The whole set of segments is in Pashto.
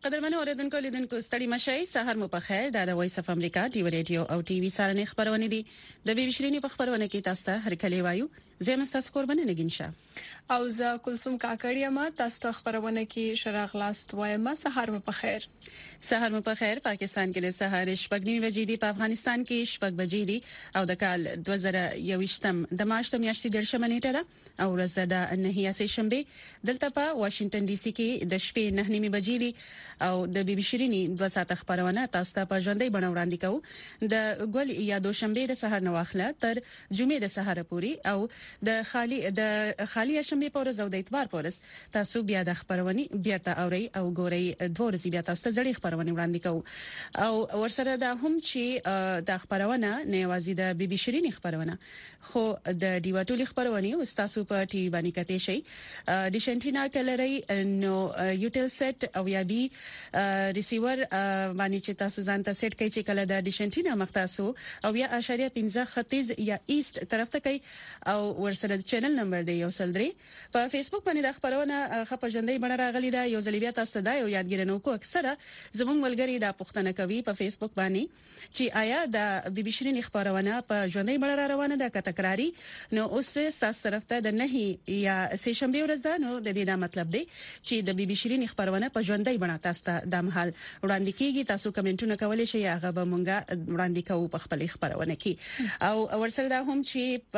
قدرمنو اوریدونکو لیدونکو ستړي مشي سحر مو په خیر د وایس اف امریکا دی ریډیو او ټي وي سره خبرونه دي د بي بي شيرینی په خبرونه کې تاسو ته هر کلی وایو زه مستاس قربانه نگینشه او زه کلثوم کاکړی ما تاسو ته خبرونه کې شراغ لاست وایم سحر مو په خیر. سحر مو په خیر. پاکستان کې د سحر شپږ بجې دي، په افغانستان کې شپږ بجې دي او د کال 2021 د مارچ میاشتې 10 نیټه ده او ورځ د نهي شنبه دلته په واشنگټن ډي سي کې د شپې 9 بجې دي او د بي بي شيرینی 2 ساعته خبرونه تاسو ته په ژوندۍ بڼه وړاندې کوو. د ګل یا دوشنبه د سحر نواخله تر جمعې د سحر پوري او د خالی شنبه په ورځ او د اتوار په ورځ تاسو بیا د خبرونه بیا ته اوري او ګوري دوه ورځې بیا تاسو ته ځړې خبرونه وړاندې کوو او ورسره دا هم چې د خبرونه نه یوازې د بي بي شيرینی خبرونه خو د ډیوټولي خبرونه او تاسو په ټي وي باندې کته شي د شنټینا کلري نو یوټل سیټ او یا بي ریسیور باندې چې تاسو ځان ته سیټ کوي چې کله د شنټینا مختاسو او یا اشاریه 15 ختیځ یا ایست طرف ته کوي او ورسره چینل نمبر دی یو سلدري په فیسبوک باندې د خبرونه خپه ژوندۍ بڼه راغلي دا یو ځلې بیا تاسو دا یو یادګیرنو کو اکثره زموږ ملګری دا پوښتنه کوي په فیسبوک باندې چې آیا د بي بي شيرینی خبرونه په ژوندۍ بڼه را روانه ده که تکراری نو اوس تاسو طرف ته د نهي یا سه شنبه ورځ ده نو د دې دا مطلب دی چې د بي بي شيرینی خبرونه په ژوندۍ بڼه تاسو ته د مهال وړاندې کیږي. تاسو کمنټونه کولای شئ هغه به مونږه وړاندې کوو په خپل خبرونه کې او ورسره دا هم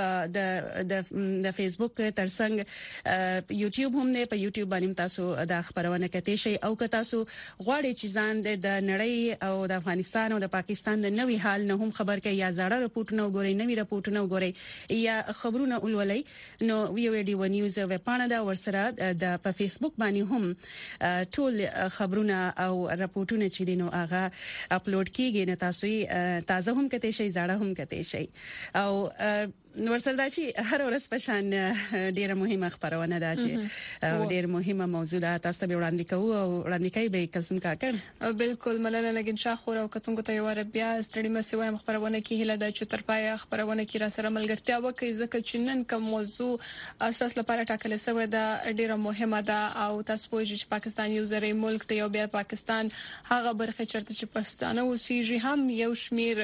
چې د فیسبوک ترڅنګ یوټیوب هم نه په یوټیوب باندې تاسو د خبرونه کته شئ او که تاسو غواړئ چې ځان د نړۍ او د افغانستان او د پاکستان د نوي حال نه هم خبر کړئ یا زړه رپورټونه وګورئ نوي رپورټونه وګورئ یا خبرونه ولولئ نو وی وی ډی و نیوز وب پاڼه دا ورسره د په فیسبوک باندې هم ټول خبرونه او رپورټونه چې دینو هغه اپلوډ کیږي نه تاسو تازه هم کته شي زړه هم کته شي او ورسره دا چې هر ورځ په شان ډیره مهمه خبرونه ده چې ډیره مهمه موضوع ده تاسو ته وړاندې کوو او وړاندې کوي به کلسم کاکړ. بالکل مننه لګین شاه خور او کتونکو ته یو بیا ستړي مسي وایم خبرونه کې هله د چې تر پای خبرونه کې را سره ملګرتیا وکړي ځکه چې نن کوم موضوع اساس لپاره ټاکل شوی ده ډیره مهمه ده او تاسو پوهیږئ چې پاکستان یو زری ملک دی او بیا پاکستان هغه برخه چرته چې پښتانه اوسېږي هم یو شمیر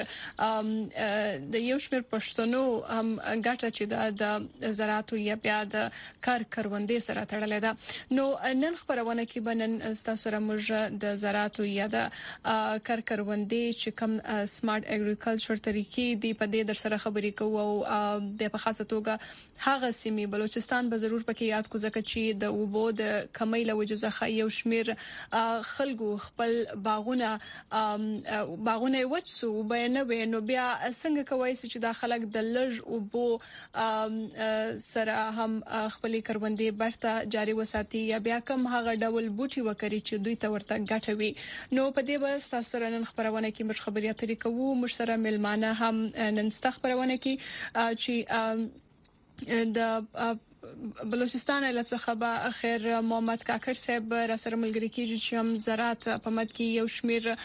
د یو شمیر پښتنو هم ګټه چې د زراعت یا بیا د کروندې سره تړلې ده. نو نن خبرونه کې بنن تاسو سره موږ د زراعت یا د کروندې چې کوم سمارټ اګریکلچر طریقې دی په دې در سره خبرې کوو او د په خاصه توګه هغه سیمې بلوچستان به ضرور پکې یاد کو ځکه چې د اوبو د کمی له وجې ځخه یو شمیر خلکو خپل باغونه وچسو بیانوي نو بیا څنګه کوي چې د خلک د لږ او سره هم خپل کروندې برته جاري وساتي یا بیا کوم هغه ډول بوټي وکړي چې دوی ته ورته ګټوي. نو په دې بس تاسو سره نن خبرونه کې مش خبريات طریقو مش سره ملمانه هم نن خبرونه کې چې د بلوچستان څخه به اخر محمد کاکړ صاحب را سره ملګری کیږي چې هم زراعت په مد کې یو شمیر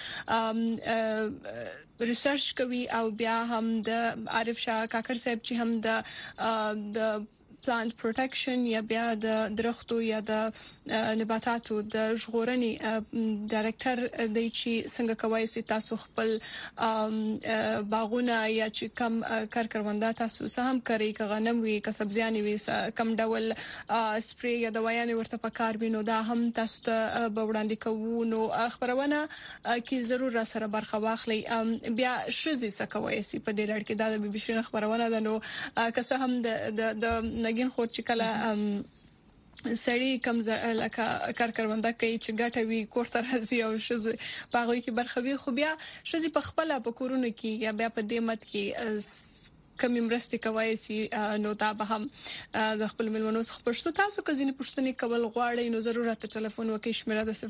ریسرچ کوي او بیا هم د عارف شاه کاکړ صاحب چې هم د پلانټ پروټیکشن یا بیا د درختو یا د نباتاتو د ژغورنې ډایرکټر دی چې څنګه کوي چې تاسو خپل باغونه یا چې کم کارکروندا تاسو هم کوي کغنم وي که سبزیان وي کم ډول سپری یا دوايانې ورته پکار وینو دا هم تاسو ته وړاندې کوو. نو خبرونه کې ضرور را سره برخه واخلي. بیا شزي څه کوي چې په دې لړ کې دا د بي بي شي خبرونه ده نو که څه هم د نګین خو چې کله سړی کم لکه کارکروندا کوي چې ګټوي کوړه راځي او شزه پاغوي کې برخوي خو بیا شزي په خپل په کورونه کې یا بیا په دې مت کې کم مرستې کوي چې نو دا به هم د خپل ملمنو څخه پښتو تاسو کزینې پښتني کول غواړئ نو ضرور راته ټلیفون وکړئ شمیره د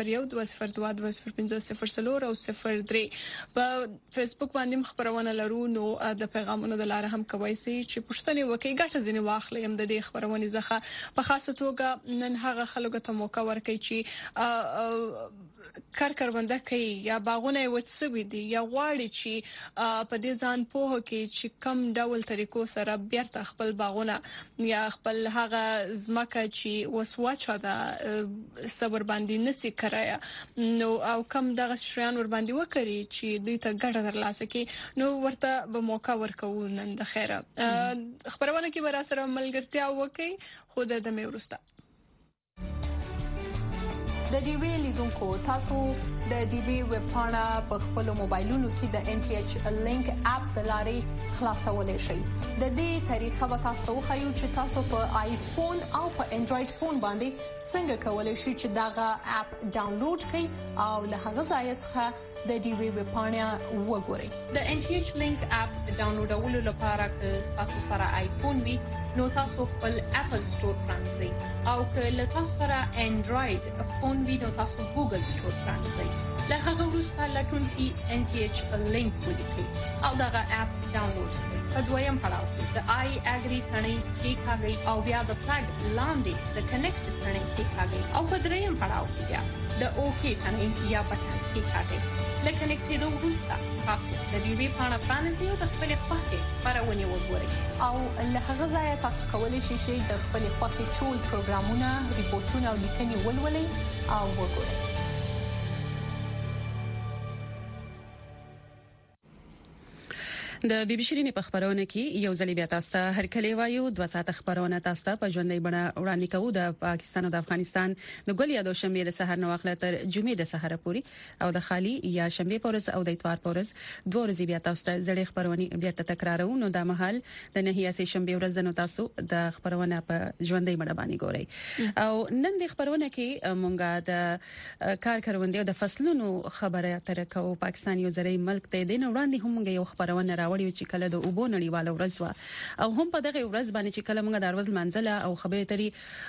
001220220 او 03 په فیسبوک باندې خبرونه لرو نو د پیغامونو د لار هم کوي چې پښتني وکړي ګټه ځینې واخلې هم د دې خبرونه ځخه په خاصه توګه نن هغه خلکو ته موقع ورکړي چې کارکروندا کوي یا باغونه وڅوي دي یا غواړي چې په دې ځان په هو کې چې کم کم ډول طریقو سره بیرته خپل باغونه یا خپل هغه ځمکه چې وسوچا د صبر باندې نسی کرایا نو او کم دغه شیان ور باندې وکړي چې دوی ته ګټه درلاسه کړي نو ورته به موقع ورکو نن د خیره خبرونه کې برا سره ملګرتیا وکړي خو د دمه ورسته د ډي وی لیدونکو تاسو د ډي وی ویب پاڼه په خپل موبایلونو کې د ان ټي ایچ لینک اپ د لارې خلاصولای شئ د دې طریقه به تاسو خو چې تاسو په آیفون او په انډراید فون باندې څنګه کولای شئ چې داغه اپ ډاونلوډ کړئ او له هغه ځای څخه د ډي وی ویب پاڼه وګورئ د ان ټي ایچ لینک اپ ډاونلوډولو لپاره که تاسو سره آیفون وي نو تاسو خپل اپل سٹور پرانځئ او که تاسو سره انډراید فون وي نو تاسو ګوګل سٹور پرانځئ له هغه وروسته لټون کې ان ټي ایچ لینک ولیکئ او دغه اپ ډاونلوډ کړئ په دویم پړاو کې د آی اګری ثنې کې کاږي او بیا د فلګ لاندې د کنیکټ ثنې کې کاږي او په دریم پړاو کې بیا د اوکی ثنې یا بټن کې کاږي لکه کنیکټ د وروسته تاسو د ډي وی پاڼه پرانیزئ او د خپل خوښې خبرونه وګورئ او له هغه ځای تاسو کولی شئ چې د خپل خوښې ټول پروګرامونه ریپورتونه او لیکنې ولولئ او وګورئ د بي بي شيرين په خبرونه کې یو ځل بیا تاسو ته هر کله وایو 2 ساعت خبرونه تاسو ته په ژوندۍ بڼه وړاندې کوو د پاکستان او د افغانستان د ګل یا د شنبه د سحر نو اخله تر جمعې د سحر پوري او د خالي یا شنبه پورز او د اتوار پورز 2 ورځې بیا تاسو ته زړې خبرونه بیا تکرارو نو د محل د نهي سه شنبه ورځ نو تاسو د خبرونه په ژوندۍ بڼه باندې ګورئ او نن د خبرونه کې مونږه د کار کروندې او د فصلونو خبره تر کوو پاکستان یو زړې ملک ته دین وړاندې هم یو خبرونه وړي چې کله د اوبو نړیواله ورځ وا او هم په دغه ورځ باندې چې کله موږ د ورځ منځله او خبرې تري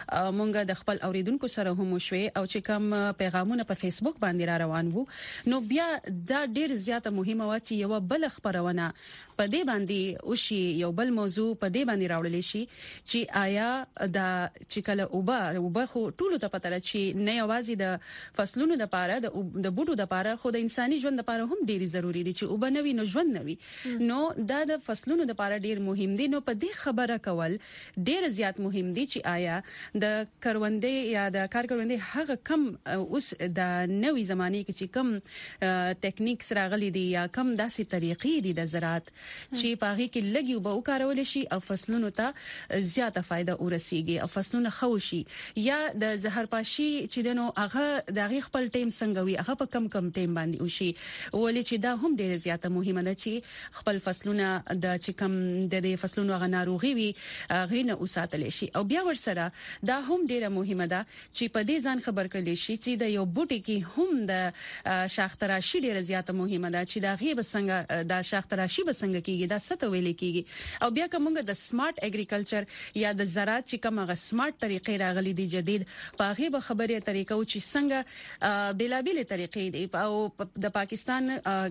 موږ د خپل اوریدونکو سره هم شوي او چې کوم پیغامونه په فیسبوک باندې را روان وو نو بیا دا ډیر زیاته مهمه و چې یو بل خبرونه په دې باندې او شی یو بل موضوع په دې باندې راوړل شي چې آیا دا چې کله اوبه خو ټولو ته پته چې نه یوازې د فصلونو لپاره د بوټو لپاره خو د انساني ژوند لپاره هم ډیری ضروری دي چې اوبه نوي نو ژوند نوي نو دا د فصلونو لپاره ډیر مهم دي نو په دې خبره کول ډیر زیات مهم دي چې آیا د کروندې یا د کار کروندې هغه کم اوس د نوې زمانه کې چې کم ټیکنیکس راغلي دي یا کم داسې طریقې دي د زراعت چې پاغي کې لګي او به کارول شي او فصلونو ته زیاته فائدہ ورسیږي او فصلونه خوشي یا د زهرپاشي چې دنو هغه د خپل ټیم څنګه وي هغه په کم ټیم باندې وشي ولې چې دا هم ډیر زیاته مهمه ده چې خپل فصلونه د چکم د فصلونو غ ناروغي وي غینه اوساتل شي او بیا ور سره دا هم ډیره مهمه ده چې په دې ځان خبر کړل شي چې د یو بوټي کې هم د شاختراشي ډیره زیاته مهمه ده چې دا غیب څنګه د شاختراشي بسنګ کیږي دا ست ویل کیږي او بیا کومه د سمارټ اګریکلچر یا د زراعت چې کومه سمارټ طریقې راغلي دي جدید په غیب خبره طریقو چې څنګه بلابل طریقې دي او د پاکستان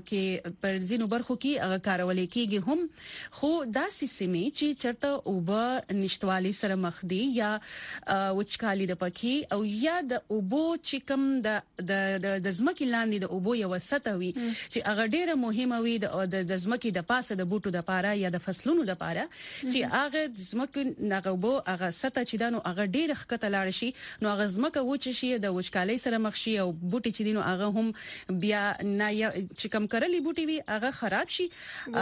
کې پر زینو برخو کې کارول کیږي هم خو داسې سیمې چې چرته اوبه نشټوالي سره مخ دي یا وچکالي د پکی او یا د اوبو چې کوم د زمکې لاندې د اوبو یو ستوي چې هغه ډیره مهمه وي د زمکې د پاسه د بوټو د پاره یا د فصلونو د پاره چې هغه زمکې نغوبو هغه سته چې دانو هغه ډیره خکته لاړ شي نو هغه زمکه وچ شي د وچکالي سره مخ شي او بوټي چې دینو هغه هم بیا نه چې کم کرلی بوټي وي هغه خراب شي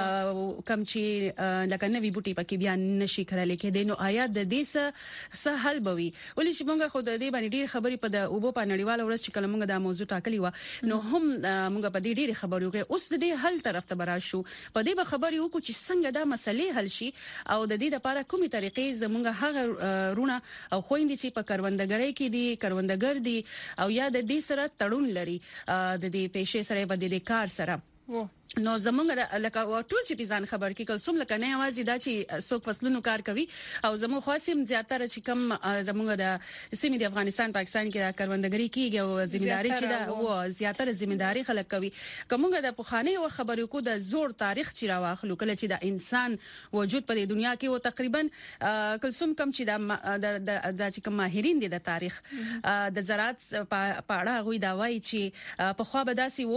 کم چې لکه نوی بوټي پکې بیا نشي کړل کېدای نو آیا د دې څه حل بوي ولې چې موږ خو د دې باندې ډیر خبرې په د اوبو په نړیواله ورځ چې کله موږ دا موضوع ټاکلی و نو هم موږ په دې ډیر خبرې وکړو اوس د دې حل طرف ته برا شو په دې به خبرې وکړو چې څنګه دا مسلې حل شي او د دې لپاره کومې طریقې زموږ هغه رونه او خويندې چې په کروندګرۍ کې دي کروندګر دي او یا د دې سره تړون لري د دې پېښې سره په دې کار سره نو زمونږ لکه ټول چې ځان خبر کې کلسوم لکه نه اوازي دا چې څوک فصلونو کار کوي او زموږ خاصم زیاتره چې کم زمونږ د سیمې د افغانستان پاکستان کې کروندګري کیږي او ځمېداري چې دا او زیاتره ځمېداري خلک کوي کومه د پخوانی او خبرو کو د زوړ تاریخ چې راوخلو کله چې د انسان وجود په دنیا کې او تقریبا کلسوم کم چې د چې کوم ماهرین دي د تاریخ د زراعت په اړه غوي دا وایي چې په خوا به داسي وو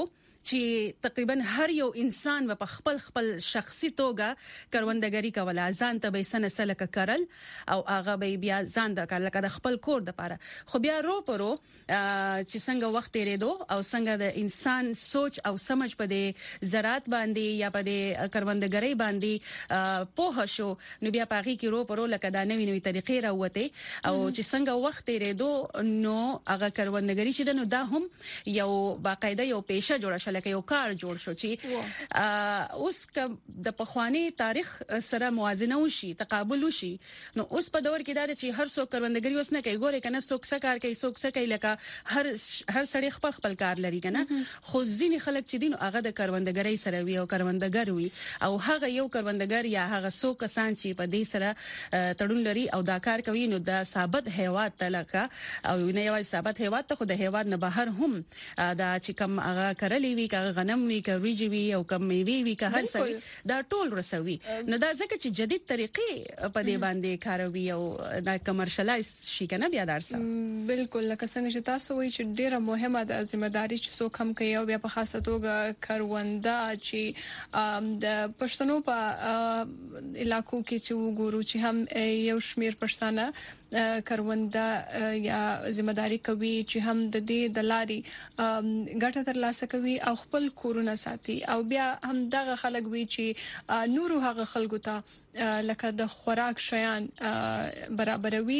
چې تقریبا هر یو انسان په خپل شخصي توګه کروندګری کوله ځان ته به سنه سلک کرل او هغه به بیا ځان د کله د خپل کور د پاره خو بیا رو پرو چې څنګه وخت تیریدو او څنګه د انسان سوچ او سمجھ په دې زراعت باندې یا په دې کروندګری باندې په شو نو بیا پاغي کې رو پرو لکه دا نوې طریقې راوته او چې څنګه وخت تیریدو نو هغه کروندګری چې نو دا هم یو باقاعده یو پیشه جوړه شل کې یو کار جوړ شو چې اوس د پخوانی تاریخ سره موازنه وشي تقابل وشي نو اوس په دور کې دا چې هر څوک کروندګری اوس نه کوي ګوره کنه څوک څه کار کوي څوک څه کوي لکه هر سړی خپل کار لري کنه خو ځینې خلک چې دین هغه د کروندګری سره وي او کروندګر وي او هغه یو کروندګر یا هغه څوک کسان چې په دې سره تړون لري او دا کار کوي نو د ثابت هیواد تلکه او نه یو ثابت هیواد ته خو د هیواد نه بهر هم دا چې کوم هغه کرلې وی کا غنم وی کا ریجی وی او کوم میوي وی کا هر څه دا ټول رسوي نو دا ځکه چې جدید طریقې په دې باندې کاروي او دا کمرشلایز شي کنه بیا درسه بالکل لکه څنګه چې تاسو وایي چې ډیره مهمه ده ځمېداري چې څوک هم کوي او بیا په خاصه توګه کرونده چې د پښتنو په علاقو کې چې وګورو چې هم یو شمیر پښتانه کرونده یا ځمېداري کوي چې هم د دې د لاري ګټه ترلاسه کوي او خپل کورونه ساتي او بیا هم دغه خلک وی چې نورو هغه خلکو ته لکه د خوراک شیان برابروي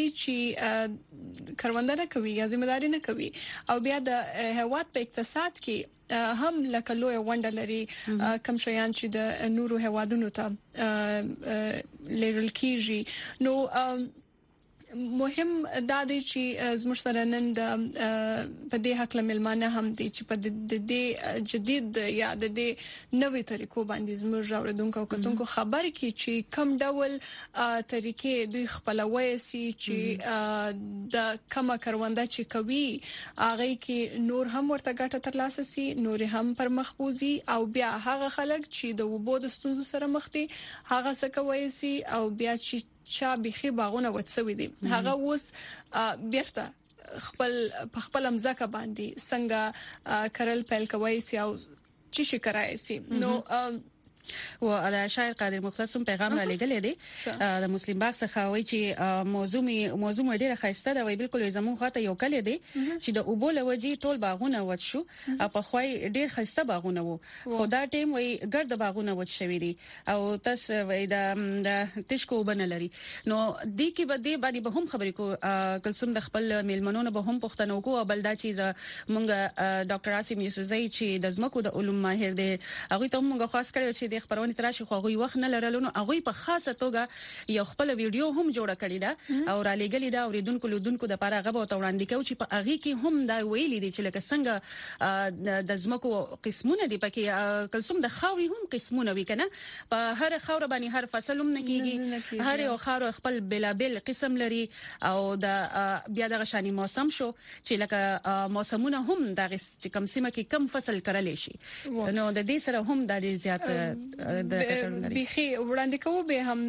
چې کرونده نه کوي یا ځمېداري نه کوي او بیا د هیواد په اقتصاد کې هم لکه لوی ونډه لري کم شیان چې د نورو هیوادونو ته لیږل کیږي نو مهم دا دی چې زموږ سره نن د په دې حق لملمانه هم دي چې په دې جدید یا د دې نوې طریقو باندې زموږ اوریدونکو کتونکو خبر کی چې کم ډول طریقې دوی خپلوي سي چې د کما کرونده چې کوي هغه کې نور هم ورته ګټه ترلاسه سي نور هم پر مخبوزي او بیا هغه خلک چې د وبو د ستونزو سره مخ دي هغه څه کوي سي او بیا چې چا بيخي باغونه وڅوي دي هغه اوس بیرته خپل مزکه باندې څنګه کرل پیل کوي سي او چې شي کوي سي نو و د شاعر قادر مخلصم پیغام را لګلې دي د مسلم باغ څخه وایي چې موضوع ډیره خاصه ده وایي بالکل زموږ خاطه یو کلی دی چې د اوبو لوجي ټول باغونه وچ شو په خوای ډیر خاصه باغونه وو خو دا ټیم وایي ګرد باغونه وچ شوی دي او تاسو وایي د تشکو بن لري نو دی کې به دی باندې به هم خبرې کو کلسوم د خپل میلمنونو به هم پښتنو کو بلدا چې مونږ ډاکټر عاصم یوسفزئی چې د زمکو د علوم ماهر دی هغه ته مونږ خاص کړو چې د خبرونه تراشي خو غوي وخت نه لرلو نو هغه په خاصه توګه یو خپل ویډیو هم جوړ کړی دا او را لګلی دا اوریدونکو د لپاره غو ته وړاندې کوي چې په هغه کې هم دا ویلي دي چې لکه څنګه د زمکو قسمونه دي پکې کلسوم د خاوري هم قسمونه وی کنه په هر خاور باندې هر فصل هم نه کیږي هر یو خاور خپل بلابل قسم لري او د بیا د غشاني موسم شو چې لکه موسمونه هم د کم سیمه کې کم فصل کړل شي نو د دې سره هم د ډیر زیات بيخي وړاندې کوو به هم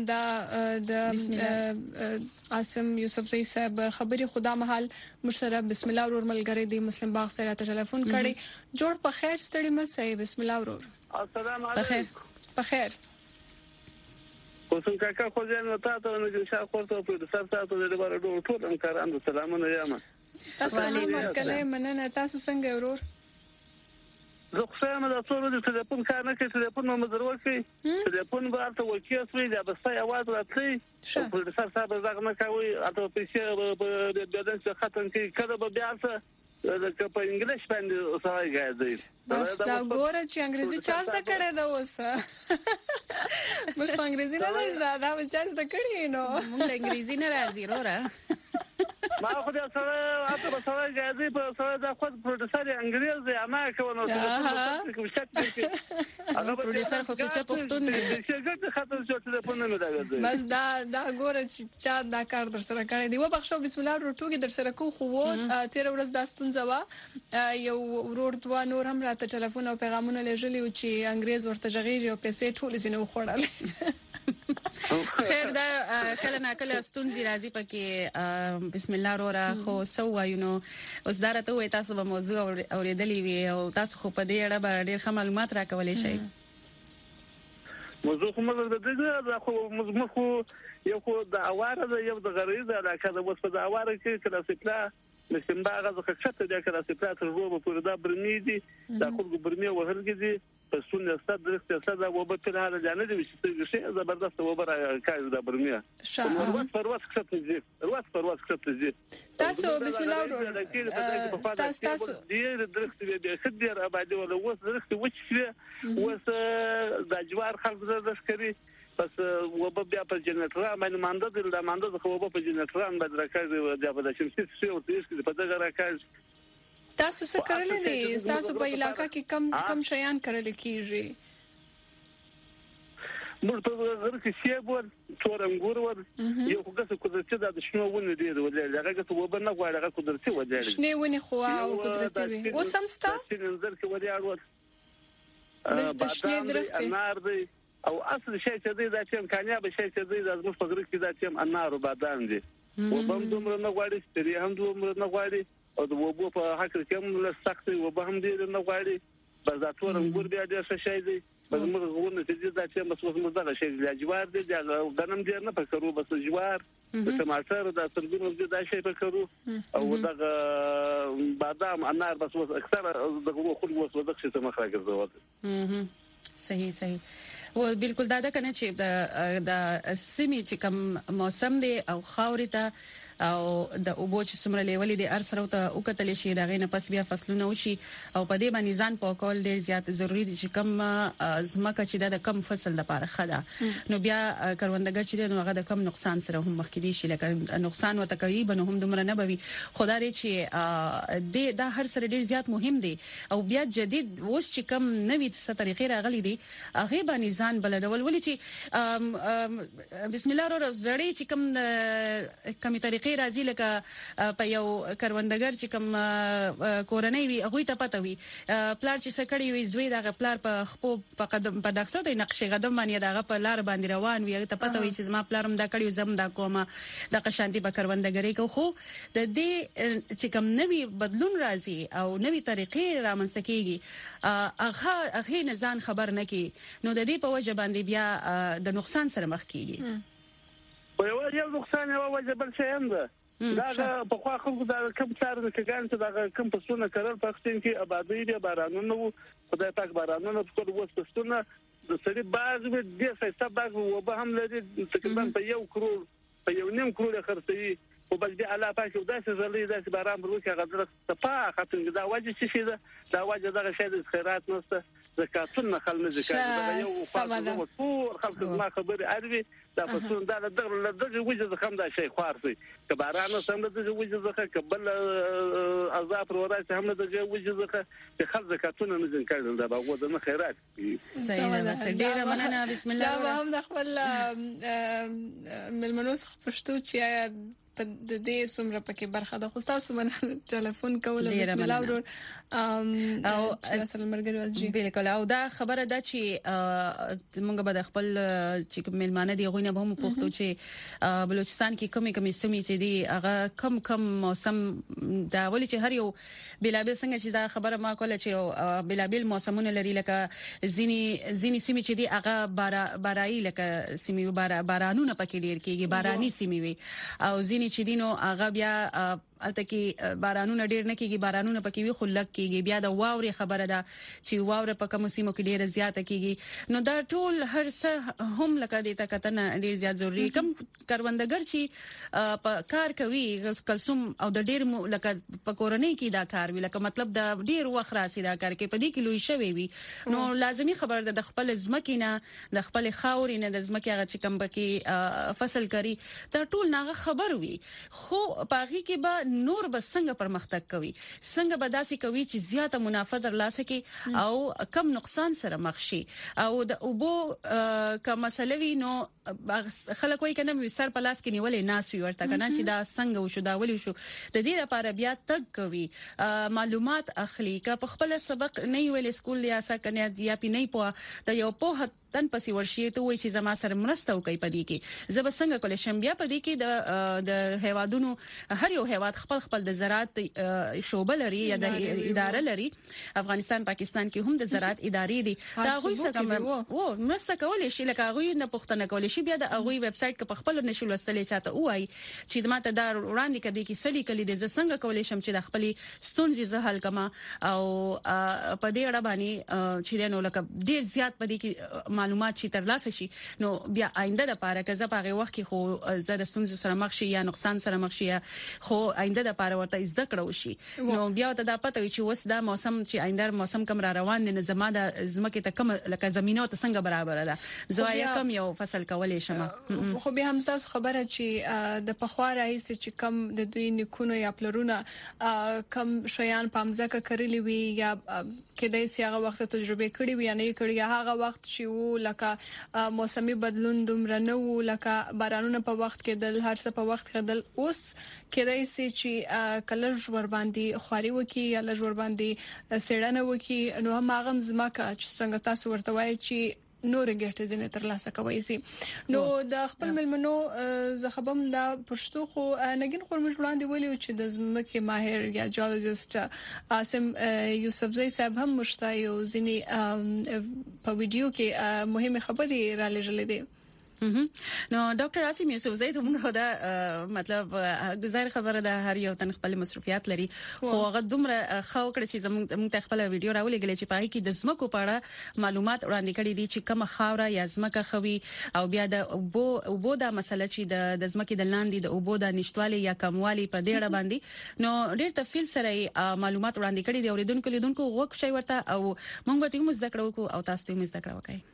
د عاصم یوسفزئی صاحب خبري خدا محل مشره بسم الله ورور ملګری دی مسلم باغ سره ټلیفون کړي جوړ په خیر ستړي مسئ بسم الله ورور السلام علیکم په خیر کوم کاکا خو ځان وتا ته نو چې خاطر په دې سره تاسو د لپاره ټول انکاران سلامونه یم تاسو کله مننه تاسو څنګه ورور زه خو سم د ټولو د ټلیفون کار نه کوي ټلیفون مو مزرول کوي ټلیفون به تاسو وکیل دا بس اواز راځي په دې سره صاحب زغ نه کوي اته پیسې په بدن څخه ختم کوي کله به بیا څه د په انګلیش باندې اوسای غاځي بس دا ګوره چې انګریزي چاسته کړه دا اوسه مخ انګریزي نه دا چاسته کړی نو موږ انګریزي نه راځي وروره ما خو دا سره اته په سره غاځي په سره دا خود پروډوسر انګریز دی اما کومه هغه پروډوسر خو څه پښتون دی چې خاطر شو ټلیفون نه راغلی بس دا ګوره چې چا دا کار در سره کړی دی و بخښو بسم الله روټوګي در سره کو خو تیر ورځ د ستونزه وا یو ورور دوا نور هم راته ټلیفون او پیغامونه لېږلي چې انګریز ورته ژغېږي او پیسې ټول زینو خوړل خیر دا کله نه کله ستونزې راځي پکې بسم الله وروره خو سو وایو اوس دا راته وای تاسو به موضوع اوریدلې وي او تاسو خو په دې اړه به ډېر ښه معلومات راکولای شئ موضوع کومه ده خو موږ خو یو خو د اواره ده یو د غریزه علاقه ده اوس په د اواره کې کلاسیکلا مثل باغ از خښته د کلاسیکلا تر روبه پورې دا برمي دي دا خو برمي وهرګي دي په سونه ستاد درخت ستاد او په تل حاله جانه دي چې شي زبردست و بره کاج دا برمي روات پرواز خښته دي روات پرواز خښته دي تاسو بسم الله ورو تاسو ډیر درخت به خدیر ابادي ولا وس درخت وچ وس د جوار خلک زړه بس وبا بیا په جنراتور باندې مانده د مانده خو وبا په جنراتور باندې راکړي د په شمسي څه او تاسو په دغه راکړي تاسو څه کړل دي تاسو په علاقې کې کم شیان کړل کیږي موږ په غره کې سیب ور تور انګور ور یو څه قدرتي د شنو ونه دي ولې هغه څه وبا نه غواړي هغه قدرتي ودی شنو ونه خو او قدرتي وي وسمستا چې نظر کې ودی اړ د شنو درخت انار دی او اصل شي چې دا چې امکانیا به شي چې د زموږ په غره کې دا چې انار او بادام دي وبم دومره نه غواړي ستري هم دومره نه غواړي او د وبو په حق کې هم له سخت وبو هم دي نه غواړي بازاتور انګور بیا ډیر څه شي دي په موږ غوونه چې دا چې مسوس مزه شي د جوار دي د غنم ډیر نه پکرو بس جوار د ټماټر د سرګونو د دا شي پکرو او د بادام انار بس اکثر د خلکو وسوده چې مخه ګرځول صحیح و بالکل دا کنه چې د سیمې چې کوم موسم دی او خاورې ته او د اوبو چې څومره لیولې دي ارسره ته او کتل شي دا غینه پس بیا فصلونه وشي او په دې باندې ځان په کول ډیر زیات ضروری دي چې کم زمکه چې د کم فصل لپاره خدا نو بیا کروندګر چې نو هغه د کم نقصان سره هم مخ کې دي شي لکه نقصان و تقریبا هم دومره نه بوي خدای چې دا هر سره ډیر زیات مهم دي او بیا جدید اوس چې کم نوې څه طریقې راغلي دي هغه باندې ځان بلدول ولې چې بسم الله الرحمن الرحیم چې کم طریقې راځي لکه په یو کروندګر چې کوم کورنۍ وي هغه ته پته وي پلار چې سکړی وي زوی دغه پلار په خپل په قدم په دغه څه نقشې قدم باندې دغه په لار باندې روان وي ته پته وي چې زما پلارم دا کړی زم دا کومه د قشانتي په کروندګری کو خو د دې چې کوم نوي بدلون راځي او نوي طریقې رامنځته کیږي هغه نه ځان خبر نه کی نو د دې په وجه باندې بیا د نقصان سره مخ کیږي یو نقصان یو وجه بل شي هم ده دا په خوا خو دا کوم څار د کګان چې دا کوم پسونه کړل په خپل کې آبادی دي بارانونه خدای پاک بارانونه په ټول وس پسونه د سړي باز به د سیسته باز وبه هم لري تقریبا په 1 کروڑ په 1.5 کروڑ خرڅي او بس دې علاوه پاک دا څه زلي دا چې باران وروکه غدر صفه ختم دا وجه شي دا وجه دا شي د خیرات نوسته زکاتونه خل نه زکات یو خاصه ټول خلک ما خبري اړوي دا پسون دا دغه وجه زخم دا شي خوارسي که باران سم دغه وجه زخه قبل عذاب ورته هم دغه وجه زخه چې خل زکاتونه نه ځین کړل دا باغ د خیرات صحیح ده بس ډیره مننه بسم الله دا هم د خپل ملمنوس پښتو چې په دې سمره پکې برخه ده خو تاسو باندې ټلیفون کول بسم الله ورور او اصل مرګ ورځي بالکل او دا خبره ده چې موږ به خپل چې ملمانه دی غوینه به هم پوښتو چې بلوچستان کې کومې سیمې چې دی هغه کم موسم دا ولې چې هر یو بلابل څنګه چې دا خبره ما کوله چې بلابل موسمونه لري لکه زینی سیمې چې دی هغه بارایي لکه سیمې بارانونه پکې ډیر کېږي باراني سیمې وي او زینی چې دینو هغه بیا الته کې بارانونه ډیر نه کېږي بارانونه پکې وي خلک کېږي بیا د واورې خبره ده چې واوره په کوم سیمو کې ډیره زیاته کېږي نو دا ټول هر څه هم لکه د تکتنه ډیر زیات ضروری کم کروندګر چې په کار کوي کلسوم او د ډیر لکه په کورنۍ کې دا کار وی لکه مطلب د ډیر وخت راسي دا کار کې په دې کې لوي شوی وي نو لازمي خبر ده د خپل ځمکینه د خپل خاورینه د ځمکې هغه چې کم پکې فصل کوي دا ټول ناغه خبر وي خو پاغي کې به نور به څنګه پرمختګ کوي څنګه به داسي کوي چې زیاته منافع درلاسه کوي او کم نقصان سره مخ شي او د اوبو کوم مسله وی نو خلک وایي کنه سر په لاس کې نیولې ناس وي ورته کنه چې دا څنګه وشو دا ولې شو د دې لپاره بیا تګ کوي معلومات اخلي که په خپل سبق نه ویل سکول یا سکنه یا پی نه پوه د یو په کپټن پسې ورشي ته وایي چې زما سره مرسته وکړي پدې کې زب څنګه کولای شم بیا پدې کې د هیوادونو هر یو هیواد خپل د زراعت شوبه لري یا د اداره لري افغانستان پاکستان کې هم د زراعت ادارې دي دا غوي څنګه مرسته کولای شي لکه غوي نه پښتنه کولای شي بیا د غوي ویب سټ کې په خپل نشو لستلې چاته وایي چې ماته دا وړاندې کړي کې سړي کلی د څنګه کولای شم چې د خپل ستونزې زه حل کما او په دې اړه باندې چې نو لکه ډیر زیات په دې کې معلومات شي ترلاسه شي نو بیا آینده د پاره کزه په هغه وخت کې خو زه د ستونزې سره مخ شي یا نقصان سره مخ شي خو آینده د پاره ورته زده کړو شي نو بیا ته دا پته وي چې وس دا موسم چې آینده موسم کم را روان دي زما د زمکه ته کم لکه زمينه ته څنګه برابر ده زوایا کم یو فصل کولای شم خو به هم تاسو خبره چې د پخوا راځي چې کم د دوی نکونو یا پلرونه کم شیان پامځکه کړلی وي یا کېدای شي هغه وخت تجربه کړی وي یا نه کړی هغه وخت چې وو لکه موسمي بدلون دومره نه وو لکه بارانونه په وخت کې دل هر څه په وخت کې دل اوس کېدای شي چې کلر ور باندې خواري وکي یا لږ ور باندې سړنه وکي نو هم هغه زمکه چې څنګه تاسو ورته وایي چې نور ګټه زنه تر لاسه کوي سي نو د خپل ملمنو زخبم د پښتو خو نګین خورمش وړاندې ویلو چې د زمکه ماهر یا جیولوجیست عاصم یوسفزئی صاحب هم مشتایو زنی په ویډیو کې مهمه خبرې را لېږلې دي نو ډاکټر عاصم یوسفزئی ته موږ دا مطلب گزار خبره ده هر یو تن خپل مصروفیات لري خو هغه دومره خو کړ چې موږ ته خپل ویډیو راولېګل چې پای کې د زمکو په اړه معلومات وړاندې کړي دي چې کومه خاوره یا زمکه خوي او بیا د اوبو دا مسله چې د زمکې د لاندې د اوبو د نشټوالي یا کموالي په دې اړه باندې نو ډېر تفصیل سره معلومات وړاندې کړي دي اوریدونکو وګ شي ورته او موږ ته هم زده کړو او تاسو ته هم زده کړو کوي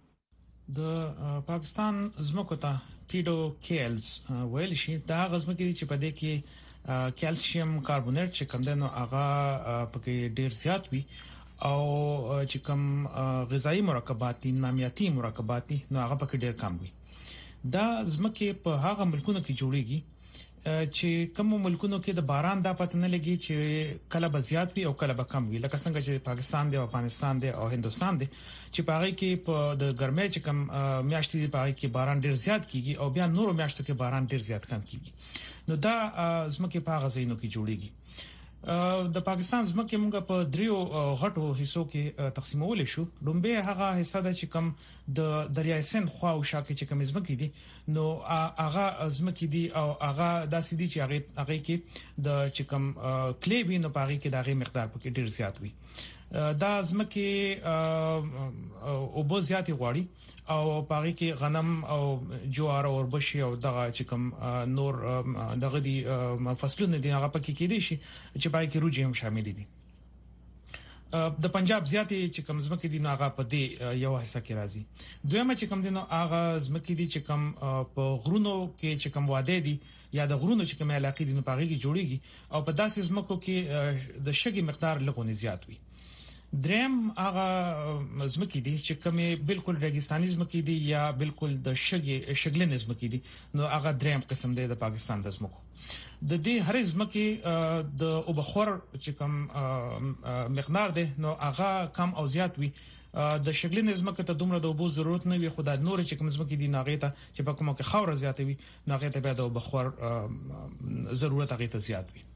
د پاکستان زمکو ته پیډو کیلز ویل شي دا غزمکې چې په دې کې کیلشیم کاربونیټ چې کوم دنو هغه پکې ډیر زیات وي او چې کوم غذایی مرکبات نامیاتي مرکبات نو هغه پکې ډیر کم وي دا زمکې په هغه ملکونو کې جوړيږي چې کوم ملکونو کې د باران د پته نه لګي چې کله به زیات وي او کله به کم وي لکه څنګه چې پاکستان دی او افغانستان دی او هندستان دی چې پاره کې په د ګرمۍ چې کم میاشتې دی پاره کې باران ډیر زیات کیږي او بیا نورو میاشتو کې باران ډیر زیات کم کیږي نو دا زمکه په غزینو کې جوړيږي د پاکستان زمکه موږ په دریو غټو حصو کې تقسیمول شو لومبه هغه حصہ د چې کم د دریای سند خوا او شاکه چې کم زمکه دي نو هغه زمکه دي او هغه داسې دي چې هغه کې د چې کم کلیبي نو پاره کې دغه مقدار پکې ډیر زیات وي دا زمکه او بو زیاتې غواړي او پاره کې غنم او جوار او وربشي او دغه چې کوم نور دغه دي فصلونه دي هغه پکې کې دي چې پای کې روجي هم شامل دي د پنجاب زیاتې چې کوم زمکه دي هغه په دې یو حصہ کې راځي دویمه چې کوم دي نو هغه زمکه دي چې کوم په غرونو کې چې کوم واده دي یا د غرونو چې کوم علاقې دي نو پاره کې جوړيږي او په داسې زمکو کې د شګي مقدار لږونه زیات وي دریم هغه زمکې دي چې کومه بالکل ریګستاني زمکې دي یا بالکل د شګلن زمکې دي نو هغه دریم قسم دی د پاکستان د زمکو د دې هر زمکې د اوبخور چې کوم مقدار دی نو هغه کم او زیات وي د شګلن زمکې ته دومره د اوبو ضرورت نه وي خو د نور چې کوم زمکې دي ناغې ته چې په کومه کې خاور زیات وي ناغې ته به د اوبخور ضرورت هغه ته زیات وي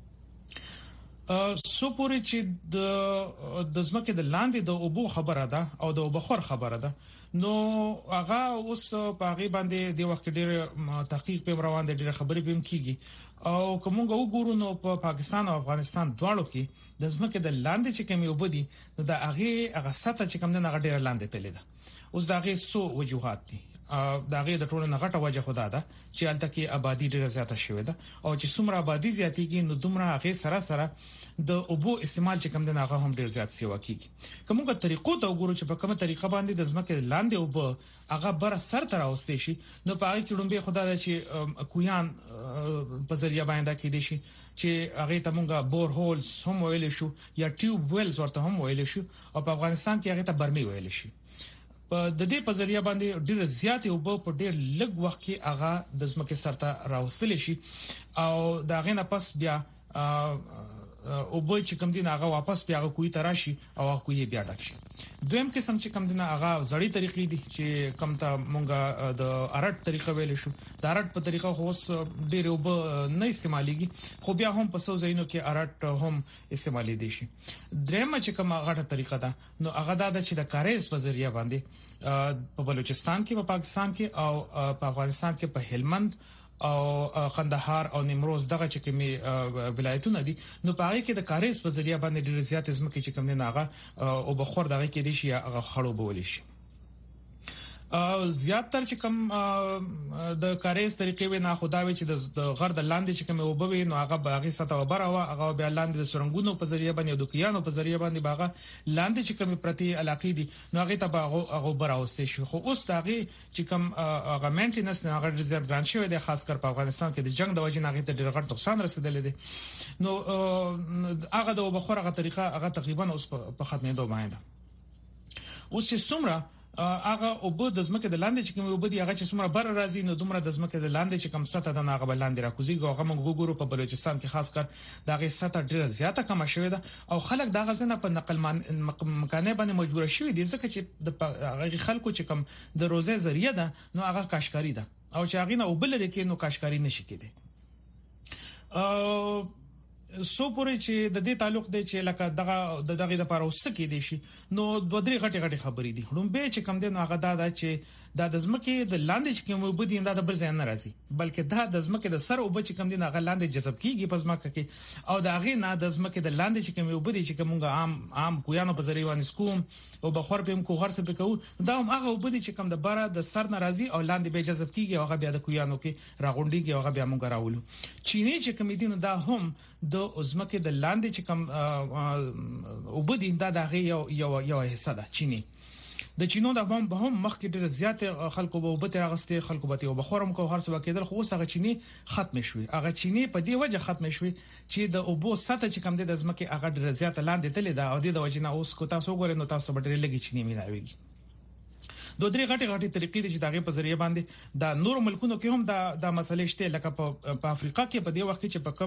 سو پوری چې د زمکه د لاندې د اوبو خبره ده او د اوبخور خبره ده نو هغه اوس په هغه باندې د وخت ډېر تحقیق په روان دي ډېر خبرې به کیږي او کومه وګورو نو په پاکستان او افغانستان دواړو کې د زمکه د لاندې چې کومي وبدي نو د هغه سطح چې کوم نه ډېر لاندې تللی ده اوس دا غي سو وجوهات دي دا غي د ټولو نه غټه وجه خدا ده چې الته کې آبادی ډیره زیاته شوې ده او چې څومره آبادی زیاتېږي نو دومره هغه سره د اوبو استعمال چې کم دغه هم ډیر زیات سیوا کیږي کومه طریقو ته وګورو چې په کومه طریقه باندې د ځمکې لاندې او هغه بر سر تر اوستې شي نو په هغه کې لومبه خدا ده چې کویان په ذریعہ باندې کې دي شي چې هغه ته مونږه بور هولز هم ویل شو یا ټیوب ویلز ورته هم ویل شو او په افغانستان کې هغه ته برمي ویل شي د دې په ذریعہ باندې ډیر زیات او په ډیر لږ وخت کې هغه د ځمکې سرته راوستل شي او دا غینه پس بیا او به چې کم دین هغه واپس بیا کوی تراشي او کوی بیا ډک شي. دویم قسم چې کم دین هغه زړی طریقې دي چې کم ته مونږه د ارټ طریقه ویل شو. د ارټ په طریقه خو ډېر او به نه استعماليږي خو بیا هم په څو ځایونو کې ارټ هم استعمالي دي شي. دریم چې کومه غټه طریقه ده نو هغه د چې د کاریز په ذریعہ باندې په بلوچستان کې په پاکستان کې او په افغانستان کې په هلمند او قندهار او نیمروز دغه چې کومي ولایتونه دي نو په هغه کې د کاریز په ذریعہ باندې ډېر زیات ازمکه چې کوم نه هغه او بخور دغه کې دي شي هغه خړو بولی شي. زیاتره چې کوم د کاریز طریقې و نه خداوي چې د غرد لاندې چې کوم وبوي نو هغه باغی سطح وبره او هغه بیا لاندې د سرنګونو په ذریعہ باندې د دوکیانو په ذریعہ باندې باغه لاندې چې کوم پرتی علاقې دي نو هغه ته هغه براوسته شي. خو اوس دغه چې کوم هغه مینټیننس نه هغه ریزرو ګرانټ شوی دی خاص کر په افغانستان کې د جنگ د وجې نه هغه ته ډېر غټ نقصان رسیدلی دی. نو هغه د وبخورغه طریقه هغه تقریبا اوس په ختمېدو باندې اوس چې څومره هغه او د زمکه د لاندې چې کوم او د هغه چې څومره بر راځي نو دومره د زمکه د لاندې چې کوم سطح د هغه بلاندې راکوزي هغه موږ ګورو په بلوچستان کې خاص کر دغه سطح ډیره زیاته کم شوې ده او خلک دغه ځنه په نقل مکانې باندې مجبور شوي دي ځکه چې د خلکو چې کوم د روزه ذریعہ ده نو هغه کاشکاری ده او چې هغه نه او بل لري کې نو کاشکاری نشي کېده. سو پورې چې د دې تعلق دی چې لکه دغه د پاروس کې دي شي نو دوه درې غټي خبرې دي. لومبه چې کم دي نو هغه دا چې د زمکه د لاندې چې کوم وبدي نه د بل ځای نه راځي بلکې د زمکه د سر او بچ کم دي نه هغه لاندې جذب کیږي پس مکه کې او د هغه نه د زمکه د لاندې چې کوم وبدي چې کومه عام کویانو په ذریعہ باندې سکوم او بخور په کو هر څه په کو دا هم هغه وبدي چې کوم د بره د سر ناراضي او لاندې به جذب کیږي او هغه بیا د کویانو کې راغونډيږي او هغه بیا مونږ راولو. چینی چې کوم دي نو دا هم د زمکه د لاندې چې کوم وبدي دا دغه یو حصہ ده چینی د چینو د بم به هم مخکې ډېر زیات خلکو به وبته راغسته خلکو به او بخورم کو هر څه وکیدل خو اوس هغه چینی ختم شوی. هغه چینی په دې وجه ختم شوی چې د اوبو سطح چې کم دي د زمکه هغه ډېر زیات لاندې تللی دا او د وجه نه اوس کو تاسو ګورئ نو تاسو به ډېر لګی چینی ملاويږي. دوه درې غټي طریقې دي چې دغه په ذریعہ باندې د نور ملکونو کې هم د مسلې شته لکه په افریقا کې په دې وخت کې چې په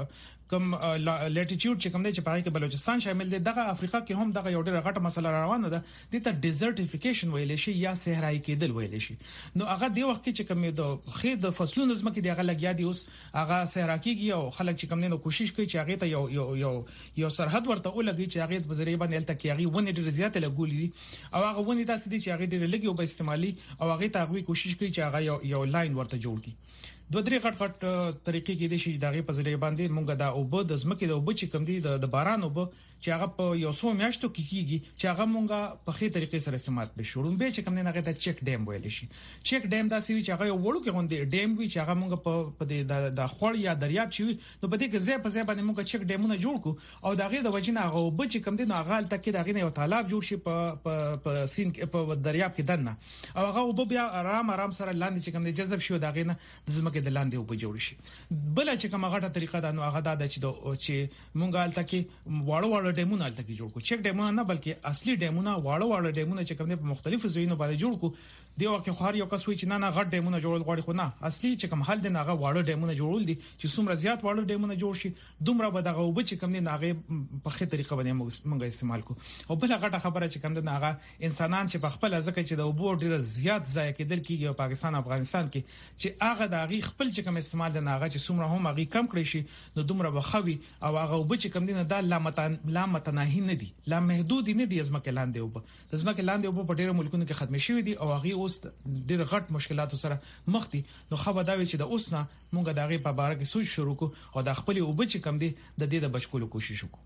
کم لټیټیوډ چې کوم دی چې په هغه کې بلوچستان شامل دی دغه افریقا کې هم دغه یو ډېر غټه مسله روانه ده د ته ډیزرټیفیکیشن ویل شي یا صحرایي کېدل ویل شي. نو هغه د وخت کې چې کوم د خې د فصلونو زمکه دی هغه لګیا دی اوس هغه صحرا کېږي او خلک چې کوم نه کوشش کوي چې هغه ته یو سرحد ورته ولګي چې هغه په ذریعہ باندې الته کې هغه ونه ډېر زیات لګولې دي او هغه ونه داسې دي چې هغه ډېر لګي او به استعمالي او هغه ته هغه کوشش کوي چې هغه یو لاین ورته جوړ کړي. دوه درې غټ طریقې کې دي چې دغه په ذریعہ باندې مونږ دا او به د زمکه د او بچ کم دي د باران او به چې هغه په یو څو میاشتو کې کیږي چې هغه مونږه په خې طریقې سره استعمال بشورون به چې کم نه هغه د چک ډیم ویل شي. چک ډیم دا سوي چې هغه یو وړو کې غونډې ډیم وی چې هغه مونږ په د خړ یا دریاب شي نو په دې کې ځای په ځای باندې مونږ چک ډیمونه جوړ کو او دغه د وجنه هغه او بچ کم دي نو هغه تک دغه یو تالاب جوړ شي په سین په دریاب کې دنه او هغه او بیا آرام سره لاندې چې کم دي جذب شي دغه نه د زمکه د لاندې او جوړ شي. بل چې کومه غټه طریقه ده نو هغه دا چې مونږه الته کې واړو ډیمونه الته کې جوړ کو. چک ډیمونه نه بلکې اصلي ډیمونه واړو ډیمونه چې کوم په مختلفو ځایونو باندې جوړ کو دی او کې خو یو کس وی چې نه غټ ډیمونه جوړول غواړي خو نه اصلي چې کوم حل دی نه هغه واړو ډیمونه جوړول دي چې څومره زیات واړو ډیمونه جوړ شي دومره به دغه وب چې کوم نه هغه په خې طریقه باندې مونږه استعمال کو. او بل غټه خبره چې کوم نه هغه انسانان چې په خپل ځکه چې د وبو ډیره زیات ضایع کېدل کیږي په پاکستان او افغانستان کې چې هغه د هغه خپل چې کوم استعمال د هغه چې څومره هم هغه کم کړی شي نو دومره بخوي او هغه وب چې کوم نه دا لا متناهي نه دي لا محدود نه دي ازمکه لاندې وب د ازمکه لاندې وب په ډیرو ملکونو کې ختم شوی دي او هغه اوس ډیر غټ مشکلاتو سره مخ دي. نو خو دا وی چې د اوس نه مونږ دغه په اړه کې سوچ شروع کو او د خپل وب چې کوم دي د دې د بچکولو کوشش وکړو.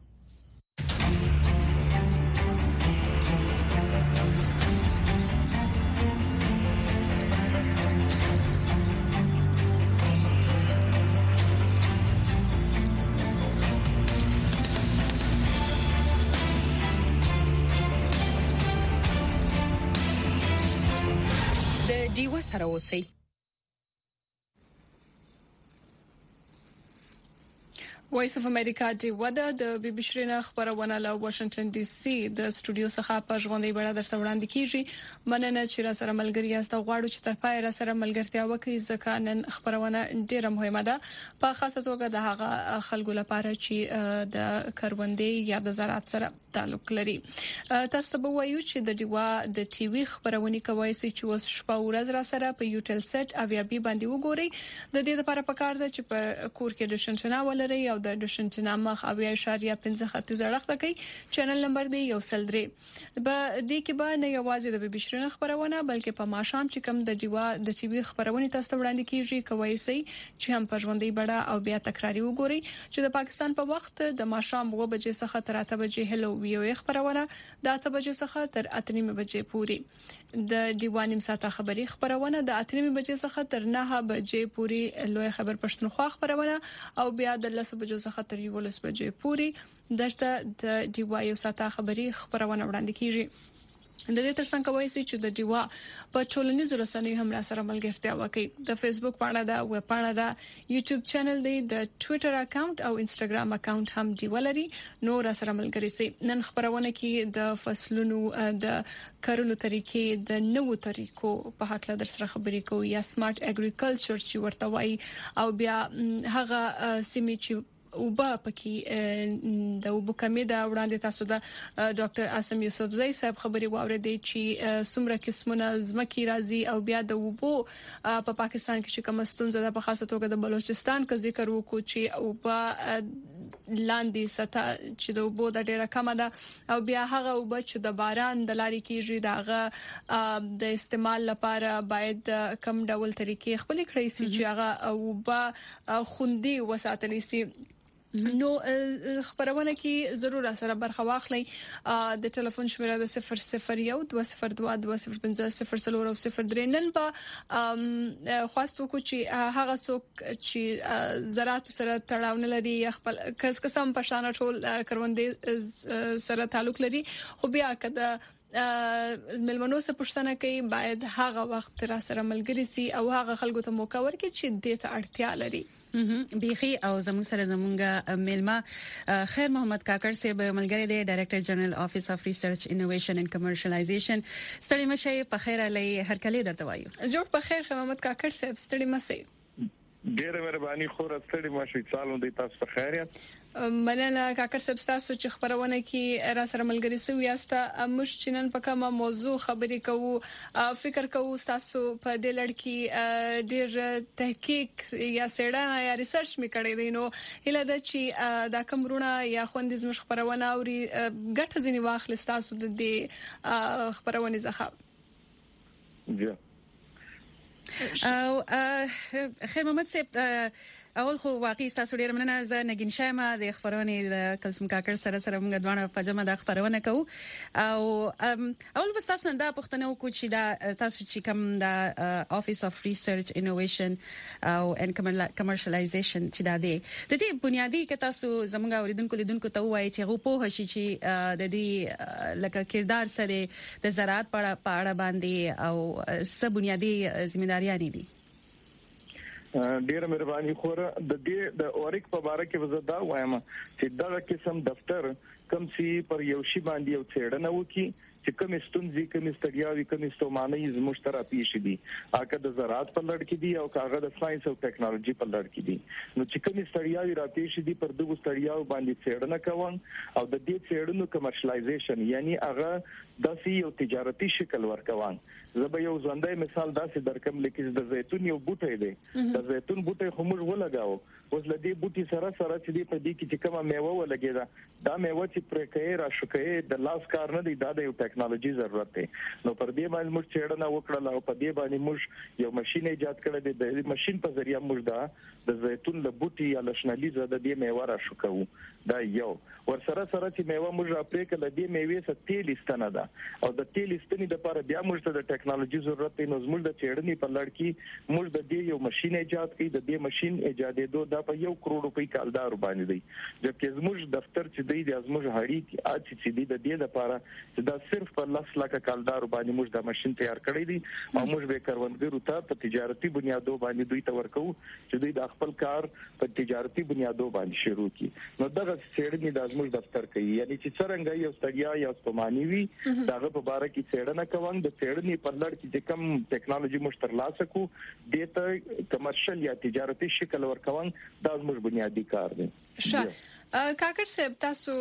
دیو سره اوسئ. وایس اف امریکا دی ودا د بي بي شرینه خبرونه له واشنگټن ډي سي د استودیو څخه په ژوندۍ بڼه درته وړاندې کیږي مننه چې را سره ملګری یاست غواړو چې تر پای را سره ملګرتیا وکړي ځکه نن خبرونه ډیره مهمه ده په خاصه توګه د هغه خلکو لپاره چې د کروندې یا د زراعت سره تعلق لري تاسو ته وایو چې د دیوا د ټي وي خبرونه کوي چې وس شپه ورځ را سره په یوټل سټ او یا بي باندې وګوري د دې لپاره پکار ده چې په کور کې د شنټنا ولري او د شنټنا مخ او 0.5 خط زړښت کوي چینل نمبر دی 103 به دې کې به نه یوازې د بي بي شرینه خبرونه بلکې په ماشام چې کوم د دیوا د ټي وي خبرونه تاسو وړاندې کیږي کوي چې هم په ژوندۍ بڼه او بیا تکراری وګوري چې د پاکستان په وخت د ماشام 9 بجې څخه تر 8 بجې هلو ویو خبرونه د 8 بجې څخه تر 8 بجې پوري د دیوانیم ساته خبرونه د 8 بجې څخه تر 9 بجې پوري لوی خبر پښتونخوا خبرونه او بیا د 10 بجې څخه تر 11 بجې پوري درته د دیوایو ساته خبرونه وړاندې کیږي د دې ترڅنګ کوي چې د دیوا په ټولنیزو رسنیو هم را سره ملګرتیا وکړي د فیسبوک پاڼه ده ویب پاڼه ده یوټیوب چینل دی د ټوئیټر اکاونټ او انستګرام اکاونټ هم دی ولري نو را سره ملګری سي نن خبرونه کې د فصلونو د کارونو طریقې د نوو طریقو په حق له در سره خبرې کوي یا سمارټ اګریکلچر چې ورته وایي او بیا هغه سیمې چې وبا پکې د وبو کمی دا وړاندې تاسو د ډاکټر اسم یوسفزئی صاحب خبري واوریدي چې سمره قسمونه زمکی راځي او بیا د وبو په پاکستان کې چې کوم ستونزه ده په خاصه توګه د بلوچستان کې ذکر وکړو چې وبا لاندې سطح چې د وبو د ډیره کم ده او بیا هغه وب چې د باران د لاري کېږي داغه د استعمال لپاره باید کم ډول طریقې خپل کړی سي چې هغه وب خوندي وساتلی سي نو خبرونه کې ضرور سره برخه واخلئ د ټلیفون شمیره د 001 202 205 003 نن په خواستو کو چې هغه څوک چې زراعت سره تړاو نه لري خپل قسم په شان ټول کروندې سره تعلق لري خو بیا کده ملمنو څخه پوښتنه کوي باید هغه وخت را سره ملګری سي او هغه خلکو ته موقع ورکړي چې دې ته اړتیا لري بيخي او زموږ سره زموږه ملما خیر محمد کاکړ صاحب ملګری دی ډایریکټر جنرال افیس اف ریسرچ انوویشن اند کمرشلایزیشن ستړي مشه په خیر علی هر کله درته وایو جوړ په خیر محمد کاکړ صاحب ستړي مشه ډیره مهرباني خو ستړي مشه سالو دی تاسو په خیر یاست مننه کاکړ صاحب تاسو چې خبرونه کې را سره ملګری سوي یاست موږ چینن په کومه موضوع خبرې کوو فکر کوو تاسو په دې لړ کې ډېر تحقیق یا سړنه یا ریسرچ میکړی دی نو هله د چې دا کومرونه یا خوندې زموږ خبرونه او ګټه ځنی واخل تاسو د دې خبرونه زخه او خیر محمد صاحب اول خو واقعي تاسو ډیر مننه زه نګین شایمه د خبرونه د کلسم کاکړ سره موږ دوه په جمع د خبرونه کوو او اول بس تاسو نه پوښتنه وکړو چې دا تاسو چې کوم د افیس اف ریسرچ انوویشن او ان کمرشلایزیشن چې دا دی د دې بنیادی کې تاسو زموږ اوریدونکو ته وایي چې غو په هشي چې د دې لکه کردار سره د زراعت په اړه باندې او څه بنیادی ځمېداریان دي ډیره مهرباني خور د دې د اوریک په اړه کې وزدا وایم چې دا قسم دفتر کم سي پر یو شی باندې یو څېړنه وکي چې کوم ستونزې کوم ستړیاوي کوم ستومانۍ زموږ تر پیښ دي اګه د زراعت په لړ کې دي او کاغذ د ساينس او ټیکنالوژي په لړ کې دي نو چې کوم ستړیاوي را پیښ دي پر دغه ستړیاو باندې څېړنه کوم او د دې څېړنو کمرشلایزیشن یعنی هغه د یو تجارتي شکل ورکوان زبې یو ځندای مثال داسې درکم لکه د زیتون یو بوټی دی د زیتون بوټی خو موږ ولګاو اوس لدی بوټي سره چې دی په دې کې چې کومه میوه ولګیدا دا میوه چې پرکې را شوکې د لاس کار نه دی دا د یو ټیکنالوژي ضرورت دی نو پر دې باندې موږ څېړنه وکړه او په دې باندې موږ یو ماشين ایجاد کړی دی د ماشين په ذریعہ موږ دا د زیتون له بوټي یا لشنالیزه د دې میوه را شوکو دا یو ور سره چې میوه موږ را پرې کړل دې میوه څخه تیل استنه ده او د تیل استنې لپاره بیا موږ ته د ټیکنالوژي ضرورت دی نو موږ د څېړنې په لړ کې موږ د دې یو ماشين ایجاد کړی د دې ماشين ایجادېدو دا په 1 کروڑ روپۍ کالدار باندې دی ځکه زموږ دفتر چې دی د زموږ هړی چې دی د دې لپاره چې دا صرف په 10 لک کالدار باندې موږ د ماشين تیار کړی دي او موږ به کروندګرو ته په تجارتي بنیادو باندې دوی ته ورکو چې دوی د خپل کار په تجارتي بنیادو باندې شروع کړي. نو دغه څېړنې د زموږ دفتر کوي، یعنی چې څنګه یو ستړیا یا ستومانی وي دغه په اړه کې څېړنه کوم. د څېړنې په لړ کې چې کوم ټیکنالوژي موږ ترلاسه کو دته کمرشل یا تجارتي شکل ورکوم دا زموږ بنیادی کار دی. کاکړ صاحب تاسو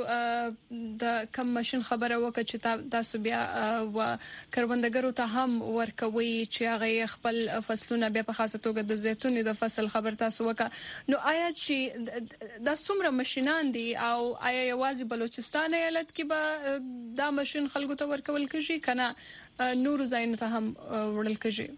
د کم ماشين خبره وکړه چې تاسو بیا و کروندګرو ته هم ورکوي چې هغه خپل فصلونه بیا په خاصه توګه د زیتون د فصل خبر تاسو وکړه. نو آیا چې د څومره ماشينان دي او آیا یوازې بلوچستان ایالت کې به دا ماشين خلکو ته ورکول کیږي کنه نور ځایونو ته هم وړل کیږي؟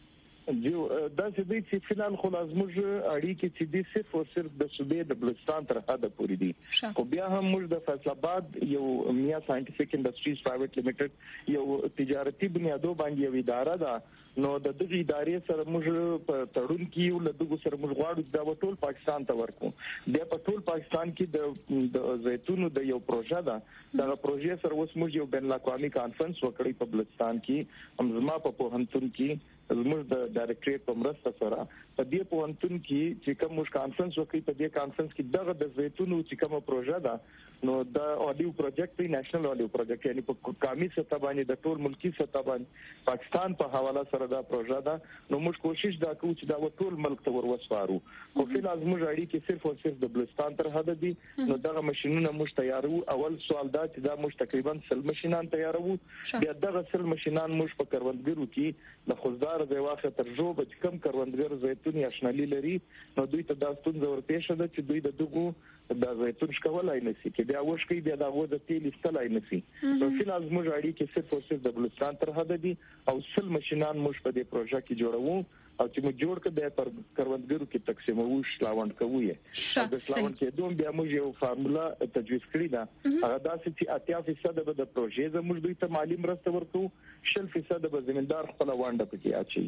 جو دا چې فلال خو لازمج اړیکې چې دي صرف او صرف د صوبې د بلوچستان تر حده پورې دي. خو بیا هم موږ د فیصل آباد یو میا ساينټیفیک انډستریز پرایویټ لیمیټډ یو تجارتي بنیادو باندې یو اداره ده. نو د دغه ادارې سره موږ په تړون کې یو له دغه سره موږ غواړو دا ټول پاکستان ته ورکو. بیا په ټول پاکستان کې د زیتونو د یو پروژه ده. دا پروژه سره اوس موږ یو بین الاقوامي کانفرنس وکړی په بلوچستان کې همزما په پوهنتون کې زموږ د ډایریکټریټ په مرسته سره په دې پوهنتون کې چې کوم موږ کانفرنس وکړي په دې کانفرنس کې دغه د زیتونو چې کومه پروژه ده نو د اډیو پروجیکټ دی نېشنل اډیو پروجیکټ یعنی په قومي سطح باندې د ټول ملکی سطح باندې پاکستان په حواله سره دا پروژه ده. نو موږ کوشش دا کوو چې دا ټول ملک ته ورسپارو. خو فلحال موږ اړیکې صرف او صرف د بلوچستان تر حد دي. نو دغه ماشينونه موږ تیارو. اول سوال دا چې دا موږ تقریبا 100 ماشينان تیارو. بیا دغه 100 ماشينان موږ په کروندګرو کې د خوځدار د واخه تر جوب چې کم کروندګر زیتون یا شنالي لري نو دوی ته دا ستونزه ورپېښه ده چې دوی د دغه د زیتون شکولای نشي کې بیا وښکي بیا د غوډه تیل استلای نشي. نو فلحال موږ اړیکې صرف او صرف د بلوچستان تر حد دي او 100 ماشينان موږ په دې پروژه کې جوړوو او چې موږ جوړ کړو د پر کروندګرو کې تقسیموو شلاوند کوو یې د شلاوند کې دوم بیا موږ یو فارمولا تجویز کړی دا هغه داسې چې 80% به د پروژې زموږ دوی ته مالی مرسته ورکو 60% به زمیندار خپل وانډه پکې اچي.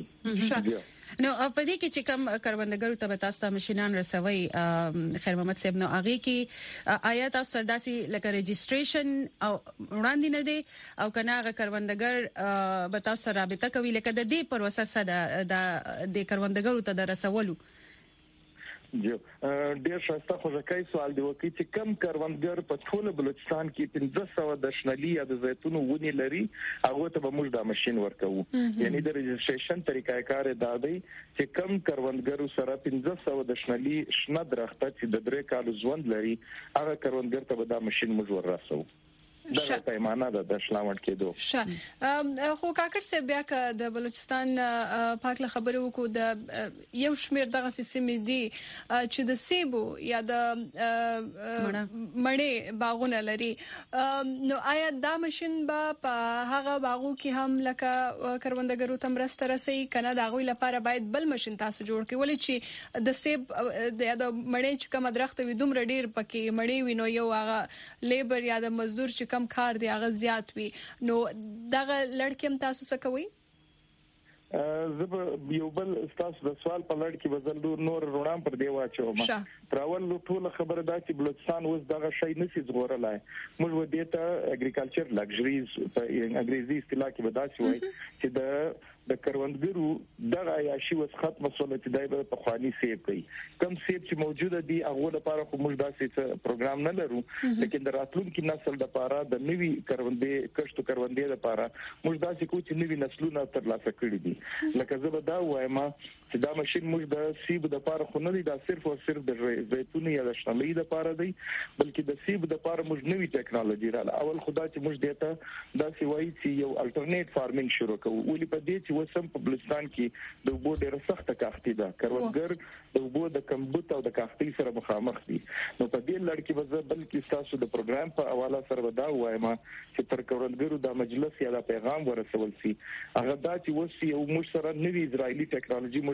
نو په دې کې چې کوم کروندګرو ته تاسو ته ماشينان رسوي خیر محمد صاحب نو هغه کې آیا تاسو داسې لکه ريجستریشن او وړاندې نه دي او کنه هغه کروندګر به تاسو رابطه کوي لکه د دې پروسه د کروندګرو ته رسولو؟ جو ډیر شاسته خوځکای سوال دی وکړي چې کم کروندګر په ټول بلوچستان کې 1500 د شنالي یا د زیتون ونی لري هغه ته به موږ د ماشين ورکو. یعنی د ريجستریشن طریقې کار دا دی چې کم کروندګر سره 1500 د شنالي شنه درخته چې د 3 کال ژوند لري هغه کروندګر ته به د ماشين موږ ورسو. دا پیمانه د شلاوند کېدو. خو کاکړ صاحب بیا که د بلوچستان پاک خبرې وکړو د یو شمیر دغه سیمې دي چې د سیبو یا د مړې باغونه لري نو آیا دا ماشين به په هغه باغو کې هم لکه کروندګرو ته مرسته رسي کنه دا غوي لپاره باید بل ماشين تاسو جوړ کړئ ولې چې د سیب د مړې چې کوم درخت وي دومره ډیر پکې مړې وي نو یو هغه لیبر یا د مزدور چې کم کار دی هغه زیات وي نو دغه لړکم تاسو څه کوي؟ زب یو بل تاسو د سوال په لړ کې بدل نور رونام پر دی واچوم تراول ټول خبره دا چې بلوچستان اوس دغه شی نشي زغورلای موږ ودی ته اګریکلچر لګژریز په انګریزي اصطلاح کې بداسي وای چې د کروندګرو دغه عیاشي وس ختمه سول چې دای په خواني سیب کوي کم سیب چې موجوده دي هغه لپاره خو موږ داسې پروګرام نه لرو لیکن د راتلونکي نسل لپاره د نوي کروندې کښتو کروندې لپاره موږ داسې کوو چې نوي نسلونه ترلاسه کړي دي لکه زه دا وایم چې دا ماشين موږ د سیب د لپاره خو نه دی دا صرف او صرف د زیتون یا د شنالي لپاره دی بلکې د سیب د لپاره موږ نوي ټیکنالوژي را اول خدا چې موږ دیته داسې وایي چې یو الټرنیټ فارمینګ شروع کوو ولې په دې چې وسم په بلوچستان کې د وبو ډیره سخته کاختي ده کروندګر د وبو د کمبود او د کاختي سره مخامخ دي نو په دې لړ کې به بلکې تاسو د پروګرام په حواله سره ودا وایم چې تر کروندګرو د مجلس یا د پیغام ورسول سي هغه دا چې وسی یو موږ سره نوي اسرایلی ټیکنالوژي موږ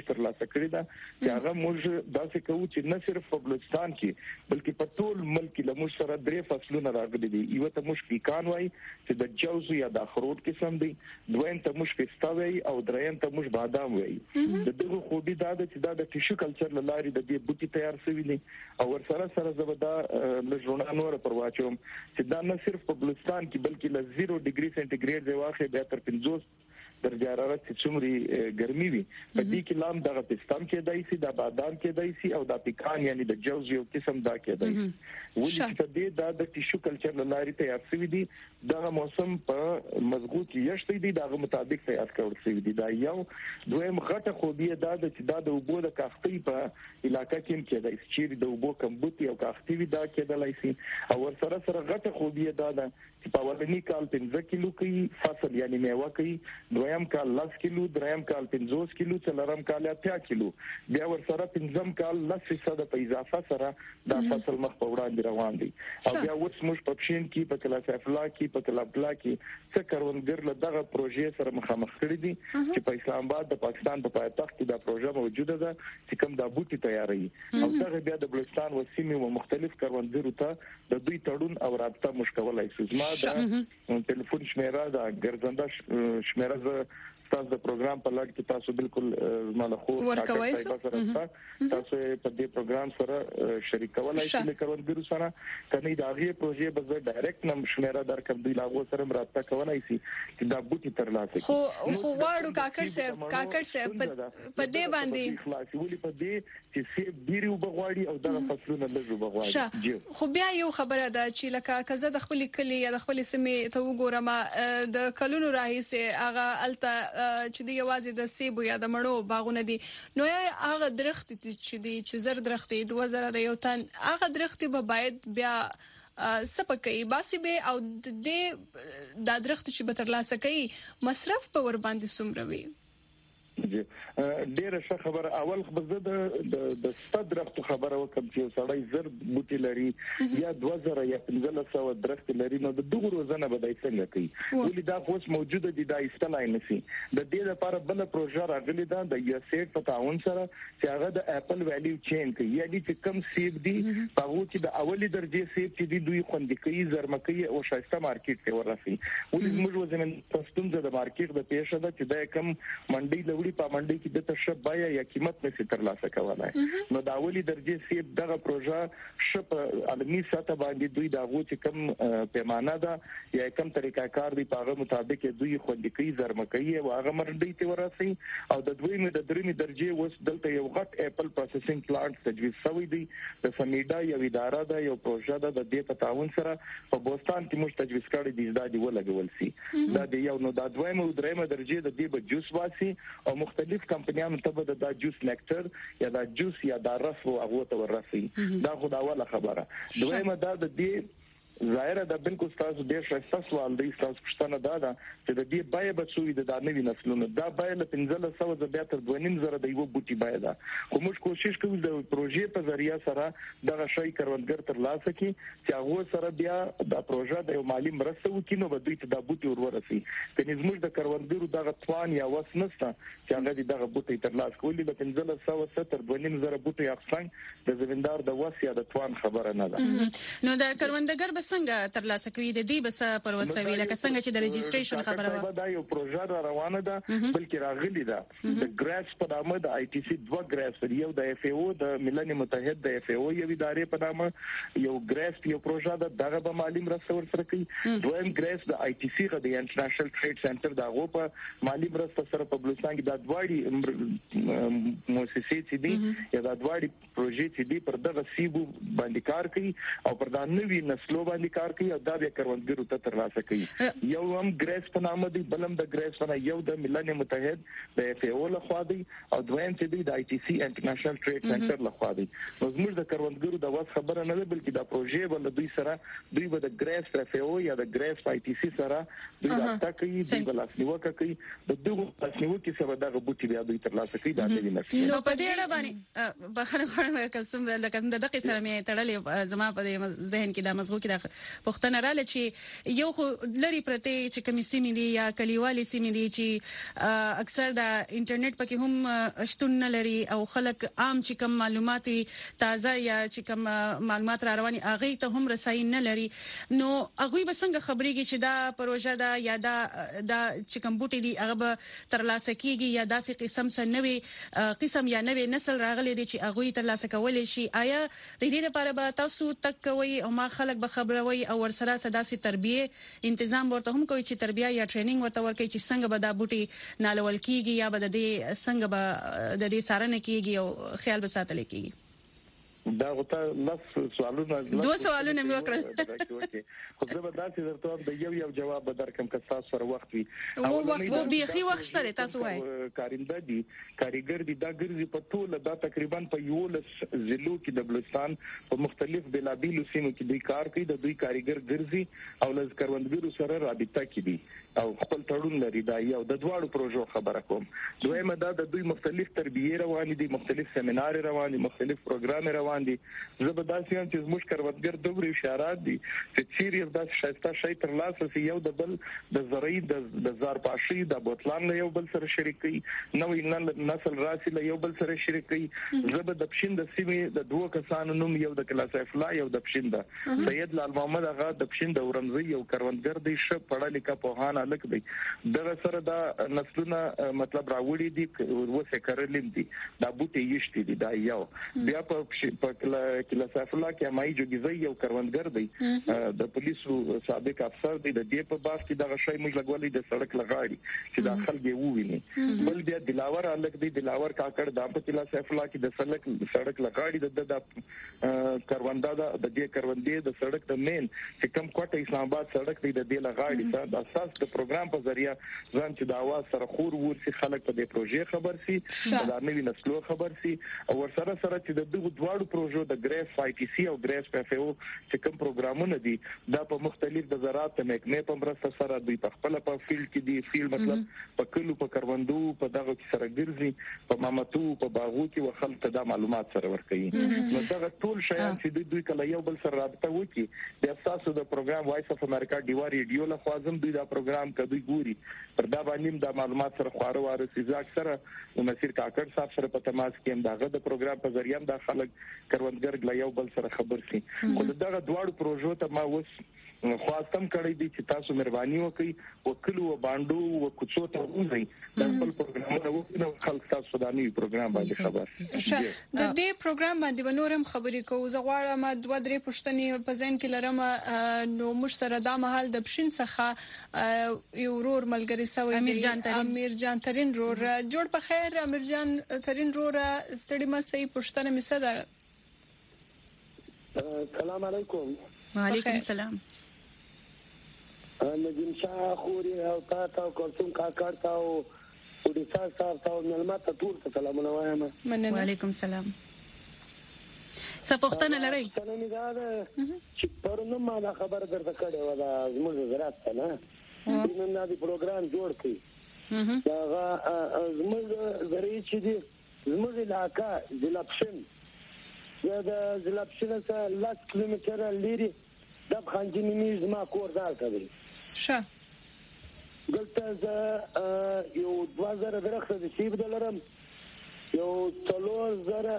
ترلاسه کړی دا چې هغه موږ داسې کوو چې نه صرف په بلوچستان کې بلکې په ټول ملک کې لمر سره 3 فصلونه راغلي دي. یو ته موږ پیکان وای چې د جوز یا د اخروت قسم دي، دویم ته موږ پستا وای او دریم ته موږ بادام وای. د دغه خوبي دا چې دا د ټیشو کلچر لاري د دې بوټي تیار شوی دي او ورسره سره زبدا لږونه نور پر واچوم چې دا نه صرف په بلوچستان کې بلکې له 0 ډیګري سنټیګریډ دی واخې بیا تر 50 درجه حرارت چې څومره ګرمي وي په دې کې لام دغه پستان کې دای سي د بادام کې دای سي او د پیکان یعنی د جوز یو قسم دا کې دای سي. ولې چې دې د ټیشو کلچر لاري تیار شوی دي دغه موسم په مزغو کې یشتي دي دغه مطابق تیار کړل شوی دي. دا یو دویم غټه خوبي دا چې دا د وبو د کاختي په علاقې کې دای سي چې د وبو کمبوتي او کاختي وي دا کې دای سي او ورسره سره غټه خوبي دا چې په ولني کال 15 کیلو کې فصل یعنی میوه کوي، دویم کال 10 کیلو، دریم کال 50 کیلو، څلورم کال 80 کیلو، بیا ورسره پنځم کال 10% په اضافه سره دا فصل مخ په وړاندې روان دي. او بیا اوس موږ په پښین کې په کلاس افلا کې په کلابلا کې څه کروندګر له دغه پروژې سره مخامخ کړي دي چې په اسلام آباد د پاکستان په پایتخت کې دا پروژه موجوده ده چې کوم د بوټي تیاری او دغه بیا د بلوچستان وسیمې او مختلف کروندګرو ته د دوی تړون او رابطه مشکولای شي. زما د ټلیفون شمیره دا ګرځنده شمیره تاسو د پروګرام په لړ کې تاسو بالکل مالخو ورکوي تاسو په دې پروګرام سره شریک کولای شئ د کروندګرو سره کني دا غي پروژې به ډایرکټ نم شمیره درکم دوی لاغو سره مرسته کولای شي چې دا بوټي ترلاسه کړي. خو واړو کاکړ صاحب په دې باندې خلاصي ولې په دې چې سیب ډیرو بغواړي او دغه فصلونه لږه بغواړي. خو بیا یو خبره ده چې لکه کزه د خپل کلی یا د خپل سیمې ته وګورم د کلونو راهیسه هغه الته چې دی یوازې د سیبو یا د مړو باغونه دي نو هغه درخت چې زر درخت 2000 د یو تن هغه درخت به باید بیا سپکې باسي به او د درخت چې به ترلاسه کوي مصرف په ور باندې سمروي. ډیره ښه خبره. اول خو د صدرخت خبره وکم چې سړی زر بوټي لري یا 2000 یا 1500 درخت لري نو د دغه روزنه به دای څنګه کوي ولې دا اوس موجوده دي دا استلای نشي. د دې لپاره بل پروژه راغلي ده د یوسیټ په تعاون سره چې هغه د اپل ویلیو چین کوي یعنی چې کم سیب دي هغه چې د اولی درجه سیب چې دی دوی خوندې کوي زرمکي او شایسته مارکیټ ته ورسي. ولې موږ زمين پښتون د مارکیټ د پیښه ده چې د کم منډي لوړي په منډي کې د تشبيه یا قیمت نشي ترلاسه کولای. نو دا اولی درجه سیب دغه پروژه شپ عالمي سطح باندې دوی دغه چې کم پیمانه ده یا کم طریقہ کار دی په هغه مطابق دوی خوندې کوي زرمکي او هغه منډي ته ورسي او د دوی د درېمې درجه وس دلته یو غټ اپل پروسسینګ پلانټ تجویز شوی دی د فنیډا یو اداره ده یو پروژه ده د دې په تعاون سره په بوستان کې موږ تجویز کړی دی د دې ولګول سي دا د یو نو د دویمه او درېمه درجه د دې به جوس واسي او مختلف کمپنیانو ته به د جوس نیکټر یا د جوس یا د رس او هغه ته ورسي. دا خداواله خبره. دویمه دا د دې ظاهره د بالکل تاسو ډیر ښه سوال دی تاسو پښتنه دا چې د دې بای بچوي د نوې نسلونو دا بای له 1500 د بیا تر 2.5 د یو بوټي بای دا کوم کوشش کوي د پروژې په ذریعہ سره دغه شی کروندګر تر لاسه کی چې هغه سره بیا د پروژه د یو مالی مرسته وکینو به دوی ته د بوټي ورورسي کني زموږ د کروندګرو دغه توان یا وس نشته چې هغه دغه بوټي تر لاس کولی د 1500 تر 2.5 بوټي اخسان د زمیندار د وس یا د توان خبره نه ده. نو د کروندګر څنګه ترلاسه کوي د دې بس پروسوي لکه څنګه چې د ريجستریشن خبره و دا یو پروژه روانه ده بلکې راغلي ده د ګراس په نامه د آی ټي سي دوه ګراس یو د اف او د ملل متحد د اف او یو ادارې په نامه یو ګراس یو پروژه ده دغه به مالی مرسته ورسره کوي دویم ګراس د آی ټي سي د انټرنیشنل ټریډ سنټر دغه په مالی مرسته سره په بلوچستان کې د دواړي مؤسسې چې دي یا د دواړي پروژې چې دي پر دغه سیبو باندې کار کوي او پر د نوې نسلو باندې کار کوي او دا به کروندګرو ته ترلاسه کوي. یو هم ګریس په نامه دی بلم د ګریس نه یو د ملل متحد د اف او له خوا دی او دویم چې دی د آی ټي سي انټرنیشنل ټریډ سنټر له خوا دی. نو زموږ د کروندګرو د واس خبره نه ده بلکې د پروژې بل دوی سره دوی به د ګریس اف او یا د ګریس آی ټي سي سره دوی راځي کوي دوی بل اسنیوکه کوي د دغه اسنیوکه سره دغه بوټي بیا دوی ترلاسه کوي دا نه نشي. نو په دې اړه باندې بخره کوم لکه د دقیق سره مې تړلې زما په ذهن کې د مزغو کې پښتنه رااله چې یو لری پرته چې کمیسي ملي یا کلیوالي سیمې دي چې اکثر د انټرنیټ پکې هم شتون نه لري او خلک عام چې کوم معلومات تازه یا چې کوم معلومات را رواني اغه ته هم رساي نه لري نو اغه به څنګه خبريږي چې دا پروژه دا یا دا چې کوم بوټي دي هغه به ترلاسه کیږي یا داسې قسم یا نوې نسل راغلي دي چې اغه ترلاسه کولای شي آیا د دې لپاره به تاسو تک کوي او ما خلک به خبروي او ورسره سداسي تربیه تنظیم ورته هم کوي چې تربیه یا ټریننګ ورته ورکوي چې څنګه به دا بوټي نالول کیږي یا به د دې څنګه به د دې سارنه کیږي او خیال به ساتل کیږي دا غوته لس سوالونه دوه سوالونه مې وکړل خو زه به تاسو درته د یو جواب به درکم که تاسو سره وخت وي او وخت به وخت شته تاسو وایي کارنده دي کاریګر دي دا ګرځي په ټوله دا تقریبا په یو لس ضلعو کې د بلوچستان په مختلف بلابیلو سیمو کې دوی کار کوي د دوی کاریګر ګرځي او لز کروندګرو سره رابطه کوي او خپل تړون لري دا یو د دواړو پروژو خبره کوم دویمه دا د دوی مختلف تربیه روان دي مختلف سیمینار روان دي مختلف پروګرام روان دي زبرداستيان چې زموږ کروندګر دوه اشارات دي چې چیرې د شایسته شي تر لاسه سی یو د بل د زرعي د زارپاشي د بوتلان له یو بل سره شریکي نوې نسل راسي له یو بل سره شریکي زبر د پښین د سیمې د دوه کسانو نوم یو د کلاس افلا یو د پښین د سید لال محمد اغا د پښین د ورمزي یو کروندګر دی ش پړه لیکه په هان الک دی دغه سره دا نسلونه مطلب راوړي دي وسه کړلې دي دا بوټي یشتي دي دا یو بیا په کلاس افلا کې مای جوګیزي یو کروندګر دی د پولیسو سابق افسر دی د دې په باس کې دغه شی موږ لګولې د سړک لغاړي چې داخل کې وویني بل بیا دلاور الک دی دلاور کاکړ د په کلاس افلا کې د سړک لغاړي د کروندا د دې کروندې د سړک د مین چې کم کوټه اسلام آباد سړک دی د دې لغاړي ته د اساس د پروګرام په ذریعہ ځان چې د اواز سره خور ورسي خلک په دې پروژې خبر سي د نوې نسلو خبر سي او ورسره سره چې د دغه دواړو پروژو د ګریس آی ټي سي او ګریس پی اف او چې کوم پروګرامونه دي دا په مختلف د زراعت محکمې په مرسته سره دوی په خپل په فیلډ کې دي فیلډ مطلب په کلو په کروندو په دغه کې سره ګرځي په مامتو په باغو کې وخت ته د معلومات سره ورکړي نو دا ټول شیان چې دوی کله یو بل سره رابطه وکړي د اساسو د پروګرام وایس اف امریکا ډیوا ریډیو له خوازم دوی دا پروګرام کوي ګوري پر دا باندې د معلومات سره خواره واره سيزا اکثره مسیر کاکړ صاحب سره په تماس کې دغه د پروګرام په ذریعہ د خلک کروندګر له یو بل سره خبر سي خو دغه دواړو پروژو ته ما وس خواستم کړی دي چې تاسو مهرباني وکړئ وکړو و باندې و کوڅو ته وځي د خپل پروګرامونه وکړو خلک تاسو د نوي پروګرام باندې خبر د دې پروګرام باندې بنورم خبرې کوو زه غواړم دوه درې پوښتنې په ځین کې لرم نو موږ سره د محل د بشین څخه یو ورور ملګری سوی امیر جان ترين رور جوړ په خیر امیر جان ترين رور ستړي مسې پوښتنه مې صدا السلام علیکم وعلیکم السلام نجم شاه خوري او تاسو کوم کاکړ تاسو ودیسا تاسو ملمت ټول ته سلامونه وایم وعلیکم السلام سپوښتنه لري څنګه دا چې پرونه ما خبر درته کړې و دا زموږ زراعت نه نن دا پروګرام جوړ کړي دا زموږ زرعي چې دي زموږ علاقہ ضلع د ضلع څخه 10 کیلومتره لري د خانجنی میز ما کور دار کوي شه دلته ز یو 2000 درخت د سیب دلرم یو 3000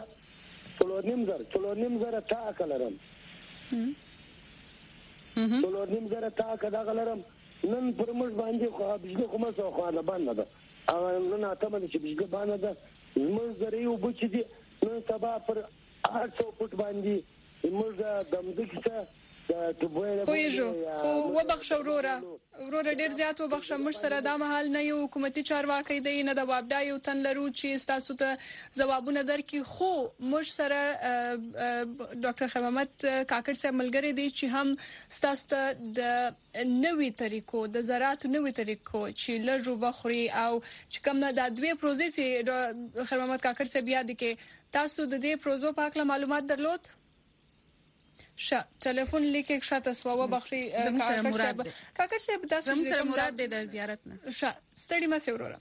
تا کلرم څلورنیم زره تا کلرم نن پر موږ باندې خو بجلی خو مسو خو نه باندې ده او نن اته باندې چې بجلی باندې ده موږ زری او بچ دي نن سبا پر 800 فوټ باندې موږ دمدکته پویجو خو وبخښ وروره ډیر زیات وبخښ موږ سره د محل نه یو حکومتي چارواکي دی نه د وابدا یو تن لرو چې تاسو ته ځوابونه درکې خو موږ سره ډاکټر خیر محمد کاکړ صاحب ملګری دی چې هم تاسو ته د نوې طریقو د زراعت نوې طریقو چې لږ وبخوري او چې کوم د دوی پروسې خیر محمد کاکړ صاحب یاد کې تاسو د دې پروژو په اړه معلومات درلود ټلیفون لیکه شاته سووا بخري کاکړ صاحب تاسو سره مراد د زیارت نه ستړي ما سره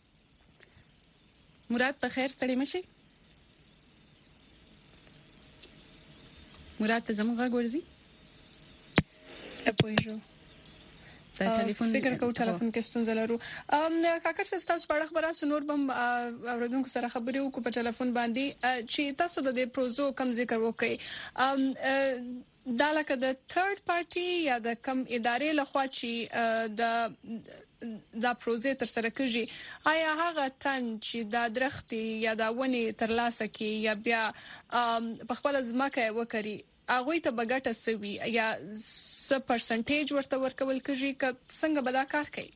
مراد په خیر ستړي مشي مراد ته زموږ غوړځي اپویجو ټلیفون فکر کوم ټلیفون کې ستونزه لرو کاکر صاحب تاسو په اړه خبره نور بم اوریدونکو سره خبرې وکړو په ټلیفون باندې چې تاسو د پروزو کم ذکر وکړي دا لکه د تھرد پارټي یا د کم ادارې لخوا چې دا پروژه تر سره کیږي آیا هغه تن چې دا درختي یا دا ونی تر لاسه کې یا بیا په خپل ځمکه وکړي هغه ته بغټه سوي یا څه پرسنټیج ورته ورکول کیږي ک څنګه به دا کار کوي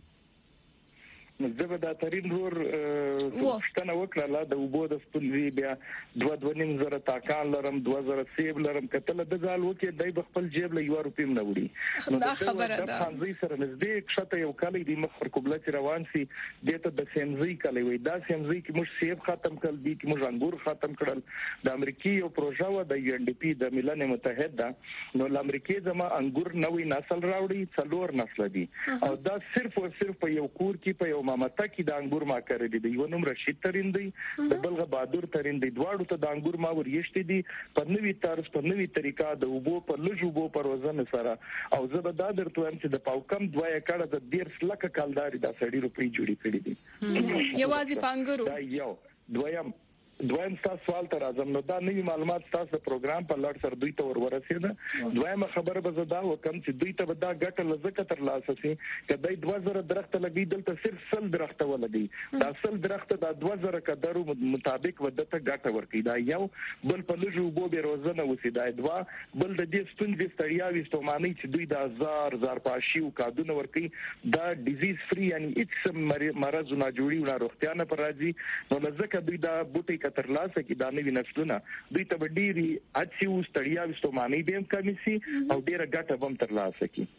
زه دا ترين ور پښتنه وکړه د وبو د ستونزې بیا 2.5 زره تاکان لرم 2000 سیب لرم کتل د ځال وکي دای خپل جیب له 1 روپیم نه وړي دا خبره ده خانزي سره نږدې کښته یو کلی دی مخ پر قبله روان سي دته د سیمزي کلی وي دا سیمزي کې موږ سیب ختم کړل دي کې موږ انګور ختم کړل د امریکای یو پروژه و د UNDP د ملل متحده نو د امریکای زما انګور نوې نسل راوړي څلور نسل دي او دا صرف او صرف په یو کور کې په یو مامتا کې د انګور ما کړی دی یو نوم رشید ترين دی د بلغه بہادر ترين دی دواړو ته د انګور ما ورېشتي دي په نوې طرز په نوې طریقه د وبو په لږوبو پر وزن سره او زه به دا درته وایم چې د پاوکم 2 کړه د 10 لک کالداري د سړي روپی جوړی کړی دي یوازې پانګرو دا یو دویم تاسو سوال تر اعظم نو دا نوی معلومات تاسو د پروګرام په لړ سره دوی ته ورسېده دویمه خبره به زدا وکم چې دوی ته دا ګټه لزکه تر لاسه سي کدی 2000 درخت لګیدل ته صرف 100 درخت ولګي دا 100 درخت د 2000 قدرو مطابق ودته ګټه ورکي دا یو بل په لږو بو به روزنه وسی دا دوا بل د دې ستونزې ستړیا وستوماني چې دوی د زار پاشي او کادونه ورکي دا ډیزیز فری یعنی هیڅ مرض نه جوړي او روغتیا نه پر راځي نو لزکه دوی دا بوټي تر لاسه کې دا نوی نسلونه دوی ته ډيري اچي او ستړیا وستوماني به کمی سي او ډیره ګټه هم تر لاسه کې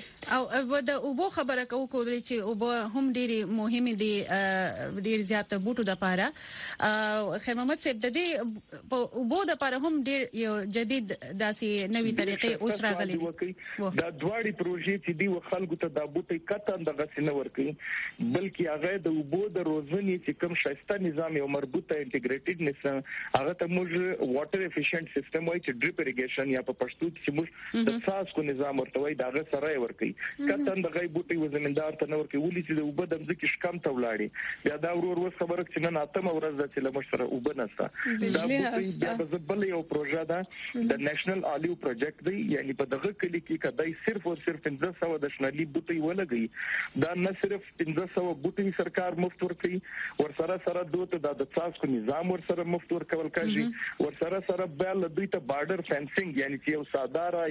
او د اوبو خبره کوي چې اوبو هم ډېری مهمه دي ډېر زیات بوټو د پاره خیر محمد صاحب د دې اوبو د پاره هم ډېر یو جدید داسې نوې طریقې اوس راغلي دا دواړي پروژې چې دی خلکو ته د بوټي کتن د غسینه ورکي بلکې هغه د اوبو د روزنې چې کوم شایسته نظام یو مربوطه انټیګریټډ نظام هغه ته موږ واټر افیشنت سیستم وایي چې ډریپ اریګیشن یا په پښتو کې موږ د ساس کو نظام ورته وایي دا راي ورکي کتن د غي بوټي و زمیندار ته نور کې ولې چې د وبد د ځکه شکم ته ولاړی بیا دا ورور وس خبره چې نن اتمه ورځ د چې لمشره وبنسته دا بوټي د بل یو پروژه ده د نېشنل الیو پروجیکټ دی یعنی په دغه کلی کې کدی صرف او صرف 1500 د نشنلی بوټي ولګي دا نه صرف 1500 بوټي سرکار مفت ورکي ور سره دوته د تاسو نظام ور سره مفت ورکول کیږي ور سره بل دوی ته بارډر فینسینګ یعنی چې یو ساداره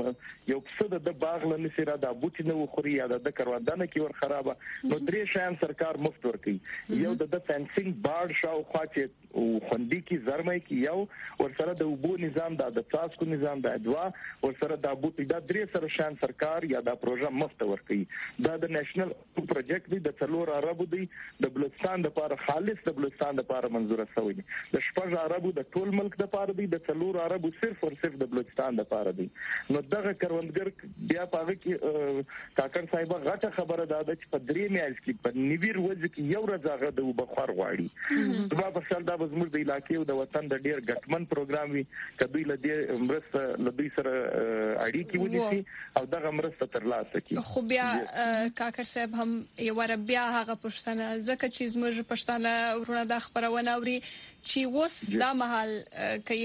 یو څه د باغ لنی سره دا بوټي نو خوري یا د کروندانه کې ور خرابه نو درې شان سرکار مفت ورکي یو د فینسینګ بارډ شاو خاطه او خوندې کې زرمای کې یو ور سره د وبو نظام د تاسو نظام د ادوا ور سره د بوټي د درې سره شان سرکار یا د پروژه مفت ورکي دا د نېشنل پروجیکټ دی د څلور عربو دی د بلوچستان لپاره خالص د بلوچستان لپاره منزور شوی دی د شپږ عربو د ټول ملک لپاره دی د څلور عربو صرف او صرف د بلوچستان لپاره دی نو دغه کروندګر بیا پاره کاکر صاحب غټه خبره ده چې په درې میاشت کې په نیویر وځي کې یو ورځ د بخار غواړي دا په شل دا زموږ د علاقې او د وطن د ډیر ګټمن پروګرام وي کدوې لدې مرسته لدې سره اړیکې ونیسي او دغه مرسته تر لاسه کړي خو بیا کاکر صاحب هم یو ور بیا هغه پښتنه زکه چې زموږ پښتنه ورونه د خبرونه اوري چې وس دا محل کې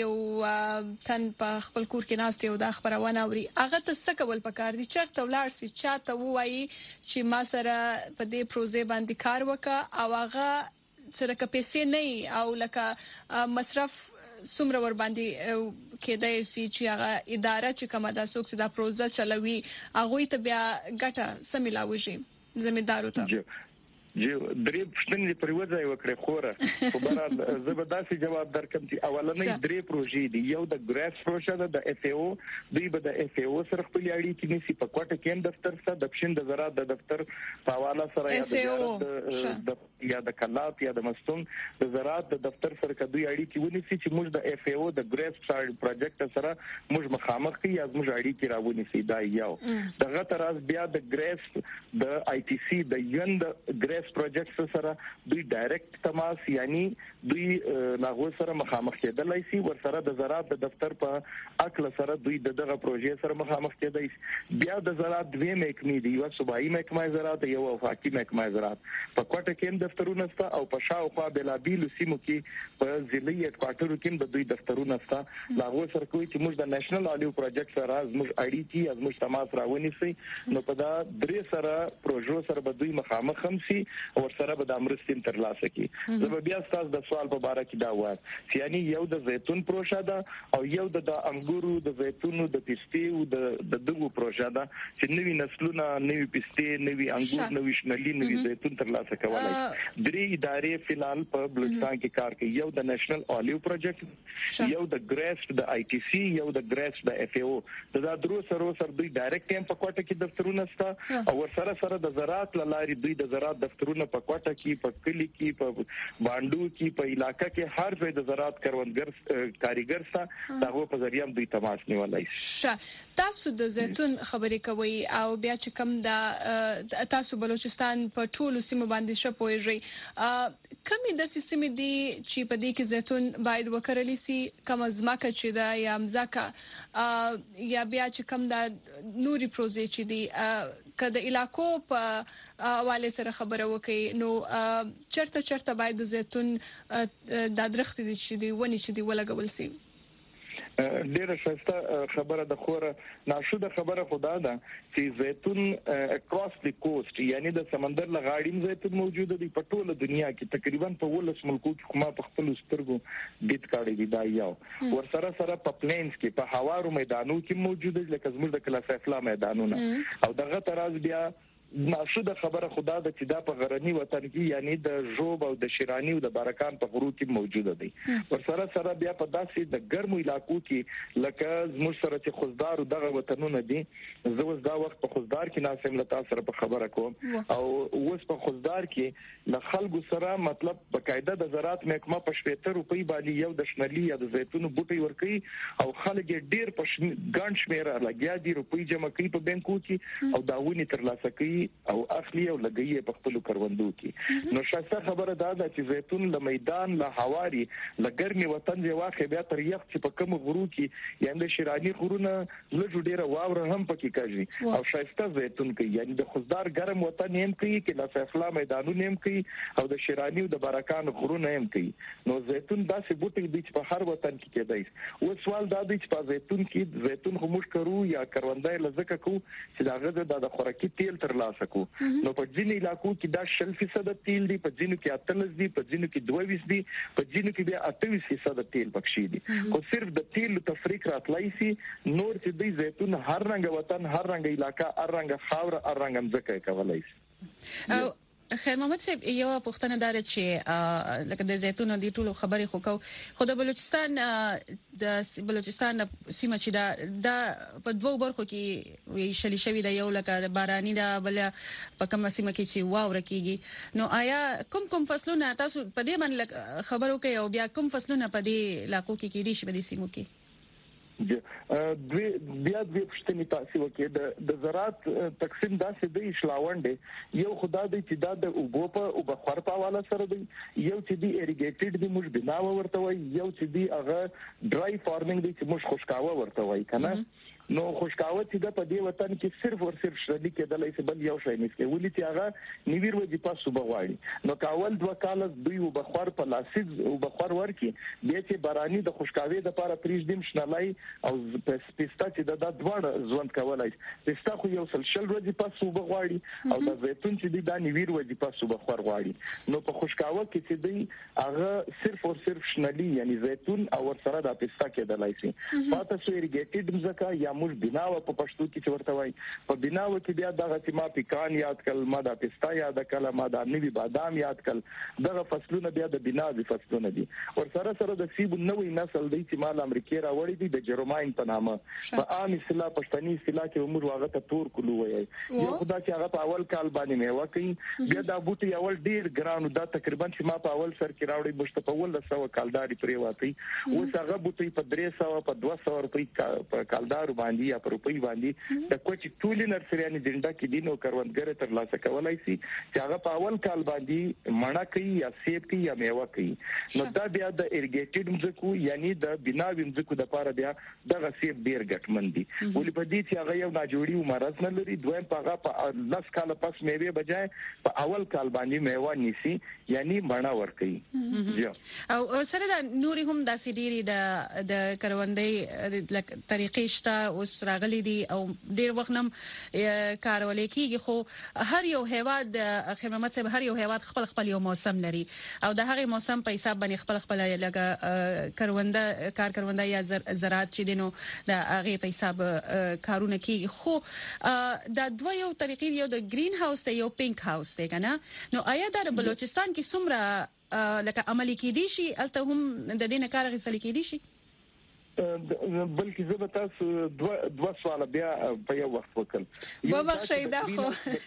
یو تن په خپل کور کې ناست یو د خبرونه اوري هغه ته څه کول پکار دي چرته ولار سي چاته وایي چې ما سره په دې پروژه باندې کار وکړه او هغه سره کپېسې نه او لکه مصرف څومره ور باندې کېدای سي چې هغه اداره چې کومه د سوکس د پروژه چلوي هغه ته بیا ګټه سملاوي زمیندارو ته درې پښتنې پریوځي وکړه خوره په بار زبرداسي جواب درکم چې اولنې درې پروژې دي یو د ګریس پروژه د اف ای او دوی به د اف ای او سره خپل اړیکې نيسي په کوټه کې دفتر سره د پښین د زراعت د دفتر په حواله سره یا د کلات یا د مستون د زراعت د دفتر سره کدوې اړیکې ونیسي چې موږ د اف ای او د ګریس پروجیکټ سره موږ مخامخ کې یا موږ اړیکې راونیسي دا یو دغه تراز بیا د ګریس د آی ټي سي د یند ګریس ګریس پروجیکټ سره دوی ډایرکټ تماس یعنی دوی لاغو سره مخامخ کېدلای شي ورسره د زراعت د دفتر په عقل سره دوی دغه پروژې سره مخامخ کېدای شي بیا د زراعت دوی محکمې دی یو صوبایي محکمه زراعت یو وفاقي محکمه زراعت په کوټه کې دفترونه ستا او په شاوخوا بلابیل سیمو کې په ضلعي هډ کوارټر کې د دوی دفترونه ستا لاغو سره کوي چې موږ د نېشنل الیو پروجیکټ سره موږ اړیکی از موږ تماس راونی سي نو په دا درې سره پروژو سره به دوی مخامخ هم سي او سره به د امرستین تر لاسه کی زه بیا تاسو د سوال په اړه کې دا وایم چې یعنی یو د زیتون پروژه ده او یو د انګورو د زیتونو د پستې او د دغو پروژه ده چې نوی نسلونه نوی پستې نوی انګور نوی شنلی نوی زیتون تر لاسه کولای درې ادارې فلال په بلوچستان کې کار کوي یو د نېشنل الیو پروجیکټ یو د ګریس د آی ټي سي یو د ګریس د اف ای او دا درو سره دوی ډایرکټ هم په کوټه کې دفترونه ستا او سره د زراعت لاري دوی د زراعت دفترونه په کوټه کې په کلی کې په باندو کې په علاقې کې هر ځای د زراعت کروندګر کاریګر ستا دغه په ذریعہ دوی تماس نیولای شي تاسو د زیتون خبرې کوي او بیا چې کوم د تاسو بلوچستان په ټولو سیمو باندې شپويږي کمی د سیمې دي چې په دې کې زیتون باید وکړل شي کوم ځمکه چې دا یا مزکه یا بیا چې کوم د نوري پروژې چې دي کله علاقو په حواله سره خبره وکړي نو چرته باید د زیتون د درخت دي چې دی ونی چې دی ولګول شي ډیره ښه خبره د خوره ناشوده خبره خدا ده چې زیتون اکراس دی کوست یعنی د سمندر لغاړیم زیتون موجود دی په ټوله دنیا کې تقریبا په 18 ملکو کې کومه په خپل سترګو بیت کاړي دی دا یو ورسره په پلینز کې په هوارو میدانو کې موجود دی لکه زموږ د کلاسافلا میدانونه او دغه تراز بیا ناشوده خبره خدا ده چې دا په غرنی وطن کې یعنی د ژوب او د شیرانی او د بارکان په غرو کې موجوده دي ورسره بیا په داسې د ګرمو علاقو کې لکه زموږ سره چې خوځدار دغه وطنونه دي زه اوس دا وخت په خوځدار کې ناسم لتا سره په خبره کوم او اوس په خوځدار کې د خلکو سره مطلب بقاعده د زراعت محکمه په 70 روپۍ باندې یو د شنلی یا د زیتون بوټي ورکي او خلک ډیر په ګڼ شمیر لګیا دي روپۍ جمع کوي په بانکو کې او داونی تر لاسه کوي او اخلي او لګي په خپل کروندو کې نو شاسته خبره دا ده چې زیتون له میدان له هواري لګرمي وطن دی واخې بیا تر یخ چې په کوم غرو کې یعنی شیرانی غرونه لږ ډیره واور هم پکې کوي او شاسته زیتون کوي یعنی د خوځدار ګرم وطن هم کوي کې لا فیصله میدانونه هم کوي او د شیرانی او د بارکان غرونه هم کوي نو زیتون داسې بوټي دي چې په هر وطن کې کېدای او سوال دا دی چې په زیتون کې زیتون خموش کرو یا کروندای لزکه کو چې داغه د خوراکي تیل تر سکو نو په ځینې علاقو کې دا 0% تیل دی په ځینو کې 18 دی په ځینو کې 22 دی په ځینو کې بیا 28% تیل پکې دي خو صرف د تیل تفریق راتلای شي نور چې د زیتون هر رنګ وطن هر رنګ علاقہ هر رنګ خاور هر رنګ ځکه کولای شي خیر محمد صاحب یو پوښتنه دار چې لکه د زیتون د ټولو خبرې خو د بلوچستان سیمه چې دا په دوه برخو کې وی شلی شوی د یو لکه باراني دا بل په کومه سیمه کې چې واور کیږي نو آیا کوم فصلونه تاسو په دې باندې خبرو کوي او بیا کوم فصلونه په دې علاقو کې کېدي شي په دې سیمو کې بیا د پښتني تاسو کې د زراعت تقسیم داسې دی شلاوندې یو خدا دی چې دا د اوبو په بخار په حواله سره دی یو چې دی اریګیټډ دی موږ بنا ورته وای یو چې دی هغه ډرای فارمینګ دی چې موږ خوشکاوه ورته وای کنه نو خوشکاوه چې د په دې وطن کې صرف او صرف شردي کېدلای شي بل یو شی نشته ولې چې هغه نیویر وظیفه صوبه غواړي نو کاول دوه کال دوی وبخور په لاسیز وبخور ورکی به چې باراني د خوشکاوي د لپاره پریږدم شنلای او پستا چې د دوړ ځوند کولای پستا خو یو سلشل وظیفه صوبه غواړي او د زیتون چې د نیویر وظیفه صوبه خور غواړي نو په خوشکاوه کې چې دی هغه صرف او صرف شنلی یعنی زیتون او ورسره د پستا کېدلای شي پاتې سو اریګیټډ مزکا یا موږ بناوه په پښتو کې ورته وای په بناوه کې بیا دغه چې ما پیکان یاد کړل ما د پستا یاد کړل ما د نوی بادام یاد کړل دغه فصلونه بیا د بناوي فصلونه دي ورسره د سیب نوې نسل دی چې مال امریکای راوړی دی د جروماین په نامه په عام اصطلاح پښتني اصطلاح کې موږ واغه ته تور کلو وای یو خدای چې هغه په اول کال باندې میوه کوي بیا دا بوټي اول ډیر ګرانو دا تقریبا چې ما په اول سر کې راوړی بشته په ول 100 کالداري پرې واتی اوس هغه بوټي په 300 په 200 روپۍ په کالدار باندې یا په روپۍ باندې د کوچ ټولې نرسریانې ډنډا کې دي نو کروندګر تر لاسه کولای شي چې هغه په اول کال باندې مڼه کوي یا سیب کوي یا میوه کوي نو دا بیا د ایرګیټډ مځکو یعنی د بنا مځکو د لپاره بیا دغه سیب ډیر ګټمن دي ولې په دې چې هغه یو ناجوړي مرز نه لري دویم په هغه په 10 کال پس میوه بجای په اول کال باندې میوه نیسي یعنی مڼه ور کوي او سره د نوري هم د سیډيري د کروندې طریقې شته اوس راغلي دي او ډیر وخت نم کارول کېږي خو هر یو هیواد خیر محمد صاحب هر یو هیواد خپل یو موسم لري او د هغه موسم په حساب باندې خپل لګه کارونده یا زراعت چې دینو د هغه په حساب کارونه کېږي خو د دوه یو طریقې یو د گرین هاوس ته یو پینک هاوس ته کنه نو آیا د بلوچستان کې څومره لکه عملی کېدی شي الته هم د دې نه کار غوښتل کېدی شي بلکې زه به تاسو دوه سوال بیا په یو وخت وکړم بابا شیدا خو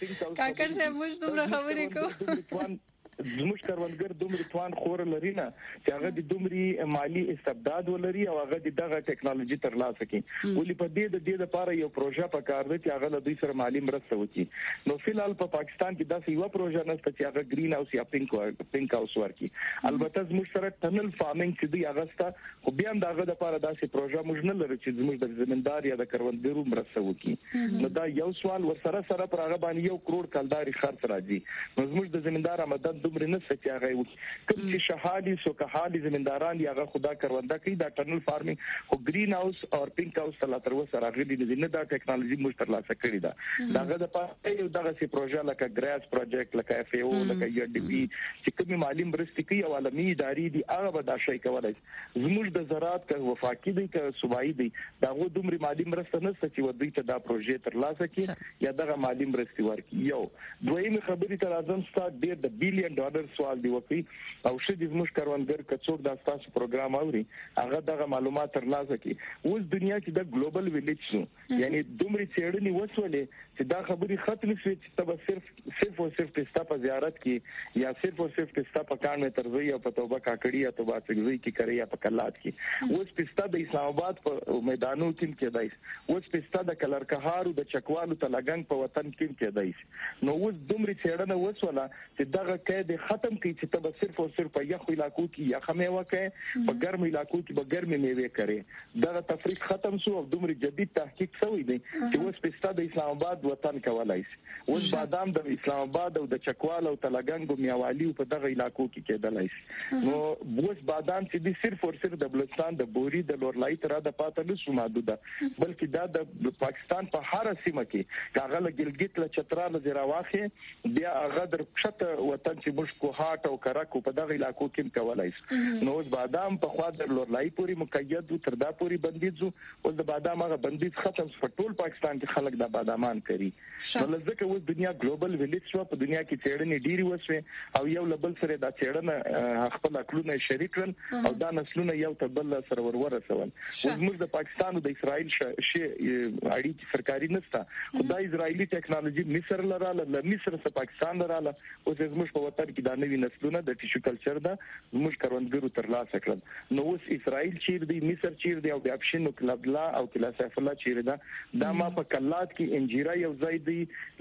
کاکر صاحب موږ دومره خبرې کوو زموږ کروندګر دومره توان خور لري نه چې هغه د دومره مالی استبداد ولري او هغه دغه ټیکنالوژي ترلاسه کړي ولې په دې لپاره یو پروژه پکار دی چې هغه له دوی سره مالی مرسته وکړي نو فلحال په پاکستان کې داسې یو پروژه نشته چې هغه گرین هاوس یا پینک هاوس ورکړي البته زموږ سره ټنل فارمینګ چې دی هغه ستا خو بیا هم دغه لپاره داسې پروژه موږ نه لرو چې زموږ د زمیندار یا د کروندګرو مرسته وکړي نو دا یو سوال ورسره پر هغه باندې 1 کروڑ کلداري خرڅ راځي نو زموږ د زمیندار آمدن دومره نه سچ هغه کوم چې شهادي سوکهالي زمینداران یغه خدا کرونده کوي دا ټنل فارمینګ او گرین هاوس او پینک هاوس تل تر وسه راغلي دي نه دا ټیکنالوژي موږ تر لاسه کړی دا دغه د پاره یو دغه سي پروژه لکه ګراس پروجیکټ لکه اف ای او لکه یو ډي پی چې کومي مالی مرستې کوي او عالمي ادارې دي هغه به دا شي کولای زموږ د زراعت که وفاقي دي که صوبایي دي داغه دومره مالی مرسته نه چې ودی ته دا پروژه تر لاسه کړي یا دغه مالی مرستې ورکړي یو دویمه خبرې تر اعظم ستاسو ډیر د $1 بلین سوال دی وکي او شې د زموږ کروندګر کڅوړ د تاسو پروګرام اوري هغه دغه معلومات ترلاسه کړي اوس دنیا کې د ګلوبل ویلیج شو یعنی دومره چېړنی وسولې چې دا خبري ختم شي چې تب صرف او صرف تاسو په زیارت کې یا صرف او صرف تاسو په کان مې ترځي او په توبه کاکړی یا توبه څنګه کې کوي یا په کلات کې اوس پستا د اسلام آباد په میدانو کې کېدای اوس پستا د کلرکهارو د چکوالو ته لګنګ په وطن کې کېدای نو اوس دومره چېړنه وسوله چې دغه قید ختم کی چې تب صرف او صرف په یخ علاقو کې یخ میوه کوي په ګرم علاقو کې به ګرم میوه کوي دا تفریق ختم شو او دومره جدید تحقیق شوی دی چې اوس پستا د اسلام آباد وطن کولای شي اوس بادام د اسلام آباد او د چکوال او تلګنګ میوالي په دغه علاقو کې کېدلای شي نو اوس بادام چې د صرف او صرف د بلوچستان د بوري د لورلای تر د پاتې نشو محدوده بلکې دا د پاکستان په هر سیمه کې هغه له ګلګت له چترال زراواخه بیا هغه در کښته وطن چې موږ کو هاټ او کرکو په دغه علاقو کې کولای شي نو اوس بادام په خوا د لورلای پوری مقید تر دا پوری بندیزو اوس د بادام هغه بندیز ختم په ټول پاکستان کې خلک د بادامان کوي نو لږه اوس دنیا ګلوبل ویلیج شو په دنیا کې چېړنې ډېری وسوي او یو لبل سره دا چېړنه خپل عقلونه شریک کړل او دا نسلونه یو تبل سره ورسول اوس موږ د پاکستان او د اسرائیل شي اړیکې سرکاري نسته خدای اسرائیلي ټیکنالوژي مصر لراله له مصر څخه پاکستان لراله اوس موږ په وطن کې دا نوی نسلونه د ټیشو کلچر دا موږ کروندګرو تر لاسه کړل نو اوس اسرائیل چیر دی مصر چیر دی او بیا پښینو کلب الله او کلا سیف الله چیر دا ما په کلات کې انجیرا یو ځای دی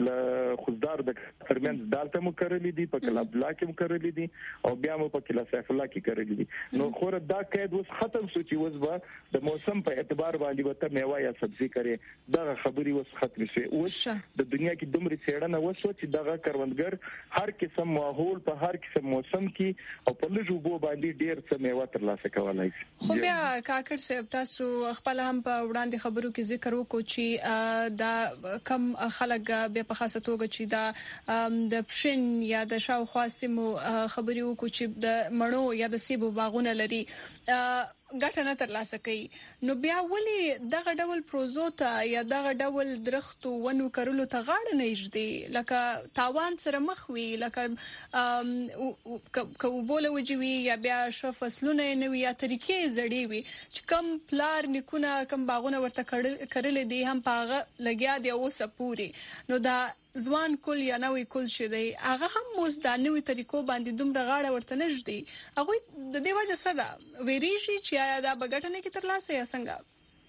ل خضدار د ترمنځ دالته مو کړلې دي په کلب الله کې مو کړلې دي او بیا مو په کلا سیف الله کې کړلې دي نو خور دا قید اوس ختم شو چې اوس به د موسم په اعتبار باندې وته میوه یا سبزي کړي دا خبري اوس ختم شي اوس د دنیا کې دومره څېړنه وسو چې دغه کروندګر هر قسم ماحول په هر قسم موسم کې او په لږو بو باندې ډیر څه میوه ترلاسه کولای شي خو بیا کاکر صاحب تاسو خپل هم په وړاندې خبرو کې ذکر وکړو چې دا کم خلک به په خاصه توګه چې دا د پښین یا د شاوخوا سیمو خبري وکړو چې د مڼو یا د سیبو باغونه لري ګټه نه ترلاسه کوي نو بیا ولې دغه ډول پروژو ته یا دغه ډول درختو ونو کرلو ته غاړه نه ایږدي لکه تاوان سره مخ وي لکه کوبول وجوي یا بیا شو فصلونه نه وي یا طریقې زړې وي چې کم پلار نکونه کم باغونه ورته کړل دي هم پاغه لګیا دی او سپوري نو دا ځوان کول یا نوې کول شي دی هغه هم موږ د نوې طریقو باندې دومره غاړه ورته نشدي هغه د دې وجه څه ده ویریږي چې دا بغټنه کې تر لاسه یا څنګه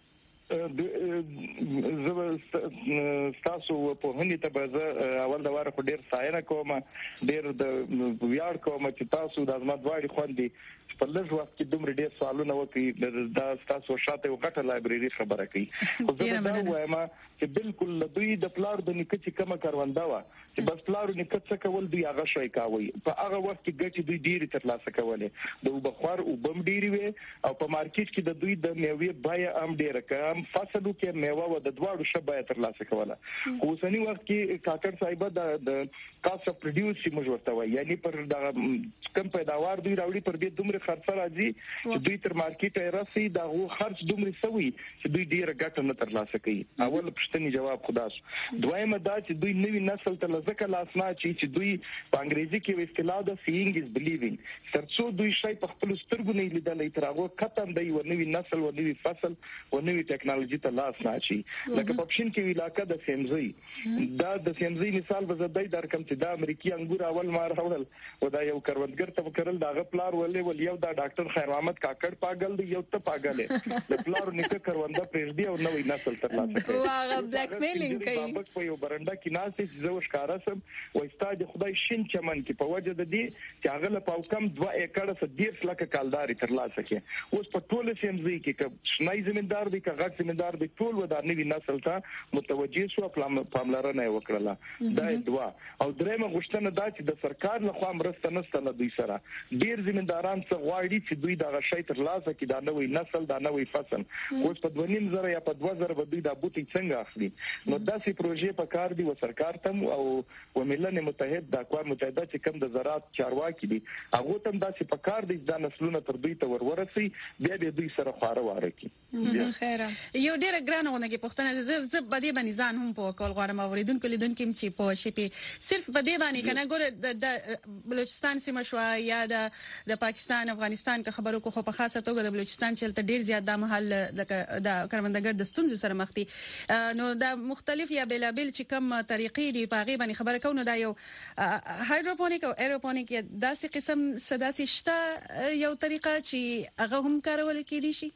تاسو په هني ته به اول د واره په ډیر ساينه کوم ډیر د ویاړ کوم چې تاسو د ازمات واړي خوندي په لږ وخت کې دومره ډیر سوالونه وکړي دا تاسو شاته یو غټه لایبرری خبره کوي خو زه دا وایم چې بالکل دوی د پلار د نکچې کومه کاروندا و چې بس پلار نکڅ کول دی هغه شوي کاوي په هغه وخت کې ګټي دوی ډیری ترلاسه کولې د وبخور او بم ډیری وي او په مارکیټ کې د دوی د میوې بای ام ډیره کم فصلو کې میوه و د دواړو شبای ترلاسه کوله خو اوسنی وخت کې کاکړ صاحب د کاست اف پروډوس موږ ورته وایي یعنی پر د کم پیداوار دوی راوړي پر دې دومره خرڅ راځي چې دوی تر مارکیټ راسي دا خرڅ دومره سوي چې دوی ډیره ګټه نه ترلاسه کوي اول پښتني جواب خداس دویمه دا چې دوی نوی نسل ته لزکه لاسنا چې دوی په انګریزي کې اصطلاح د seeing is believing ترڅو دوی شي په خپل سترګو نه لیدل تر هغه ختم دی و نوی نسل و نوی فصل و نوی ټیکنالوژي ته لاسنا شي لکه په پښین کې علاقې د سیمزي دا د سیمزي مثال به زدای در کوم چې د امریکای انګور اول مار حوال و دا یو کروندګر ته وکړل دا پلار ولې ول یو دا ډاکټر خیر محمد کاکړ پاگل دی یو ته پاگل دی د پلار نیکه کرونده پرېږدي او نوې نسل ترلاسه کوي واغه بلیک میلینګ کوي په یو برنده کې ناس چې زو ښکارا سم و استاد خدای شین چمن کې په وجه د دې چې هغه له پاوکم 2 ایکړه څخه 10 لک کالداري ترلاسه کوي اوس په ټوله سیمځي کې شنای زمیندار دي که غټ زمیندار دي ټول و د نوې نسل ته متوجي شو پاملرنه وکړه دا دوا او درېمه غوښتنه دا چې د سرکار له خوا مرسته نشته له دوی سره ډیر زمینداران څه غواړي چې دوی دا شی ترلاسه کړي دا نوې نسل دا نوې فصل اوس په 2.5 یا په 2000 به دوی دا بوتي څنګه اخلي نو داسې پروژې په کار دي و سرکار تم او ملل متحد د اقوام متحده چې کوم د زراعت چارواکي دي هغه تم داسې په کار دي د نسلونو تر دوی ته ورورسي بیا به دوی سره خواره واره کی خیره یو ډیره ګرانونه کې پښتنه زه بده باندې ځان هم په کول غواړم اوریدونکو لیدونکو چې په شي په صرف بده باندې کنه ګوره د بلوچستان سیمه شو یا د پاکستان افغانستان که خبرو کو په خاصه توګه د بلوچستان چې تل ډیر زیات د محل د کروندګر د ستونزې سره مخ دي نو دا مختلف یا بلابل چې کوم طریقې دی په غیبه باندې خبره کوو دا یو هایدروپونیک او ایروپونیک یا داسې قسم سداسي شته یو طریقه چې هغه هم کارول کېدي شي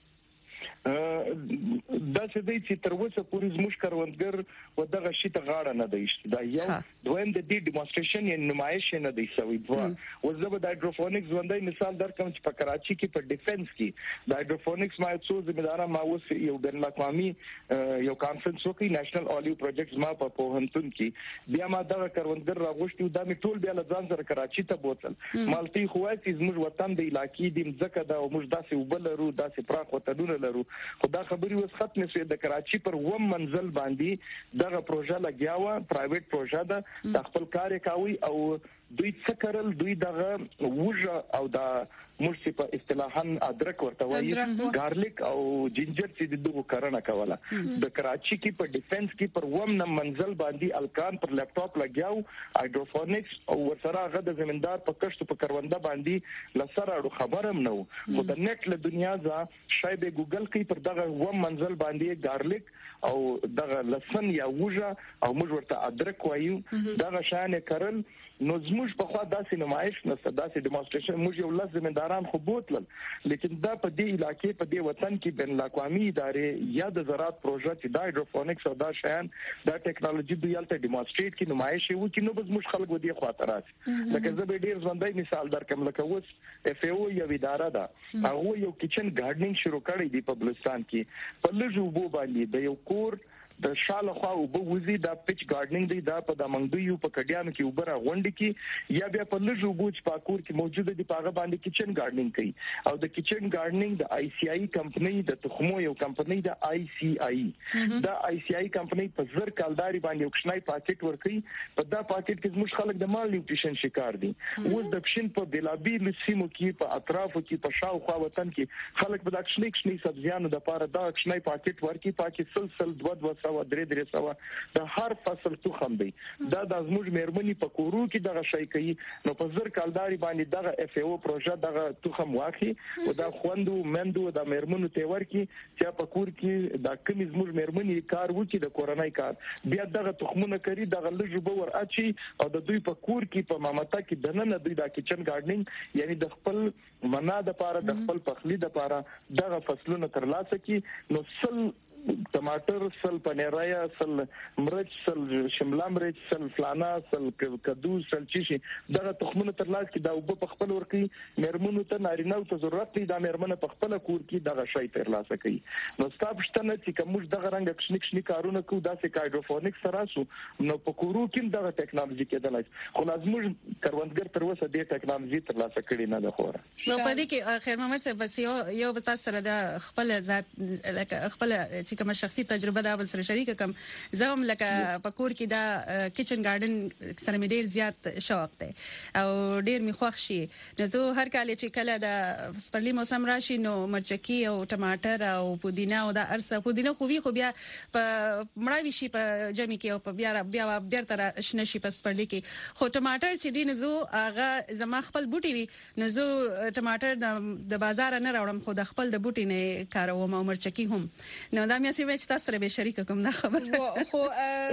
دا چې دوی چې تر اوسه پورې زموږ کروندګر و دغه شي ته غاړه نه دی دا یو دویم د دې ډیمونستریشن یا نمایش نه دی سوي دوا وزبه د هایدروفونیکس ژوندۍ مثال درکم چې په کراچي کې په ډیفنس کې د هایدروفونیکس ما څو ځمېداران ما اوس یو بین الاقوامي یو کانفرنس وکړي نېشنل الیو پروجیکټس ما په پوهنتون کې بیا ما دغه کروندګر راغوښتي دا می ټول بیا ځان سره کراچي ته بوتل مالتي خواتي زموږ وطن د علاقې د مځکه دا موږ داسې وبلرو داسې پراخ وطنونه لرو خدا خبري وس ختم شوه د کراچي پر و منزل باندې دغه پروژه لګیاوه پرایویټ پروژه ده د خپل کار کوي او دوی څه کړل دوی دغه وژه او د مرسي په اصطلاحاً ادرک ورته وایي ګارلیک او جنجر چې دغه کارونه کوله د کراچي کې په ډیفنس کې پر وم منزل باندې الکان پر لپټاپ لګیاو هایدروفونیکس او ورسره غد زمیندار په کشت په کرونده باندې لسره خبرم نو خو د نت له دنیا ځا شاید ګوګل کې پر دغه وم منزل باندې ګارلیک او دغه لسن یا وژه او موږ ورته ادرک وایو دغه شان کړل نو زموږ په خوا داسې نمایش نشته داسې ډیمونستریشن موږ یو لږ زمینداران خو بوتل لیکن دا په دې علاقې په دې وطن کې بین الاقوامي ادارې یا د زراعت پروژه چې د هایدروفونیکس او دا شیان دا ټیکنالوژي دوی یالته ډیمونستریټ کې نمایش وکړي نو زموږ خلک ودی خاطر راځي لکه زه به ډیر ژوندۍ مثال درکم لکه اوس اف او یو اداره ده هغه یو کچن ګارډنینګ شروع کړی دی په بلوچستان کې په لږو بو باندې د یو کور د شاله خوا او به وزي د پچ ګارډنینګ دی دا په د منګیو په کډیانو کې وبره غونډي کې یا بیا په لږو بوج پاکور کې موجوده دی پاغه باندې کچن ګارډنینګ کوي او د کچن ګارډنینګ د آی سی آی کمپنی د تخمو یو کمپنی د آی سی آی د آی سی آی کمپنی په زر کالداري باندې یو کښنای پاکټ ورکړي په دا پاکټ کې زموږ خلک د مال نیوټریشن شکار دي اوس د پښین په بلابیل سیمو کې په اطرافو کې په شاوخوا وطن کې خلک په دا کښنای سبزیانو د پاره دا کښنای پاکټ ورکړي پاکي سلسل 2 سو 2-3 د هر فصل تخم دی دا د زموږ مېرمنې په کورو کې دغه شی کوي نو په زر کالداري باندې دغه اف او پروژه دغه تخم واخی او دا خوندو مندو د مېرمنو ته ورکی چې په کور کې د کمی زموږ مېرمنې کار وکړي د کورنۍ کار بیا دغه تخمونه کوي دغه لږ به ور اچي او د دوی په کور کې په مامتا کې دنه دوی د کچن ګارډنینګ یعنی د خپل منا د پاره د خپل پخلی د پاره دغه فصلونه ترلاسه کی نو سل ټماټر سل پنیرایا سل مرچ سل شملا مرچ سل فلانا سل کدو سل چیشي دغه تخمونه ترلاسه کی دا وب په خپل ورکی مېرمنو ته نارینه ته ضرورت دی دا مېرمنه په خپل کور کې دغه شی ترلاسه کوي نو ستاسو شتنه چې کوم دغه رنګ کښنی کارونه کوو داسې هایدروفونیک سره سو نو په کورو کې دغه ټیکنالوژي کېدلای خو لازم کروندګر تر اوسه د ټیکنالوژي ترلاسه کړي نه ده خوره نو په دې کې خیر محمد صاحب بس یو بتا سره د خپل ذات لکه خپل چې کوم شخصي تجربه دا سره شریک کوم زم لکه پکور کې دا کچن ګارډن سره مې ډیر زیات شوق دی او ډیر می خوښ شي نو زه هر کال چې کله د سپرلی موسم راشي نو مرچکی او ټماټر او پودینه او دا ارسه پودینه خو بیا په مړاوي شي په جمی کې او په بیا تر شنشي په سپرلی کې خو ټماټر چې دین زو هغه زما خپل بوټي وي نو زه ټماټر د بازار نه راوړم خو د خپل د بوټي نه کاروم او مرچکی هم نو دا مې چې تاسو سره به شریک کوم نه خبر خو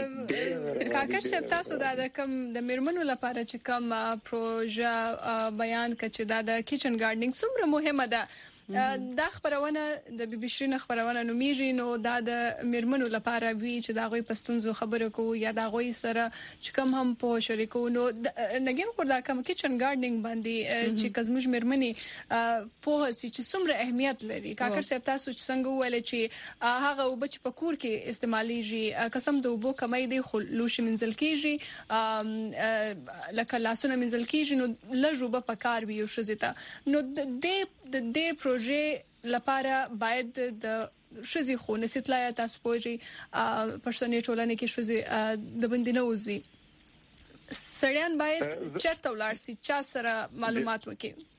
کاکر صاحب تاسو د کوم د مېرمنو لپاره چې کوم پروژه بیان کړي دا د کچن ګارډنینګ څومره مهمه ده دا خبرونه د بي بي شرین خبرونه نومیږي نو دا د مېرمنو لپاره وی چې دا غوي پستونزو خبرو کو یا دا غوي سره چې کوم هم په شریکو نو نګین خو دا کوم کچن ګارډنینګ باندې چې کزموج مېرمنې په هڅه چې څومره اهمیت لري کاکر صاحب تاسو چې څنګه ویل چې هغه وبچ په کور کې استعماليږي قسم د وبو کمای دی خلوش منزل کیږي لکه لاسونه منزل کیږي نو لږه په کار ویو شزتا نو د پروژې لپاره باید د شزي خو نسیتلا تاسو پوجي پښتني ټولنې کې شزي د بندینوزي سړیان باید چرته ولر سي چا سره معلومات وکړي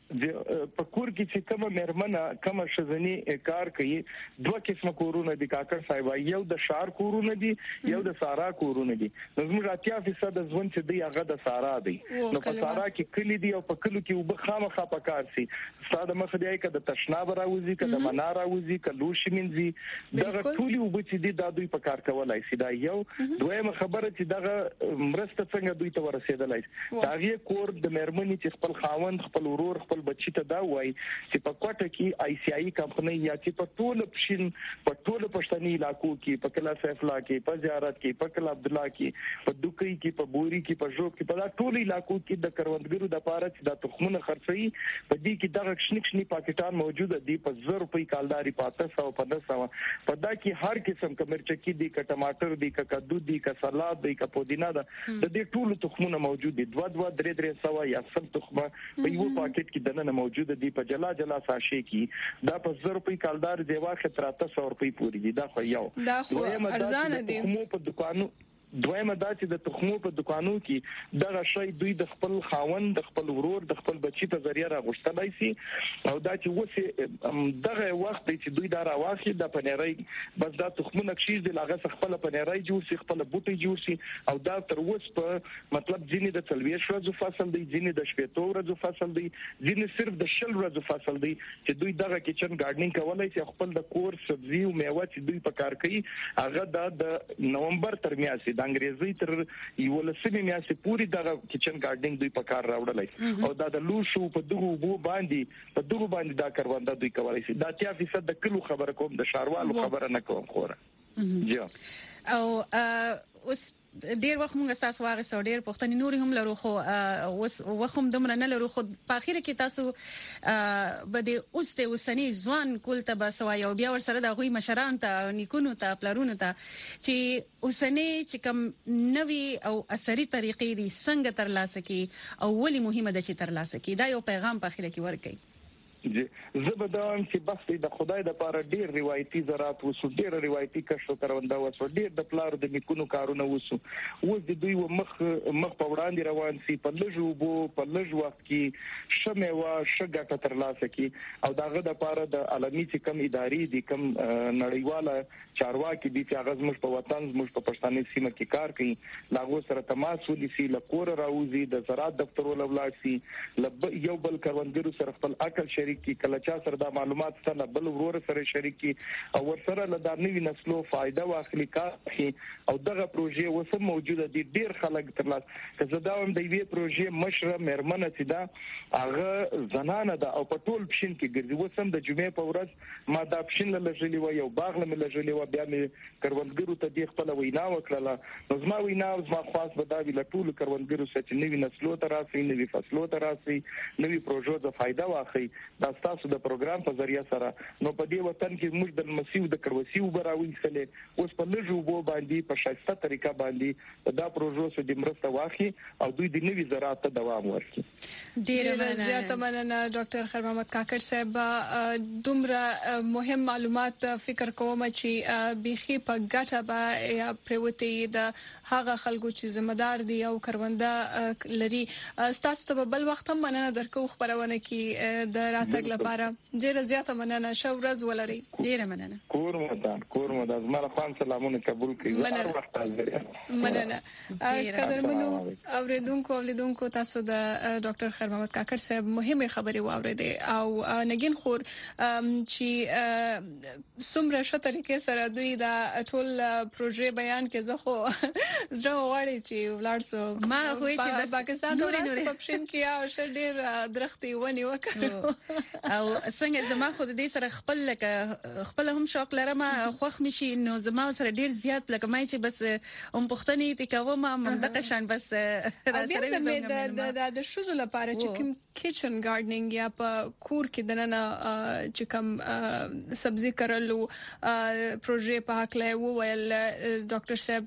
په کور کې چې کومه مېرمنه کومه شزنی کار کوي دوه قسمه کورونه دي کاکر صاحب یو د شار کورونه دي یو د سارا کورونه دي زموږ 80% د ژوند چې دی هغه د سارا دی نو په سارا کې کلی دی او په کلو کې وب خامخا پکار سي ساده مخ دی کده تشناب راوځي کده منار راوځي کلو شمنځي دغه ټولي وب چې دی د دوی پکار کولای سي دا یو دویمه خبره چې دغه مرسته څنګه دوی ته ورسېدلای دا غي کور د مېرمنې چې خپل خاوند خپل ورور خپل بچی ته دا وای چې په کوټه کې آی سی آی کمپنی یا چې په ټول پښین په ټول پښتني علاقو کې په کلا سیفلا کې په زیارت کې په کلا عبد الله کې په دوکۍ کې په بوري کې په ژوب کې په دا ټول علاقو کې د کروندګرو د پاره چې د تخمونه خرڅي په دې کې دغه شنی پاکستان موجوده دي په 1000 روپۍ کالداري پاته 100 په دا کې هر قسم کمرچکی دي ک ټماټر دي ک کدو دي ک سلاد دي ک پودینه ده د دې ټول تخمونه موجود دي 2-3 یا سل تخمه په یو پاکټ کې دنه موجود دي په جلا ساشې کې دا په 1000 روپۍ کالدار دی واخه 300 روپۍ پوری دي دا خو یو دا خو ارزانه دي په دکانو دویمه دا چې د تخمو په دکانو کې دغه شی دوی د خپل خاوند د خپل ورور د خپل بچی په ذریعہ راغوښتلای شي او دا چې وسه دغه وخت چې دوی دا راوخی د پنیرای بس دا تخمونه کشیز د لاغه خپل پنیرای جوړ شي خپل بوټي جوړ شي او دا تر اوس په مطلب ځینې د تلويش ورځو فصل دی ځینې د شپېتو ورځو فصل دی ځینې صرف د شل ورځو فصل دی چې دوی دغه کچن ګارډنینګ کولای شي خپل د کور سبزی او میوه چې دوی په کار کوي هغه د نومبر تر میاشتې د انګریزي تر یو لسمه میاشتې پوری دغه کچن ګارډنینګ دوی په کار راوړلای او دا د لوشو په دغه وبو باندې دا کارونده دوی کولای شي دا 80% د کلو خبره کوم د شاروالو خبره نه کوم خوره جی او اوس ډیر وخت موږ تاسو واغسته ډیر پښتني نوري هم لرو خو وخم دومره نه لرو خو په اخر کې تاسو بده اوس ته وسنی ځوان کول ته بسوا یو بیا ور سره د غوي مشران ته نیکونو ته پلارونو ته چې اوسنی چې کوم نوي او اثري طریقې دي څنګه ترلاسه کی او ولې مهمه ده چې ترلاسه کی دا یو پیغام په اخر کې ورکړي زبدان چې بس د خدای د پاره ډیر روایتي زراعت وسو ډیر روایتي کښت کرونده وسو ډیر د پلار د میکونو کارونه وسو اوس د دوی مخ په وړاندې روان سي په لږو بو په لږ وخت کې شمه شګه تر لاسه کې او داغه د پاره د عالمي چې کم ادارې دي کم نړیواله چارواکي دي چې هغه زموږ په وطن زموږ په پښتني سیمه کې کار کوي لاغو سره تماس ولسی لکور راوزي د زراعت دفتر ولولاسي یو بل کروندګرو سره خپل عقل شریک کی کله چا سره د معلومات سره بل ورور سره شریک کی او ورسره له د نوې نسلو فائدہ واخلي کار او دغه پروژې وسه موجوده دي ډیر خلک ترلاس که زداوم د وی پروژې مشره مرمنه چې دا هغه زنانه ده او په ټول پښین کې ګرځي وسم د جمعې په ورځ ما دا پښین لږلی و یو باغ لمه لږلی و بیا مې کروندګرو ته د خپل وینا وکړه نو زما وینا زما خاص به دا ویل ټول کروندګرو چې نوې نسلو ته راسي نوې فصلو ته راسي نوې پروژو ته فائدہ واخلي دا تاسو د پروګرام په ذریعہ سره نو په دې وطن کې موږ د مسیو د کروسیو براوېستلې اوس په لږو بو باندې په شایسته طریقه باندې دا پروژو سره د مرسته واخلي او دوی د نوي زراعت ته دوام ورکړي ډیر زیاته مننه ډاکټر خیر محمد کاکړ صاحب دومره مهم معلومات فکر کوم چې بيخي په ګټه به یا پروتي د هغه خلکو چې ذمہدار دي او کرونده لري تاسو ته بل وخت هم مننه درکو خبرونه کې د راتګ لپاره ډیر زیاته مننه شو ورځ ولري ډیر مننه کور مدان زما خپل سلامونه قبول کړئ هر وخت حاضر مننه قدرمنو اوریدونکو تاسو د ډاکټر خیر محمد کاکړ صاحب مهمه خبري واوریدې او نګین خور چې څومره ښه طریقې سره دوی دا ټول پروژې بیان کې زه خو زړه وړي چې ولارسو ما هوی چې پاکستان نوري په پښین کې او ش ډیر درختي ونی وکړو او څنګه زما خو د دې سره خپل هم شوق لرم خوښ مشي نو زما سره ډیر زیات لکه مې چې بس پښتني تکوم منطقه شان بس را سره د شوزو لپاره چې کچن ګارډنینګ یا په کور کې دنه چې کوم سبزي کرلو پروژې په حق له وویل ډاکټر صاحب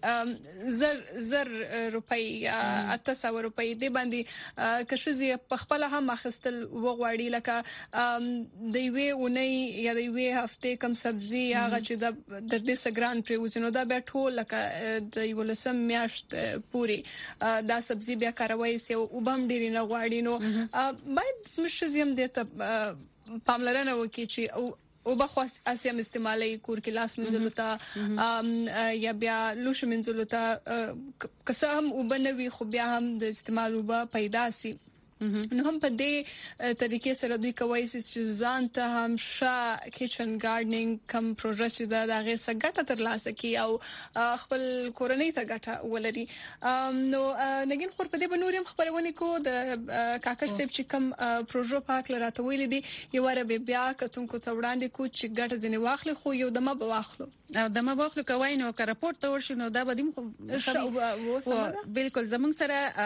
چې زر روپۍ 800 روپۍ دی باندې کښوزي په خپل هم اخستل وغواړي لکه د وی اونۍ یا د وی هفته کم سبزي هغه چې د دې سګران پروزینو دا به ټول لکه د ولسم میاشت پوری دا سبزي بیا کاروي سي او بم ډیر نه غواړي نو باید سمشزیم د ته پاملرنه وکړي چې او بخواس اسیم استعمالي کور کې لاس منځلوتا یا بیا لوش منځلوتا که هم وبنوي خو بیا هم د استعمال وب پیدا سي نو هم په دې طریقې سره دوی کوي چې ځان ته هم شا کچن ګارډنینګ کم پروژه چې دا غي سګټه تر لاسه کی او خپل کورنۍ ته ګټه ولري نو نګین خور په دې بنورم خبرونه کو د کاکړ صاحب چې کم پروژه پاک لراته ویل دي یو ور به بیا کتون کو څوړاندې کو چې ګټه ځنی واخلي خو یو دمه به واخلو او دمه واخلو کوي نو که راپورټ ته ورشي نو دا به دیم بالکل زمونږ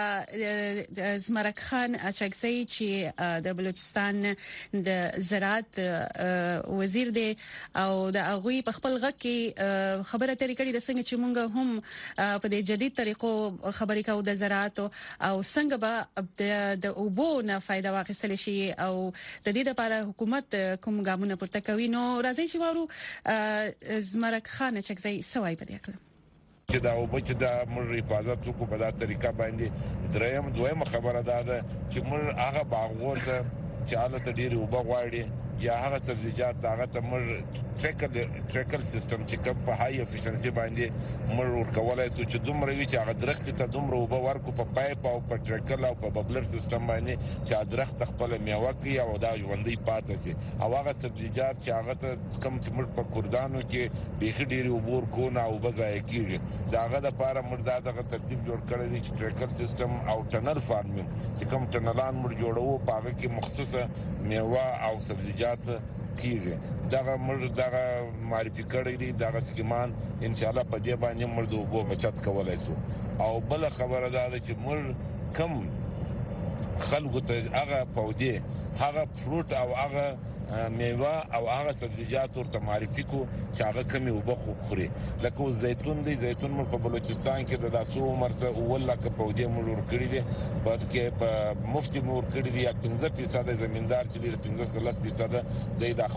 سره زمرک خان اچکسي چې د بلوچستان د زراعت وزیر دی او د اغوی په خپل غږ کې خبره ترې کړې د څنګه چې مونږ هم په دې جدید طریقو خبرې کوو د زراعت او څنګه به د اوبو نه فائدہ واخیستل شي او د دې لپاره حکومت کوم ګامونه پورته کوي نو راځي چې وارو زمرک خان اچکسي سوای په دې کړم چې دا او بچ دا موږ حفاظت وکړو په دا طریقه باندې دویمه خبره ده چې موږ هغه باغور ته چې حالت ډیر وبغواړي یا هغه سبزیجات هغه ته موږ ټریکل سیستم چې کوم په هاي افیشنسي باندې موږ ورکولای شو چې دومره وی چې هغه درخت ته دومره وب ورکو په پایپ او په ټریکل او په ببلر سیستم باندې چې درخت خپل میوه کوي او دا ژوندۍ پاتې شي او هغه سبزیجات چې هغه ته کوم چې موږ په کوردانو کې بيخي ډیر وبور کو نه او بځای کیږي داغه د لپاره موږ دغه ترتیب جوړ کړی دی چې ټریکل سیستم او ټنل فارمینګ چې کوم ټنلان موږ جوړو په هغه کې مخصوصه میوه او سبزیجات کیږي دغه معرفي کړی دی دغه سکیمان ان شاء الله په دې باندې موږ د وبو بچت کولای شو او بل خبره ده چې موږ کم خلکو ته هغه پودې هغه فروټ او هغه میوه او هغه سبزیجات ورته معرفي کو چې هغه کمی وبخو خوري لکه زیتون دی زیتون مر په بلوچستان کې د داسو عمر سره ولا ک په دې مور کړی دي بلکې په مفتي مور کړی دي 15% زمیندار چې 15% د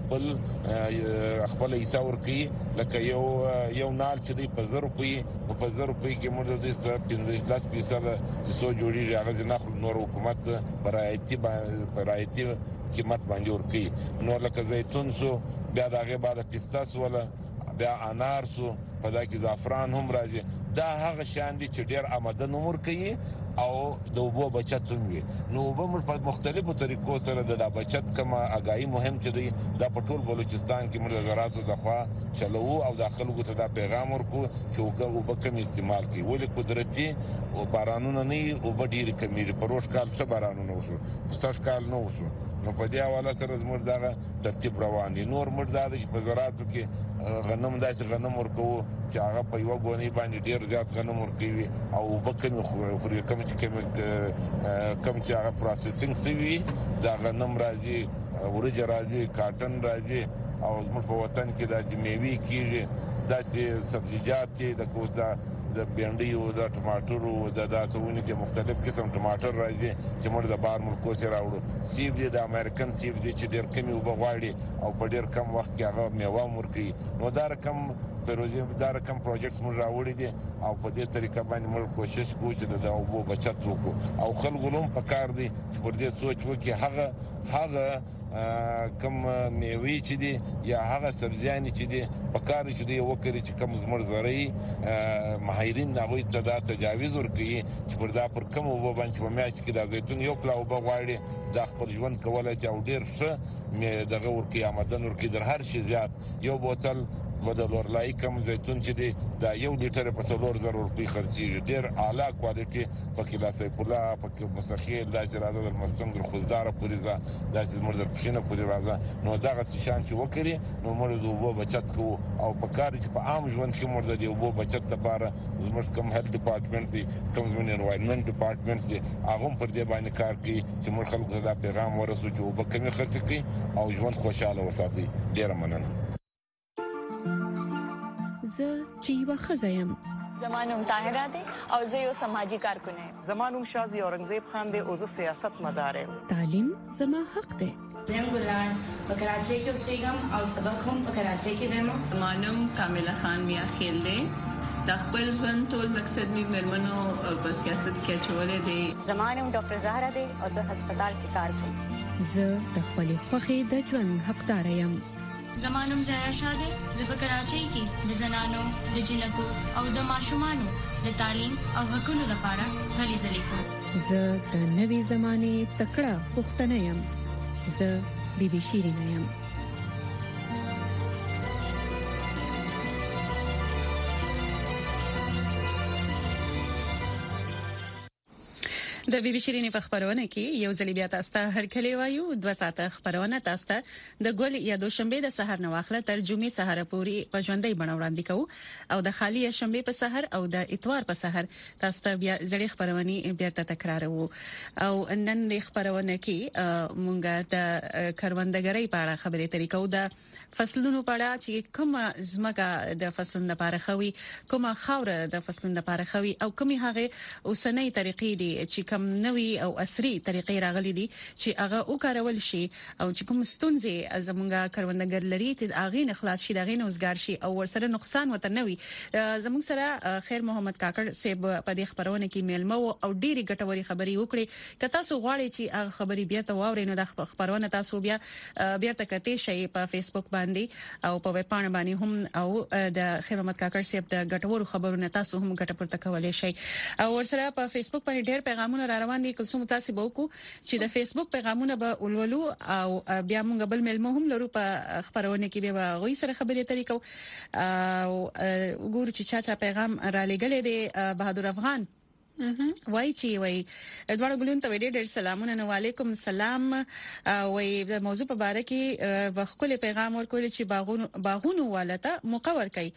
خپل حصہ ورکي لکه یو نال چې دی په 1000 روپۍ په 1000 روپۍ کې مور د 15% چې سو جوړي هغه نه نور حکومت برایتي قیمت باندې ورکي نو لکه زیتون سو بیا دغه بعد پیستاس ولا بیا انار سو په دا کې زعفران هم راځي دا هغه شان دي چې ډیر آمدن عمر کوي او د وبو بچت وي نو وبو په مختلفو طریقو سره د بچت کما اگاهي مهم چې دی دا په ټول بلوچستان کې موږ زراعت د خوا چلو او داخلو ته دا پیغام ورکو چې وبو کم استعمال کوي ولې قدرتي او بارانونه نه او ډیر کمی پروش کال څه بارانونه وشو ستاسو کال نه وشو نو په دې حواله سره زموږ دا ترتیب روان دي نور موږ دا په زراعت کې غنم داسې غنم ورکو چې هغه په یو غونی باندې ډیر زیات غنم ورکوي او وبکه خوري کم چې هغه پروسیسینګ سوي دا غنم راځي ورجه راځي کاټن راځي او زموږ په وطن کې داسې میوه کیږي داسې سبزیجات کې د کوزدا د بینډیو د ټماټرو د داسونی چې مختلف قسم ټماټر راځي چې موږ د بار ملکو سره راوړو سیب دی د امریکن سیب دی چې ډیر کمی وبغواړي او په ډیر کم وخت کې هغه میوه ورکوي نو دا رقم پروژې دا رقم پروجیکټس موږ راوړي دي او په دې طریقه باندې موږ کوشش کوو چې د اوبو بچت وکړو او خلکو هم پکار دي چې پر دې سوچ وکړي هغه کم میوه چې دي یا هغه سبزیان چې دي پکار چې دی وکړي چې کم زمر زرعي ماهرین هغه ته دا تجاوز ورکړي چې پر دا پر کم وبو باندې په میاشت کې د زیتون یو کلا وبو غواړي د خپل ژوند کولای چې او ډیر ښه دغه ورکړي آمدن ورکړي در هر شي زیات یو بوتل بدل ورلای کم زیتون چې دی دا 1 لیټر په 3000 روپۍ خرڅیږي ډیر اعلی کوالټي په کلاسه پولا په مسخیل د اجازه د مستند خوځدار پوریزه د زموږ د پښینه پوری راځه نو دا غسی شان چې وکړي نو موږ د وبو بچت کوو او په کار چې په عام ژوند کې موږ د وبو بچت لپاره زموږ کوم هیلث ډپارټمنټ دی کوم زموږ انوایرنمنت ډپارټمنټ دی هغه پر دې باندې کار کوي چې موږ خلکو ته دا پیغام ورسو چې وبو کمی خرڅ کړي او ژوند خوشاله وساتي ډیر مننه زه چې یو خزایم زمانوم طاهره ده او زه یو سماجی کارکون یم زمانوم شازي اورنګزیب خان ده او زه سیاست مدار یم تعلیم زما حق ده زم ګلان په کراچۍ کې اوسېږم او سبق هم په کراچۍ کې وایم زمانوم کامله خان میا خیل ده د خپل ژوند ټول مقصد می مرمنو په سیاست کې چولې دي زمانوم ډاکټر زهرا ده او زه هسپتال کې کار کوم زه د خپل خوخي د ژوند حقدار یم زمانوم زهرا شاده زه په کراچۍ کې د زنانو د جنکو او د ماشومانو د تعلیم او حقوقو لپاره هلي ځلې کوم زه د نوي زمانه تکړه پښتنه یم زه بيبي شيرين یم د بي بي شيرين په خبرونه کې یو ځل بیا تاسو ته هر کلی وایو 2 ساعته خبرونه تاسو ته د ګل یا دوشنبه د سحر نه واخله تر جمعې سحر پوري په ژوندۍ بڼه وړاندې کوو او د خالي شنبه په سحر او د اتوار په سحر تاسو ته بیا زړې خبرونه بیا تکرارو او نن د خبرونه کې مونږه د کروندګرۍ په اړه خبرې طریقو د فصلونو په اړه چې کومه زمکه د فصلونو لپاره خوي کومه خاور د فصلونو لپاره خوي او کومي هغه اوسنۍ طریقې دي چې کوم نوي او عصري طریقې راغلي دي چې هغه وکړول شي او چې کوم ستونزې زمونږه کروندګر لري چې هغه نه خلاص شي دغه نوزګار شي او ورسره نقصان وته نوي زموږ سره خیر محمد کاکړ سیب په دې خبرونه کې میلمو او ډيري ګټوري خبري وکړي که تاسو غواړئ چې هغه خبري بیا ته واورئ نو د خبرونه تاسو بیا تکته شي په فیسبوک باندې او په ویب پاڼه باندې هم او د خیر محمد کاکړ سیب د ګټورو خبرونه تاسو هم ګټه پورته کولای شئ او ورسره په فیسبوک باندې ډېر پیغامونه را روان دي کوم تاسو به وکړو چې د فیسبوک پیغامونه به ولولو او بیا موږ بل ملمو هم لرو په خبرونه کې به غوي سره خبرې طریقو او وګورو چې چا پیغام را لګلې دي بهادر افغان وای چې وای ادوارد ګلون ته ډېر سلامونه وعلیکم السلام. وای د موضوع په اړه کې وخت پیغام ورکول چې باغونو والته مقور کوي.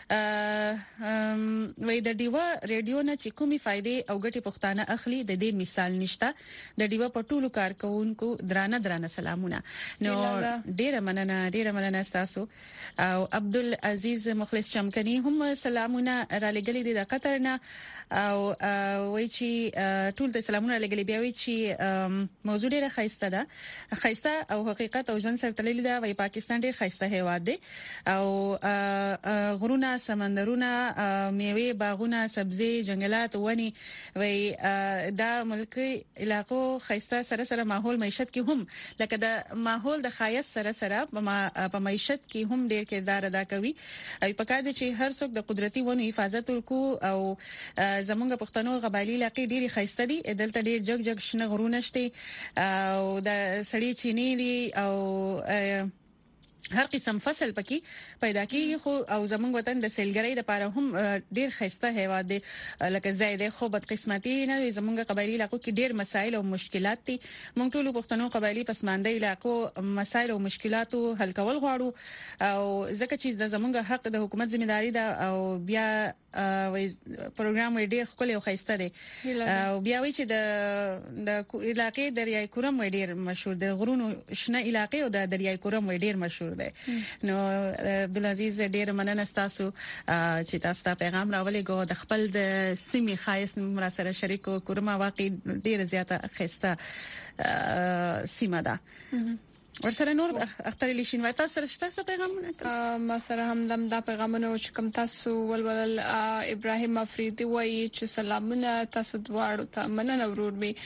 وای د دیوا ریډیو نه چې کومي فائدې او ګټې پښتانه اخلي د دې مثال نشته. د دیوا په ټولو کارکونکو درانه سلامونه. نو ډېر مننه تاسو. او عبدل عزیز مخلص چمکني هم سلامونه را لګلې دي د قطر نه. او وای چې ټول ته سلامونه لګلې بیا وای چې موضوع ډیره خاصه او حقیقت او ژوند سره تړلې ده. وای پاکستان ډیر خاصه هیواد دی او غرونه سمندرونه میوه باغونه سبزي جنگلات ونی. وای دا ملکی علاقو خاصه سره ماحول معیشت کې هم لکه د ماحول د خایس سره په معیشت کې هم ډیر کردار ادا کوي. او په کار دي چې هر څوک د قدرتي ونو حفاظت وکړي. او زمونږ پښتنو قبایلی علاقې ډېری خاصه دي. دلته ډېر جګ شنه غرونه شته او د سړی چینی دي او هر قسم فصل پکې پیدا کیږي. خو او زمونږ وطن د سیلګرۍ لپاره هم ډیر خسته هیواد دی. لکه زیاده خو بد قسمتي نه زمونږ قبایلی علاقو کې ډیر مسایل او مشکلات دي. مونږ ټول پښتنو قبایلی پسمانده علاقو مسایل او مشکلاتو حل کول غواړو. او ځکه چې د زمونږ حق د حکومت ځمېداري ده. او بیا پروګرام ډیر خپل او خسته دی. او بیا وی چې د علاقې دریای کورم ډیر مشهور دی. غرونو شنه علاقې او د دریای کورم ډیر مشهور دی. نو عبدالعزیز ډیر مننه تاسو چې تاسو ته پیغام راولېګو. د خپل د سیمې خایس مر سره شریکو کورما واقع ډیر زیاته خسته سیمه ده. ورسره نور اختر لیشین وای تاسو سره شته پیغامونه؟ ما سره هم دا پیغامونه چې کوم تاسو ولول ابراهیم افریدی وای چې سلامونه تاسو دواړو ته مننه ورور می.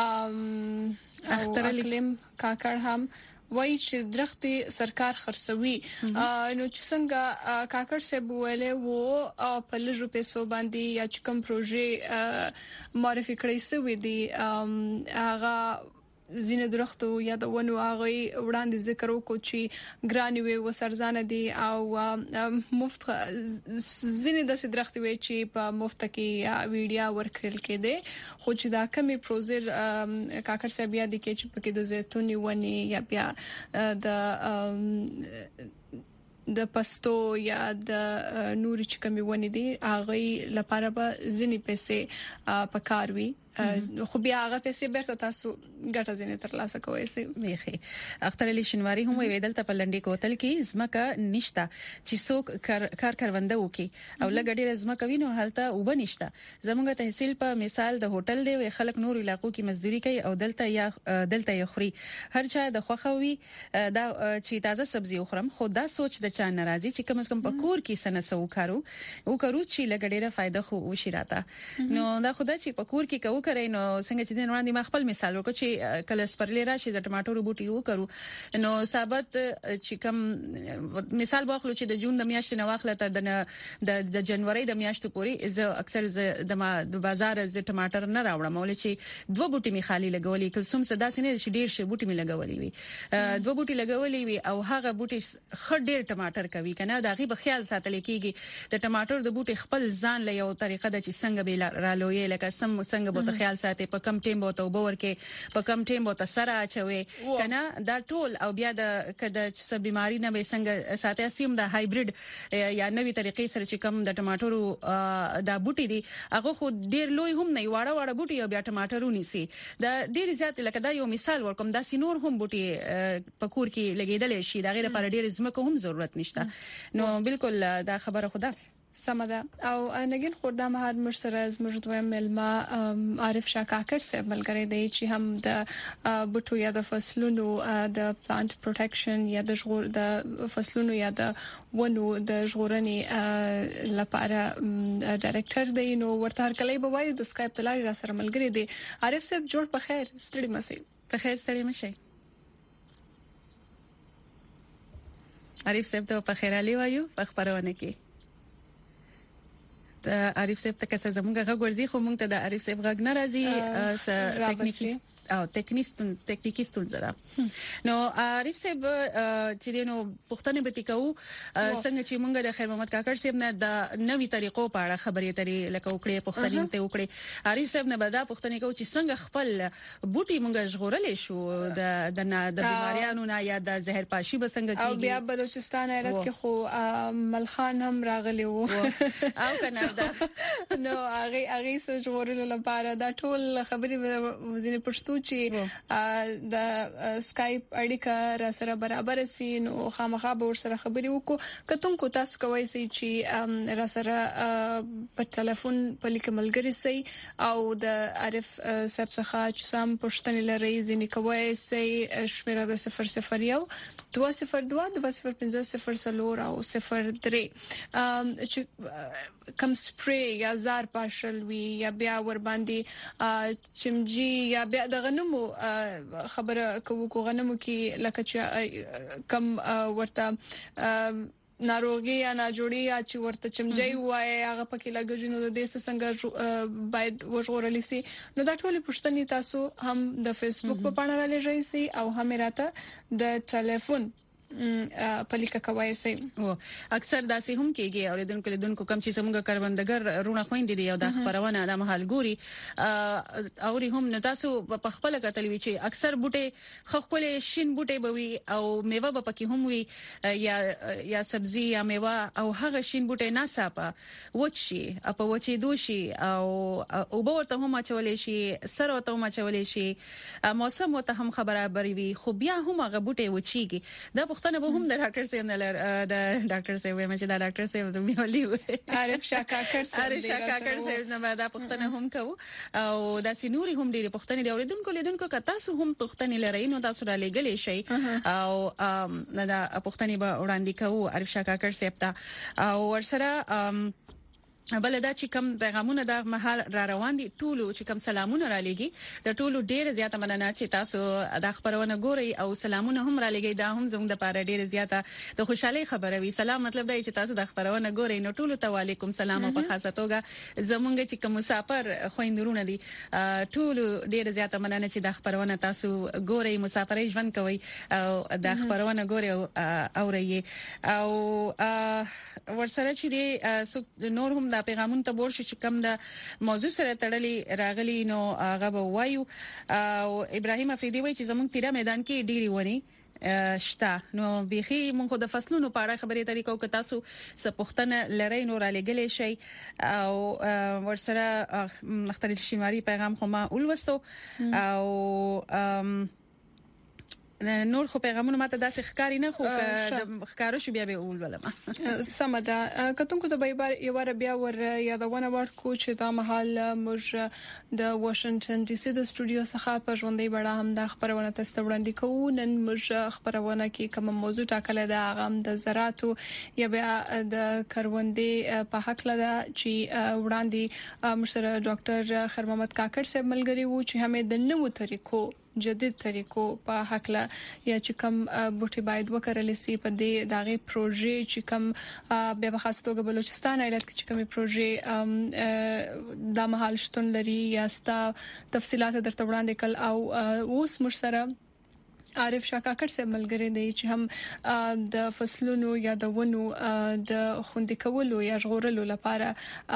اختر لیکلم کاکړ هم وای چې درختي سرکار خرڅوي. نو چې څنګه کاکړ صاحب ویلې وو په لږو پیسو باندې یا چې کوم پروژې معرفي کړی سوی دی هغه زینه درختو یا د ونو هغه وړاندې ذکر وکړو چې ګرانی وي وسرزانه دي او مفت زینه د درختو وي چې په مفت کې ویډیا ورکړل کېده. خو چې دا کمی پروزر کاکړ صاحب یاد کې چې پکې د زیتون ونی یا بیا د پستو یا د نوري چې کمی ونی دي هغه لپاره به ځینې پیسې پکاروي. خو بیا هغه پیسې بیرته تاسو ګټه ځینې ترلاسه کوئ. میخي اختر علی شنواری هم ویدل ته پلنډي کوتل کې زمکه نشتا چې څوک کارونده وکي او لګډي زمکه وینو حالته وبنيشتا. زموږ تحصیل په مثال د هوټل دی خلک نور علاقو کې مزدوري کوي او دلته یخري هر چا د خوخوي دا چې تازه سبزي وخورم. خو دا سوچ د چا ناراضي چې کم از کم په کور کې سنسو کارو چې لګډي فائدہ خو وشي راته. نو دا خدای چې په کور کې کوو کړئ. نو څنګه چې دین وړاندې ما خپل مثال وکړ چې کله سپرلی راشي د ټماټو بوټي وکړو. نو ثابت چې کوم مثال واخلو چې د جون د میاشتې نه واخله تر د جنوري د میاشتې پورې زه اکثر د بازار ز ټماټر نه راوړم ولې چې دوه بوټي می خالی لګولې کلسوم صدا سینې چې ډیر شي بوټي می لګولې وي دوه بوټي لګولې وي او هغه بوټي خ ډیر ټماټر کوي کنه دا غي په خیال ساتل کیږي. د ټماټر د بوټي خپل ځان له یو طریقه د چې څنګه به رالوي لکه څنګه به خیال ساتي په کم ټیم بوته وبور کې په کم ټیم بوته سره اچوي کنه دا ټول. او بیا د کده چې بیماری نه به څنګه ساتي سیم د هایبرید یا نوې طریقې سره چې کم د ټماټرو دا بوټي دي هغه خو ډیر لوی هم نه واړه بوټي او بیا ټماټرو نيسي. دا ډیر زیات لکه دا یو مثال ورکوم دا سینور هم بوټي پکور کې لګیدل شي دا غیر لپاره ډیر زمکه هم ضرورت نشته. نو بالکل دا خبره خدا سمده. او نګین خوردا مهار مرسره از مجدوی ملما عارف شاه کاکړ صاحب ملګری دی چې هم د بوټو یا د فصلونو د پلانټ پروټیکشن یا د فصلونو یا د ونو د ژغورنې لپاره ډایرکټر دی. نو ورته هر کله به وایي د سکایپ تلاري را سره ملګری دی. عارف صاحب جوړ په خیر ستړي مسي په خیر ستړي مشي. عارف صاحب ته په خیر علي وایو په خبرونه کې عارف صاحب ته کسه زمونږ غږ ورزي خو مونږ ته د عارف صاحب غږ ناراضي ټکنیکی او تکنیکی ستونزه ده. نو عارف صاحب چې نو پښتنه به تکو څنګه چې مونږ د خیر محمد کاکړ صاحب نه د نوې طریقو په اړه خبرې اترې لکه وکړې پښتنې ته وکړې عارف صاحب نه بدا پښتنې کو چې څنګه خپل بوټي مونږ ژغورلې شو د بیماریانو نه یا د زهر پاشي به څنګه کیږي. او بیا بلوچستان ایالت کې خو ملخان هم راغلی وو او کنه دا نو هغه ژغورلو لپاره دا ټول خبرې وزینې پښتو چې د اسکایپ اړیکه را سره برابر سي نو خامخا به ور سره خبرې وکړو. کتون کو تاسو کوی سي چې را سره په ټلیفون په لیک ملګری سي او د عارف صاحب څخه چې سم پښتنې لري ځینې کوی سي شمیره د 001 202 205 او 03 چې کم سپری یا زار پاشل وی یا بیا ور باندې چمجي یا بیا د غنمو خبره کوو غنمو کې لکه چې کم ورته ناروغي یا ناجوړي یا چې ورته چمجي وای هغه پکې لګژنو د دې څنګه باید وژغورل شي. نو دا ټول پښتني تاسو هم د فیسبوک په پاڼه را لږی سي او هم راته د ټلیفون پلیکا کوي سي. او اکثر داسې هم کېږي او لیدونکو کم چې زموږ کاروندګر رونه خويندې دي او د خبرونه د محل ګوري او هم نو تاسو په خپل کتلوي چې اکثر بوټي خپل شین بوټي بوي او میوه به پکې هم وي یا سبزي یا میوه او هغه شین بوټي ناصافه وچی په وچی دوشي او ورته هم چولې شي سره ورته هم چولې شي موسم ته هم خبره بری خو بیا هم هغه بوټي وچیږي. دا پښتنه به هم د ډاکټر صاحب نه د ډاکټر صاحب مې چې د ډاکټر صاحب د میولي عارف شاه کاکړ صاحب نه دا پښتنه هم کو او دا سينوري هم ډېر پښتنه دی اوریدونکو که تاسو هم پښتنه لرئ نو تاسو را لګلې شي او دا پښتنه به وړاندې کوو عارف شاه کاکړ صاحب ته او ورسره بلدا چې کوم پیغامونه د محل را روان دي ټولو چې کوم سلامونه را لګي د ټولو ډېر زیاته مننه چې تاسو د خبرونه ګوري او سلامونه هم را لګي دا هم زموږ د پاره ډېر زیاته د خوشحالي خبره وي. سلام مطلب دی چې تاسو د خبرونه ګوري نو ټولو ته وعلیکم سلام په خاصه توګه زموږ چې کوم مسافر خويندرونه دي ټولو ډېر زیاته مننه چې د خبرونه تاسو ګوري مسافرۍ ژوند کوي او د خبرونه ګوري او اوري او ورسره چې دي نور هم دا پیغامونه ته ورشي چې کوم د موضوع سره تړلي راغلي نو هغه وایو او ابراهيم افریدي وایي چې زموږ تیرا میدان کې ډيري ونی شتا نو بيخي مونږ د فصلونو په اړه خبرې طریقو کې تاسو سپوښتنه لرئ نو را لګلې شي او ورسره مختلف شماري پیغام خو ما ولوستو او نور خو پیغامونه ماته داسې ښکاری نه خو د ښکارو شو بیا به اول ولما سمدا کتونکو ته به یو بیا ور یادونه ورکو چې دا محل موږ د واشنگټن ډي سي د استودیو څخه په ژوندۍ بڼه هم د خبرونه تاسو وړاندې کوو. نن موږ خبرونه کې کوم موضوع ټاکل ده هغه د زراعتو یا بیا د کروندې په حق لده چې وړاندې مشر ډاکټر خیر محمد کاکړ صاحب ملګری وو چې هم د نوو طریقو جدید طریقو په حق لا یا چې کوم بوټي باید وکړل شي په دې دغه پروژې چې کوم به خاص توګه بلوچستان ایالت کې چې کوم پروژې د محل شتون لري یا ستا تفصيلات درته وړاندې کول او اوس مشره عارف شاه کاکړ صاحب ملګری دی چې هم د فصلونو یا د ونو د خوندې کولو یا ژغورلو لپاره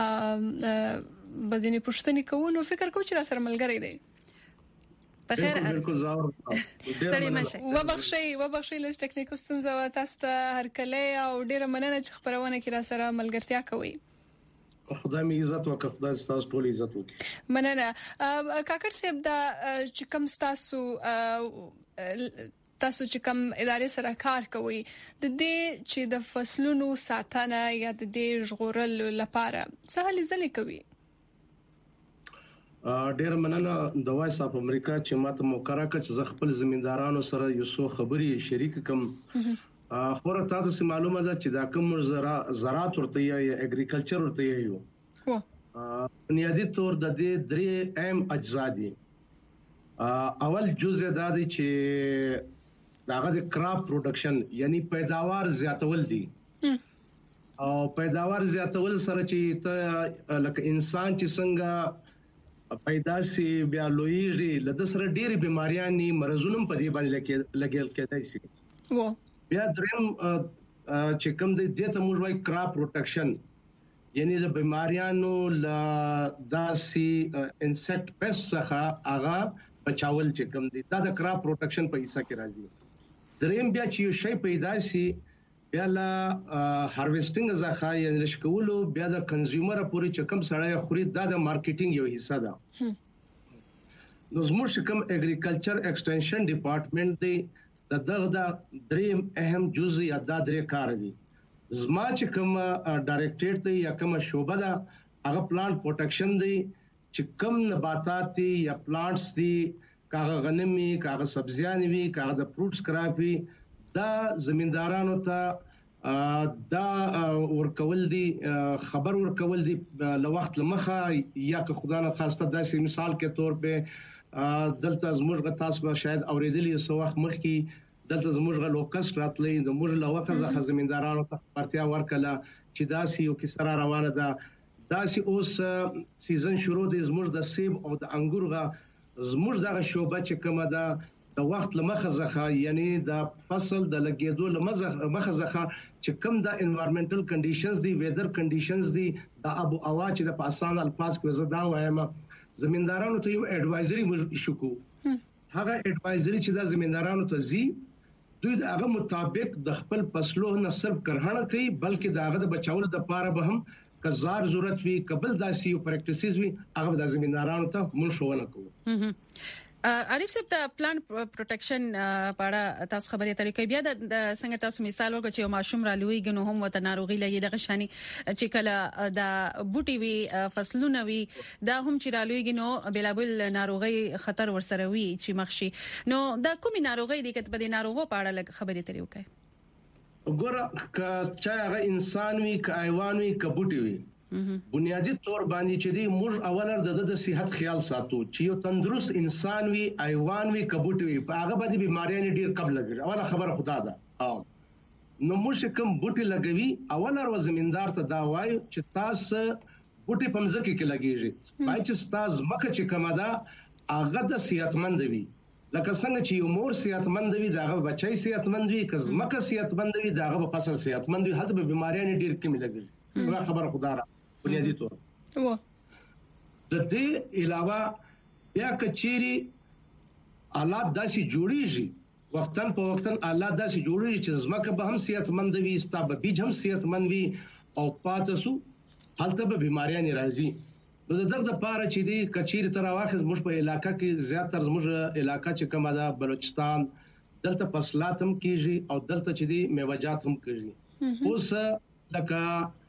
بځینې پښتني کوو نو فکر کوم چې را سره ملګری دی. بخیر بالکل زاور ستړي مشه وبخښي لږ ټکنیکو ستونزه و تاسو ته هر کله او ډیره مننه چې خبرونه کې را سره ملګرتیا کوي. خدای می عزت وکړه خدای تاسو ټول عزت وکړي. مننه کاکړ صاحب دا چې کوم تاسو چې کوم ادارې سره کار کوي د دې چې د فصلونو ساتنه یا د دې ژغورل لپاره څه هلي ځلې کوي. ډیر مننه د وایس اف امریکا چې ماته موقره کړ چې خپل زمیندارانو سره یو څو خبري شریک کوم. خوره تاسو سم معلومه ده چې دا کوم زراعت ورته یا اګریکلچر ورته یو بنیادی طور د دې درې اهم اجزا دي. اول جزء دا دی چې داغه د کراپ پروډکشن یعنی پیداوار زیاتول دي او پیداوار زیاتول سره چې ته لکه انسان چې څنګه پیدا سي بیا لویږي لته سره ډېری بیماریاں مرزونم په دې باندې لګیل کېدای شي و بیا دریم چې کوم دې ته موږ وایي کراپ پروټیکشن یعنی د بیماریانو لا داسي انسیکټ پیست څخه هغه بچاول چې کوم دي دا د کراپ پروټیکشن په حصہ کې راځي دریم بیا چې یو شی پیدا شي بیا لا هارویسټینګ ځخه یعنی لشکولو بیا د کنزیومر پورې چې کوم سړی خوري دا د مارکیټینګ یو حصہ ده نو زموږ کوم اګریکلچر ایکسټنشن ډپارټمنټ دی دغه دریم اهم جزء یا دا درې کار دي زما چې کوم ډایریکټریټ دی یا کوم شعبه ده هغه پلانټ پروټیکشن دی چې کوم نباتات دي یا پلانټس دي کاغه غنمي کاغه سبزیان وي کاغه د فروټس کراپ وي دا زمیندارانو ته دا ورکول دي خبر ورکول دي له وخت لمخه یا که خدای نه خواسته داسې مثال کې تور په دلته زموږ تاسو به شاید اوریدلی سو وخت مخکې دلته زموږ لوکس راتلی د موږ له وخت زمیندارانو ته خبرتیا ورکله چې داسې یو کیسه روانه ده داسې اوس سیزن شروع دي زموږ د سیب او د انګورغه زموږ دغه شوبه چې کومه ده د وخت لمخه ځخه یعنی د فصل د لګیدو لمخه ځخه چې کوم د انوایرنمنټل کنډیشنز دي ویدر کنډیشنز دي د ابو هوا چې د پاسان الفاظ کې زدا وایم زمیندارانو ته یو اډوایزري شو کو هغه اډوایزري چې د زمیندارانو ته زی دوی د هغه مطابق د خپل فصلو نه صرف کرهڼه کوي بلکې د هغه د بچاول د پاره به هم کزار ضرورت وي قبل داسي پریکټیسز وي هغه د زمیندارانو ته مونږ شوونه کوو عارف صاحب د پلانټ پروټیکشن پاړه تاسو خبرې طریقې بیا د څنګه تاسو مثال ورکړئ چې ماشوم را لوي غنو هم وته ناروغي لګي د غشاني چې کله د بوټي وی فصلونه وی دا هم چې را لوي غنو بلابل ناروغي خطر ورسره وي چې مخشي نو دا کومي ناروغي دي چې په دې ناروغو پاړه خبرې طریقې وکړي ګوره چا هغه انسان وی ک حیوان وی ک بوټي وی بنیادی طور باندې چې دی موږ اولر د صحت خیال ساتو چې یو تندرست انسان وي حیوان وي کبوټ وي په هغه باندې بیماریاں ډیر کم لګي اوله خبره خدا ده نو موږ کوم بوټي لګوي اولر و زمیندار ته دا وایي چې تاسو بوټي په مځکه کې لګیږي پای چې تاسو مکه چې کومه ده هغه د صحتمند وي لکه څنګه چې یو مور صحتمند وي داغه بچي صحتمند وي کز مکه صحتمند وي داغه په فصل صحتمند وي هلته به بیماریاں ډیر کم لګي دا خبره خدا را بنیادی طور و د دې علاوه بیا کچيري حالات داسي جوړیږي وختن په وختن حالات داسي جوړیږي چې زمکه به هم صحتمند وي ستاب بیج هم صحتمند وي او پاتسو هلته به بیماریاں راځي نو د دغه لپاره چې دی کچيري تر واخز موږ په علاقې کې زیاتره زموږ علاقہ چې کومه ده بلوچستان دلته فصلات هم کیږي او دلته چې دی میوجات هم کیږي اوس لکه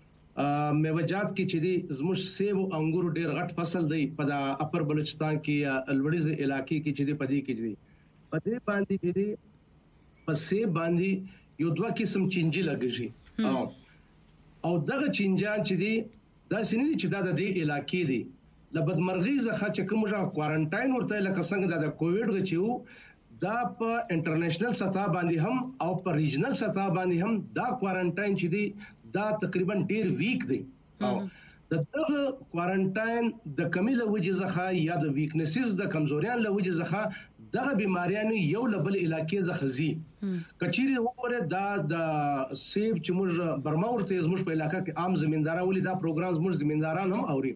میوجات کې چې دی زموږ سیب او انګور ډیر غټ فصل دی په اپر بلوچستان کې الوړیز علاقې کې چې دی پدې کې دی پدې باندې چې دی په سیب باندې یو دوه قسم چینجی لګیږي او دغه چینجان چې دی دا سینې چې دا د دې علاقې دی لبدمرغي ځخه چې کومه کوارنټاین ورته لکه څنګه د کووډ غچو دا په انټرنیشنل سطح باندې هم او په ریجنل سطح باندې هم دا کوارنټاین چې دی دا تقریبا ډیر ویک دی او د دغه کوارنټاین د کمی له وجې ځخه یا د ویکنسز د کمزوریان له وجې ځخه دغه بیماریاں یو لبل علاقې ځخه زی کچيري وګوره دا د سیب چې موږ برما ورته زموږ په علاقې کې عام زمینداران ولې دا پروګرام زموږ زمینداران هم اوري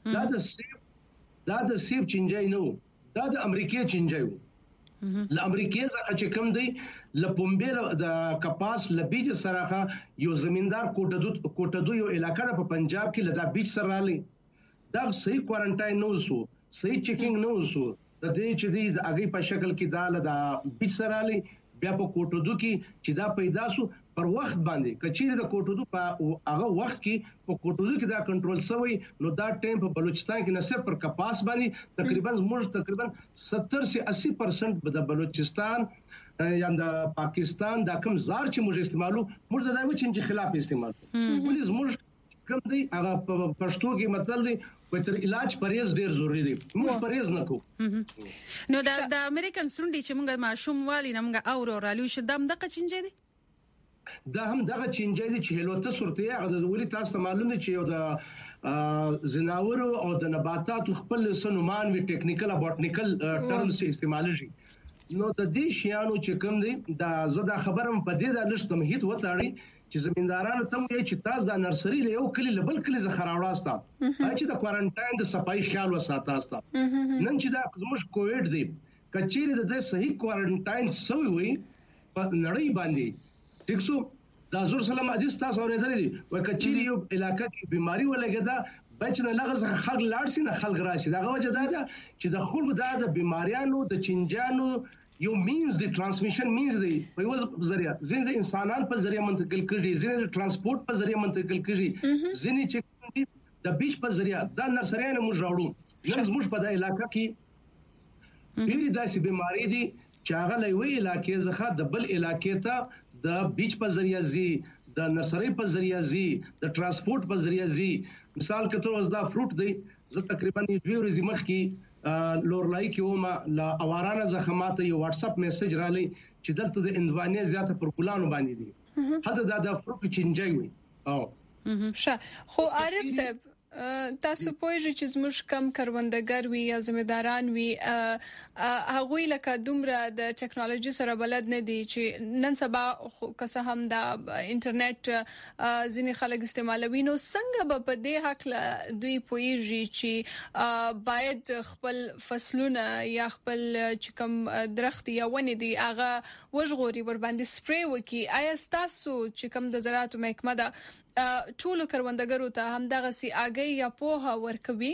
دا د سیب چینجای نو دا د امریکای چینجای ل امریکای څخه چې کوم دی لپومبه د کپاس لبیج سره یو زمیندار کوټدو یو علاقې په پنجاب کې لدا بیچ سره رالی دا صحیح کوارنټاین نو سو صحیح چیکینګ نو سو د دې چې دی د اگې په شکل کې دا لدا بیچ سره رالی بیا په کوټدو کې چې دا پیدا سو پر وخت باندې کچيري د کوټدو په هغه وخت کې په کوټدو کې دا کنټرول شوی نو دا ټیم په بلوچستان کې نه صرف پر کپاس باندې تقریبا 70 سے 80% د بلوچستان یا د پاکستان دا کم زار چې موږ استعمالو موږ د دایو چې خلاف استعمالو پولیس موږ کم دی هغه په پښتو کې مطلب دی تر علاج پرهیز ډیر ضروری دی موږ پرهیز نه کوو نو د امریکن سونډي چې موږ ماشوم والی نه موږ اورو رالو شدم د قچنجه دي دا هم دغه چینجای دي چې هلوته صورتیا غو ولې تاسو معلوم دي چې یو د زناورو او د نباتاتو خپل سنومان وی ټیکنیکل او بوټنیکل ټرمز استعمال شي نو د دې شیانو چې کوم دي دا زدا خبرم په دې د لږ تمهید وتاړي چې زمیندارانو ته یې چې تاسو د نرسري له یو کلی لبل کلی زخه راوړاستا چې د کوارنټاین د صفای خیال وساتاستا نن چې دا زموږ کووډ دی کچېره د صحیح کوارنټاین سوی وي په نړۍ باندې ټیک شو دا زور سلام حدیث تاسو اورېدل دي و کچېره یو علاقې کې بیماری ولګیدا بچنه لغه خلک لاړ سي نه خلک راشي دا وجه دا چې د خلکو د بیماریانو د چنجانو یو مینز دی ترانسمیشن مینز دی په یو ذریعہ ځینې د انسانان په ذریعہ منتقل کړي ځینې د ترانسپورت په ذریعہ منتقل کړي ځینې چې د بیچ په ذریعہ د نرسریانو موږ راوړو نن زموږ په د علاقې کې ډېری داسې بیماری دي چې هغه لوي علاقې ځخه د بل علاقې ته د بیچ په ذریعہ زی د نرسری په ذریعہ زی د ترانسپورت په ذریعہ زی مثال کې تو دا فروټ دی زه تقریبا 2 ورځې مخکې لورلای کې ومه لا اوارانه زخمات یو واتس اپ میسج را لې چې دلته د اندوانیا زیاته پر ګلانو باندې دي هدا د فروټ چنجای وي او خو عارف صاحب تاسو پوهیږئ چې زموږ کم کروندګر وي یا ځمېداران وي هغه لکه دومره د ټکنالوژي سره بلد نه دي چې نن سبا که هم د انټرنیټ ځینې خلک استعمالوي نو څنګه به په دې حق دوی پوهیږي چې باید خپل فصلونه یا خپل چې کوم درخت یا ونې دي هغه وژغوري ور باندې سپری وکي آیا تاسو چې کوم د زراعت محکمه ده ټول کروندګرو ته هم دغه سي اگې یا پوها ورکوي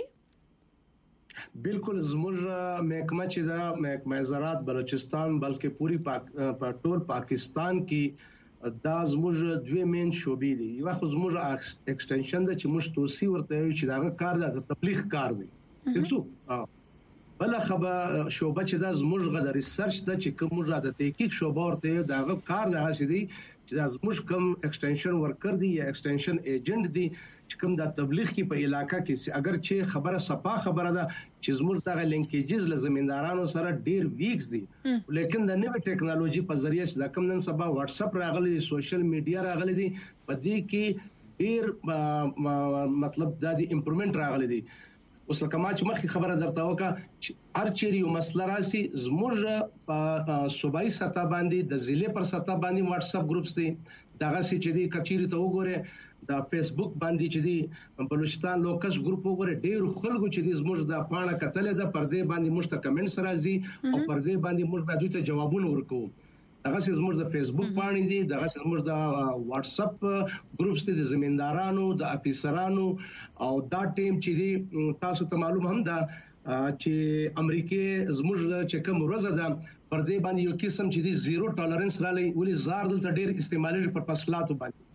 بالکل زموږ محکمه چې دا محکمه زراعت بلوچستان بلکې پوری ټول پاکستان کې دا زموږ دوه مین شوبې دي یو خو زموږ ایکسټنشن د چې موږ توسي ورته چې دا کار د تبلیغ کار دی څه بل خبر شوبه چې دا زموږ غد ریسرچ ته چې کوم موږ د تحقیق شوبه ورته دا کار د هڅې دي چې زموږ کوم ایکسټنشن ورکر دي یا ایکسټنشن ایجنټ دي چې کوم د تبلیغ کې په علاقہ کې اگر چې خبره صفه خبره ده چې زموږ دغه لینکیجز له زمیندارانو سره ډیر ویکس دي لیکن د نوې ټیکنالوژي په ذریعہ چې کوم نن سبا واتس اپ راغلي سوشل میډیا راغلي دي په دې کې ډیر مطلب د امپروومنت راغلي دي اوس لکه ما چې مخکې خبره درته وکړه هر چیرې یو مسله راشي زموږ په صوبایي سطح باندې د ضلع پر سطح باندې واتس اپ ګروپس دي دغه سي چې دي کچيري ته وګوره د فیسبوک باندې چې دي بلوچستان لوکس ګروپ وګوره ډېر خلکو چې دي زموږ د پاڼه کتل د پردې باندې موږ ته کمنټس راځي او پردې باندې موږ د دوی ته جوابونه ورکو دغه زموږ د فیسبوک باندې دي دغه زموږ د واتس اپ ګروپس دي د زمیندارانو د افیسرانو او دا ټیم چې دي تاسو ته معلوم هم ده چې امریکای زموږ چې کوم ورځ ده پر دې باندې یو قسم چې دي زیرو ټالرنس را لې ولې زار دلته ډېر استعمالي پر فصلاتو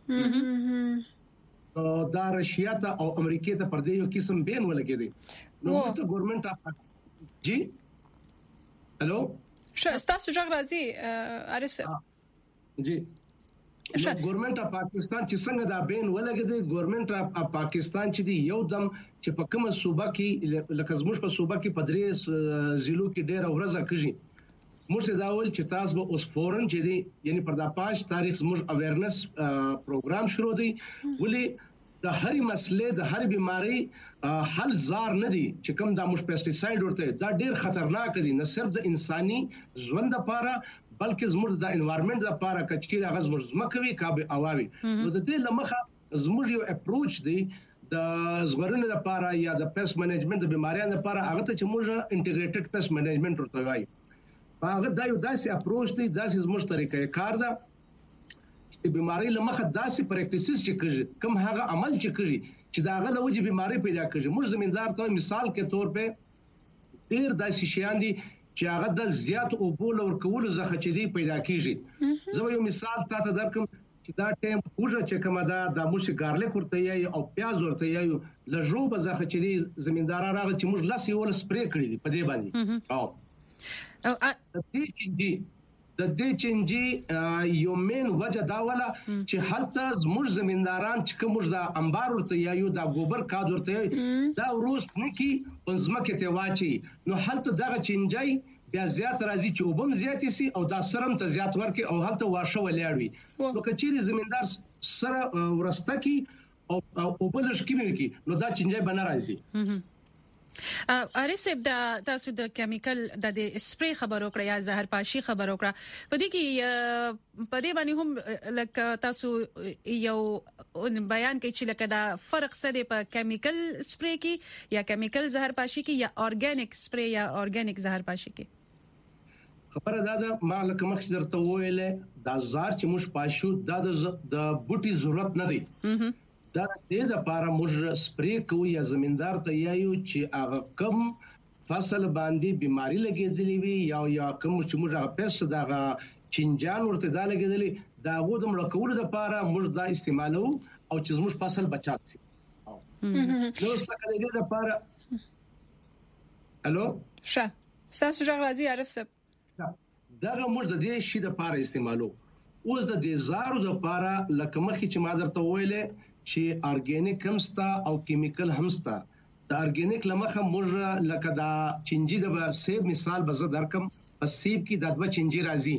باندې دا رشیا ته او امریکای ته پر دې یو قسم بین ولګېدي نو ته ګورنمنت جی الو تاسو ژغ راځي عارف صاحب جی ګورنمنت اف پاکستان چې څنګه دا بین ولګیدي ګورنمنت اف پاکستان چې دی یو دم چې په کومه صوبه کې لکه زموږ په صوبه کې پدری ضلعو کې ډېر ورځه کیږي موږ دا ول چې تاسو به اوس فورن چې دی یعنی پر دا 5 تاریخ زموږ اویرنس پروګرام شروع دی ولې د هر مسلې د هر بیماری حل زار نه دي چې کوم د موږ پیسټیساید ورته دا ډیر خطرناک دي نه صرف د انساني ژوند لپاره بلکې زموږ د انوایرنمنت لپاره کچیر هغه زموږ مکوي کابه اواوي نو د دې لمخه زموږ یو اپروچ دی د زغرنې لپاره یا د پیسټ منیجمنت د بیماریانو لپاره هغه ته چې موږ انټیګریټډ پیسټ منیجمنت ورته وایي هغه دا یو داسې اپروچ دی داسې زموږ طریقې کار ده چې بیماری لمخه داسې پریکټیسز چې کوي کوم هغه عمل چې کوي چې دا غل وجه بیماری پیدا کوي موږ زمیندار ته مثال کې تور په ډیر داسې شیان دي چې هغه د زیات او بول ور کول زخه چې دی پیدا کیږي زه یو مثال تاسو درکم چې دا ټیم پوجا چې کومه دا د موشي ګارلیک ورته یي او پیاز ورته یي لږو به زخه چې دی زمیندار راغ چې موږ لاس یو سپری کړی دی په دې باندې او د دې چنجي یو مین وجه دا ولا چې حالت زموږ زمینداران چې کوم د انبار ورته یو د ګوبر کاد ورته دا روس نکی پنځمکه ته واچي نو حالت دغه چنجي بیا زیات راځي چې وبم زیات سي او دا سرم ته زیات ورکي او هلته واښه ولاړوي نو کچېری زمیندار سره ورسته کی او بلش کیمه کی نو دا چنجای بنا راځي عارف صاحب دا تاسو د کیمیکل د سپری خبرو کړی یا زهر پاشي خبرو کړه په دې کې په دې باندې هم لکه تاسو یو بیان کوي چې لکه دا فرق څه دی په کیمیکل سپری کې یا کیمیکل زهر پاشي کې یا اورګانیک سپری یا اورګانیک زهر پاشي کې خبره دا ما لکه مخ درته ویلې دا زهر چې موږ پاشو دا د بوټي ضرورت نه دی دا د لپاره موږ سپری کوو یا زمیندار ته یایو چې هغه کم فصل باندې بیماری لګېدلې وي یا کوم چې موږ هغه پېست دا چنجان ورته دا لګېدلې دا غو د مړ کولو لپاره موږ دا استعمالو او چې موږ فصل بچات شي نو څنګه دې لپاره الو تاسو راځي عارف صاحب دا موږ د دې شي لپاره استعمالو اوس د دې زارو لپاره لکه مخې چې ما درته ویلې چې اورګانیک هم ستا او کیمیکل هم ستا د اورګانیک لمخه موږ لکه دا چنجي د سیب مثال به زه درکم په سیب کې د دوه چنجي راځي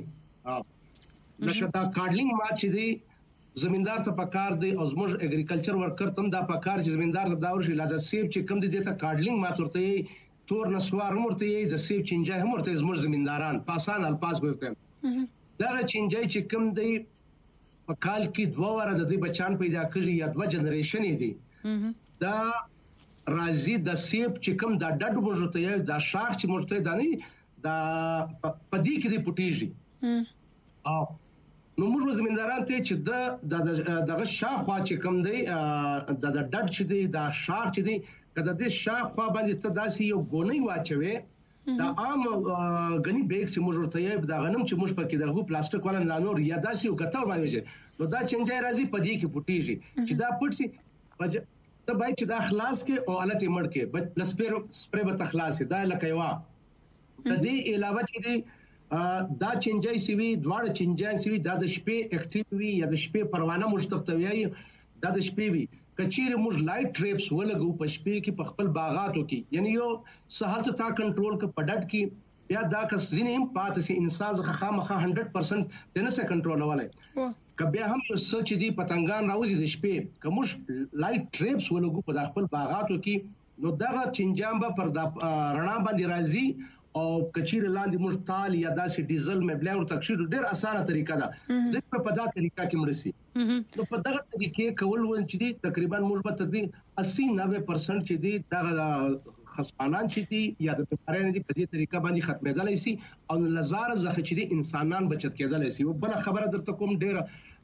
لکه دا کارډلینګ ما چې دی زمیندار ته پکار دی او زموږ اګریکلچر ورکر تم دا پکار چې زمیندار ته دا ورشي لا د سیب چې کم دي ته کارډلینګ ما تورته تور نسوار مرته د سیب چنجي هم ورته زموږ زمینداران په آسان الفاظ ورته دا چنجي چې کم دی په کال کې 2 واره د دې بچان پیدا کړي یا 2 جنریشن دي دا راځي د سیب چې کوم دا ډډ وژته یا دا شاخ چې مرته دانی دا پدې کې دی پټیږي او نو موږ زمینداران ته چې دغه شاخ وا چې کوم دی د ډډ چې دی دا شاخ چې دی کله د شاخ وا باندې ته داسي یو ګونی واچوي دا عام غني بیگ چې موږ ورته یې دا غنم چې موږ پکې دغه پلاستیک ولا لانور یا داسې یو کتاو باندې نو دا چنجای راځي پدې کې پټیږي چې دا پټ سي ته باید چې دا خلاص کې او الته مړ کې بس سپری به تخلاص دا لکه یو د دې علاوه چې دی دا چنجای سی وی دواړه چنجای سی وی دا د شپې اکټیو وی یا د شپې پروانه مشتفتوي دا د شپې وی کچیر موږ لایټ ټریپس ولګو په شپې کې په خپل باغاتو کې یعنی یو صحت ته کنټرول ک پډټ کې بیا دا کس ځینې پات سي انسان خامخا 100% دنه سره کنټرول ولای کبه هم یو سوچ دي پتنګان راوځي د شپې کوم لایټ ټریپس ولګو په خپل باغاتو کې نو دغه چنجام پر د رڼا باندې راځي او کچیر لاندې مرتال یا داسې ډیزل مبلغ او تکشیر ډیر اسانه طریقه ده ځکه په دا طریقه کې مرسي نو په دغه طریقې کول ول چې دي تقریبا مثبت دي 80-90% چې دي دغه خصپانان چې دي یا د بیماریانو دي په دې طریقه باندې ختمېدلای شي او لزار زخه چې دي انسانان بچت کېدلای شي بل خبره درته کوم ډیر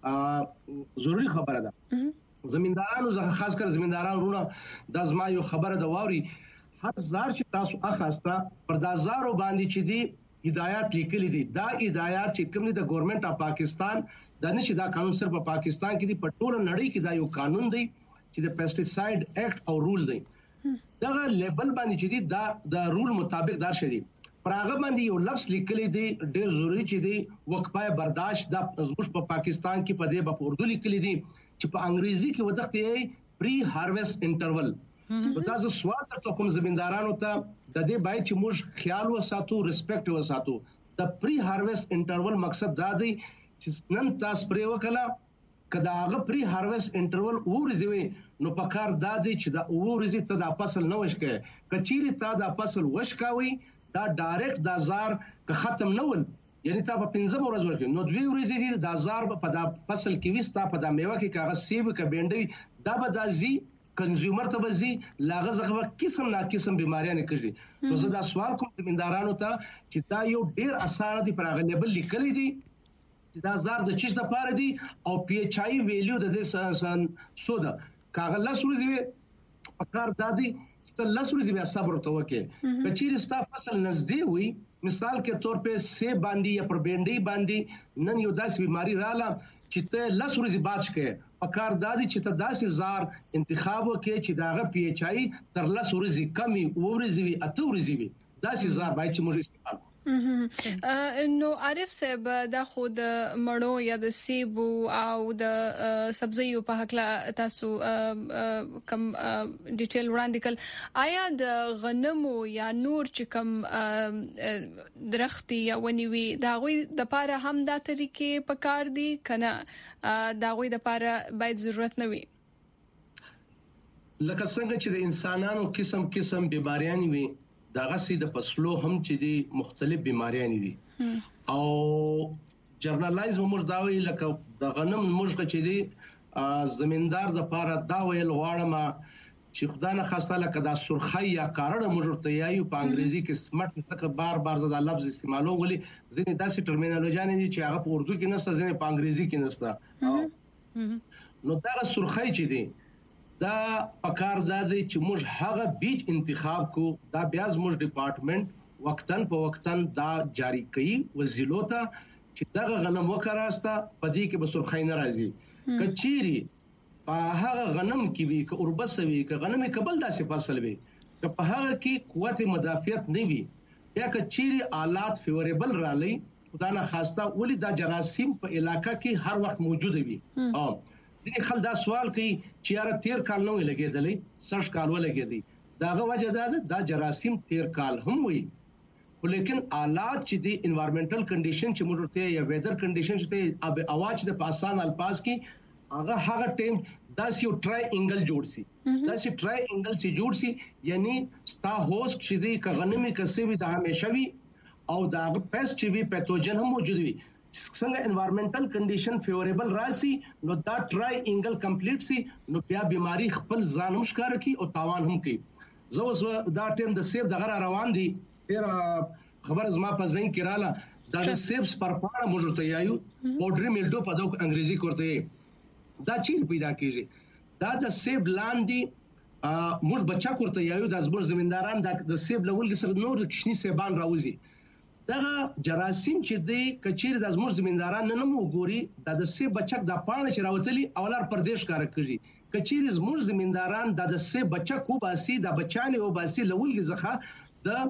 ضروری خبره ده زمیندارانو زخه خاص کر زمیندارانو د ازما یو خبره د واوري هر زار چې تاسو اخاسته پر دا زارو باندې چې دي هدایات لیکلي دي دا هدایات چې کوم دي د ګورنمنت اف پاکستان دا نشي دا قانون صرف په پاکستان کې دي په ټول نړۍ کې دا یو قانون دی چې د پیسټیساید ایکټ او رول دی دا لیبل باندې چې دي دا د رول مطابق دا شدي پر هغه باندې یو لفظ لیکلي دي ډېر ضروری چې دي وقفه برداشت دا زموږ په پاکستان کې په دې په اردو لیکلي دي چې په انګریزي کې ودغه پری هارویسټ انټرول دا ز سوال تر کوم زمیندارانو ته د دې باید چې موږ خیال وساتو ریسپیکټ وساتو د پری هارویسټ انټرول مقصد دا دی چې نن تاسو پرې وکړه کدا هغه پری هارویسټ انټرول ورزوي نو پکار دا دی چې دا ورزي ته د فصل نه وشکه کچيري ته د فصل وشکاوي دا ډایرکټ د زار که ختم نه ول یعنی تا په 15 ورځ ورکې نو 2 ورځې دي د زار په د فصل کې وستا په د میوه کې کاغذ سیب ک بینډي دا به د زی کنزیومر ته بزي لاغه زغه قسم نا قسم بیماریاں نکړي نو زه دا سوال کوم زمیندارانو ته چې دا یو ډیر اسانه دي پر هغه لیبل لیکلي دي چې دا زار د چیش د پاره دي او پی ایچ آی ویلیو د دې سودا کاغه لاسو دي پکار دادي ته لاسو دي بیا صبر ته وکي کچیر ستا فصل نږدې وي مثال کې تور په سیب باندې یا پر بینډي باندې نن یو داس بیماری رااله چې ته لاسو دي باچ کې پکار دادي چې ته داسې زار انتخاب وکړي چې داغه پی ایچ آی تر لاسو ورځې کمی ورځې وي اته ورځې وي داسې زار باید چې موږ استعمال نو عارف صاحب دا خود مړو یا د سیبو او د سبزیو په حق تاسو کم ډیټیل وړاندې کړ آیا د غنمو یا نور چې کم درختي یا ونیوي دا غوي د پاره هم دا طریقې پکار دي کنه دا غوي د پاره باید ضرورت نه وي لکه څنګه چې د انسانانو قسم بیماریاں وي داغه سي د فصلو هم چې دي مختلف بیماریاں دي او جرنالایز موږ دا وی لکه د غنم موږ چې دي زمیندار د پاره دا ویل غواړم چې خدای نه خاصه لکه دا سرخی یا کارړه موږ ته یایو په انګریزي کې سمټ څخه بار زدا لفظ استعمالو ولي ځینې داسې ټرمینالوژي نه دي چې هغه په اردو کې نشته ځینې په انګریزي کې نشته نو دا سرخی چې دي دا پکار دا دی چې موږ هغه بیج انتخاب کو دا بیا زموږ ډپارټمنټ وقتن په وقتن دا جاری کوي وزیلو ته چې دا غنم وکړاسته پدې کې به سرخی نه راځي کچيري په هغه غنم کې وي ک اوربس وي ک غنم قبل داسې فصل وي ک په هغه کې قوت مدافعت نه وي یا کچيري آلات فیوریبل رالي خدای نه خواسته ولې دا جراثیم په علاقہ کې هر وخت موجود وي او ځینې خلک دا سوال کوي چې یاره 13 کال نه لګېدلې 60 کال ولګېدي داغه وجه دا ده دا جراثیم 13 کال هم وي ولیکن آلات چې دی انوایرنمنټل کنډیشن چې موږ ته یا ویدر کنډیشن چې ته اب اواز د پاسان الفاظ کې هغه ټیم دا یو ټرای انګل جوړ سي دا سی ټرای انګل سي جوړ سي یعنی ستا هوست چې دی کغنمي کسي وي دا همیشه وي او دا پیست چې وي پیتوجن هم موجود وي څنګه انوایرنمنټل کنډیشن فیوریبل راسي نو دا ټرای انګل کمپلیټ سي نو بیا بیماری خپل ځان هم ښکار کوي او تاوان هم کوي زه دا ټیم د سیب دغه روان دي ډیر خبر زما په ذهن کې رااله دا سیبس پر پاڼه موږ ته یایو پاوډري میلډو په دغه انګریزي کوته دا چیرې پیدا کیږي دا د سیب لاندې موږ بچا کوته یایو د زبر زمینداران د سیب لول سره نور کښنی سیبان راوځي دا جراثیم چې دی کچیر د زموږ زمینداران نه مو ګوري د سیب بچک د پاڼه چې راوتلی اولار پردیش کار کوي کچیر زموږ زمینداران د سیب بچک کو باسي د بچانه او باسي لولګي زخه د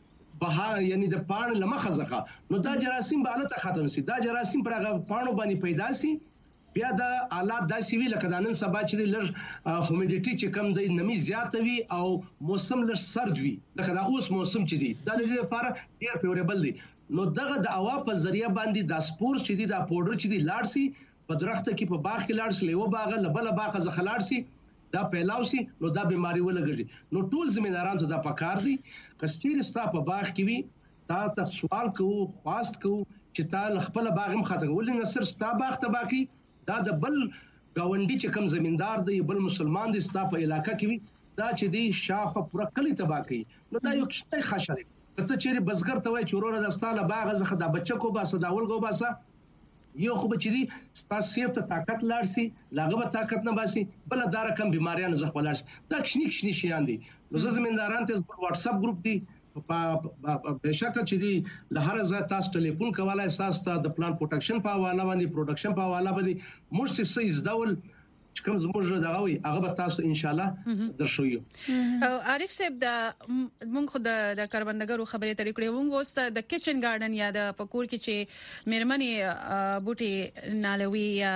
بها یعنی د پاڼه لمخه زخه نو دا جراثیم به حالت ختم سي دا جراثیم پر هغه پاڼو باندې پیدا سي بیا د آلات داسې وی لکه د نن سبا چې لږ هومیډیټي چې کم دی نمی زیات وي او موسم لږ سرد وي لکه دا اوس موسم چې دی دا د دې لپاره ډیر فیوریبل دی نو دغه د هوا په ذریعہ باندې د سپور چې دی د پاوډر چې دی لاړ سي په درخت کې په باغ کې لاړ سي لیو باغ لبل باغ ځخ لاړ سي دا پیلاو سي نو دا بیماری ولګي نو ټول ذمہداران ته دا پکار دي کستیر ستا په باغ کې وي تا ته سوال کوو خواست کوو چې تا خپل باغ هم خاطر ولې نصر ستا باغ ته باقي دا د بل گاونډي چې کم زمیندار دی بل مسلمان دی ستا په علاقہ کې وي دا چې دی شاخه پوره کلی تبا کوي نو دا یو کشته خاصه ته چیرې بزګر ته وای چورور د ستاله باغ زخه د بچکو باسه دا ولګو باسه یو خو بچی دی ستا سیف ته طاقت لاړ سي لاغه به طاقت نه باسي بل دار کم بیماریاں زخه لاړ سي دا کښنی شیان دي نو زمینداران ته واتس اپ ګروپ دی بشکه چې دی له هر ځای تاسو ټلیفون کولای اساس ته د پلان پروټیکشن په حواله باندې پروډکشن په حواله باندې موږ څه ډول چې کوم زموږ دغه وي هغه به تاسو ان شاء الله درشوي او عارف صاحب د مونږ خو د کاربندګرو خبرې ترې کړې مونږ وست د کچن ګارډن یا د پکور کې چې میرمنې بوټي نالوي یا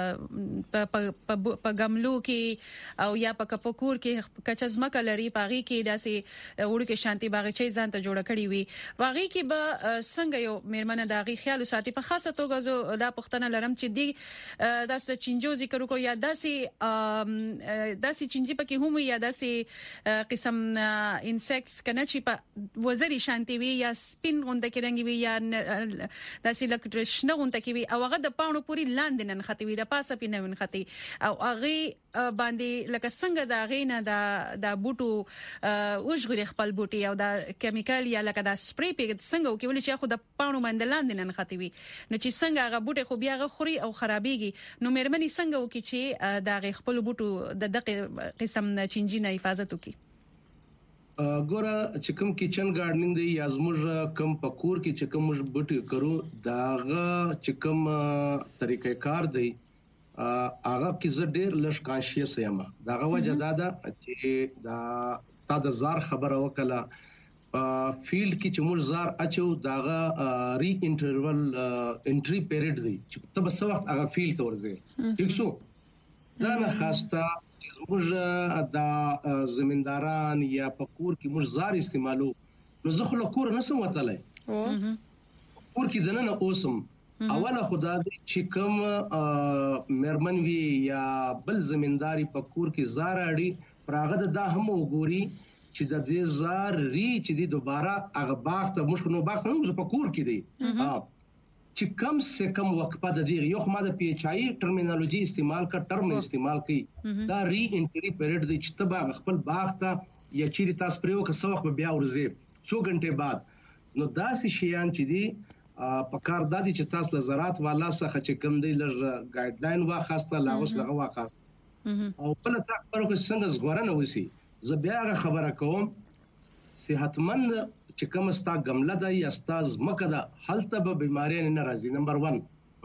په ګملو کې او یا په پکور کې کچزمکه لري پاغي کې داسې وړو کې شانتي باغچې ځان ته جوړ کړی وي واغې کې به څنګه یو میرمنه داغي خیال ساتي په خاصه توګه زه دا پښتنه لرم چې دی داسې چینجو ذکر کو یا داسې چینجی پکې هم یا داسې قسم انسیکټس کنه چې په وزري شانتي وي یا سپین غونډه کې رنګي وي یا داسې لکټرشنه غونډه کې وي او هغه د پاڼو پوری لاندې نن خطي وي د پاسه پینې ون خطي او هغه باندې لکه څنګه دا غینه د بوټو وژغړي خپل بوټي او د کیمیکل یا لکه د سپری په څنګه کې ولې چې خو د پاڼو باندې لاندې نن خطي وي نو چې څنګه هغه بوټي خو بیا خوري او خرابيږي نو مېرمنې څنګه وکي چې دا غي خپل بوټو د دغه قسم چینجی نه حفاظت وکي ګوره چې کوم کچن ګارډنینګ دی یا زموږ کوم پکور کې چې کوم بوټي کرو داغه چې کوم طریقې کار دی هغه کې زه ډېر لږ کانشیس یم داغه وجه دا ده چې دا تا د زار خبره وکړه فیلډ کې چې موږ زار اچو داغه ری انټرول انټری پیریډ دی چې تب څو وخت هغه فیلډ ته ورځي ٹھیک شو دا نه خاصه چې موږ د زمینداران یا پکور کې موږ زار استعمالو نو زه خو له کور نه سم وتلای کور کې ځنه اوسم اوله خدا دې چې کوم مرمن وی یا بل زمینداری پکور کې زار اړي پراغه دا هم وګوري چې د دې زار ری چې دی دوباره هغه باغ ته مشخنو باغ ته نو په کور کې دی چې کم سے کم وقفه د دې یو خماده پی ایچ آی ټرمینالوژي استعمال کا ټرم استعمال کی دا ری انټری پیریډ دی چې تبا خپل باغ ته یا چیرې تاسو پرېو که څو وخت بیا ورځي 2 غنټه بعد نو داسې شیان چې دی په کار دادی چې تاسو د زراعت والا څخه چې کم دی لږ ګایډ لاین واخاسته لا اوس لغه واخاسته او بل تاسو پرو کې څنګه زغورنه وسی زه بیا خبره کوم صحتمند چې کوم ستا ګمله ده یا ستا ځمکه ده هلته به بیماری نه راځي نمبر 1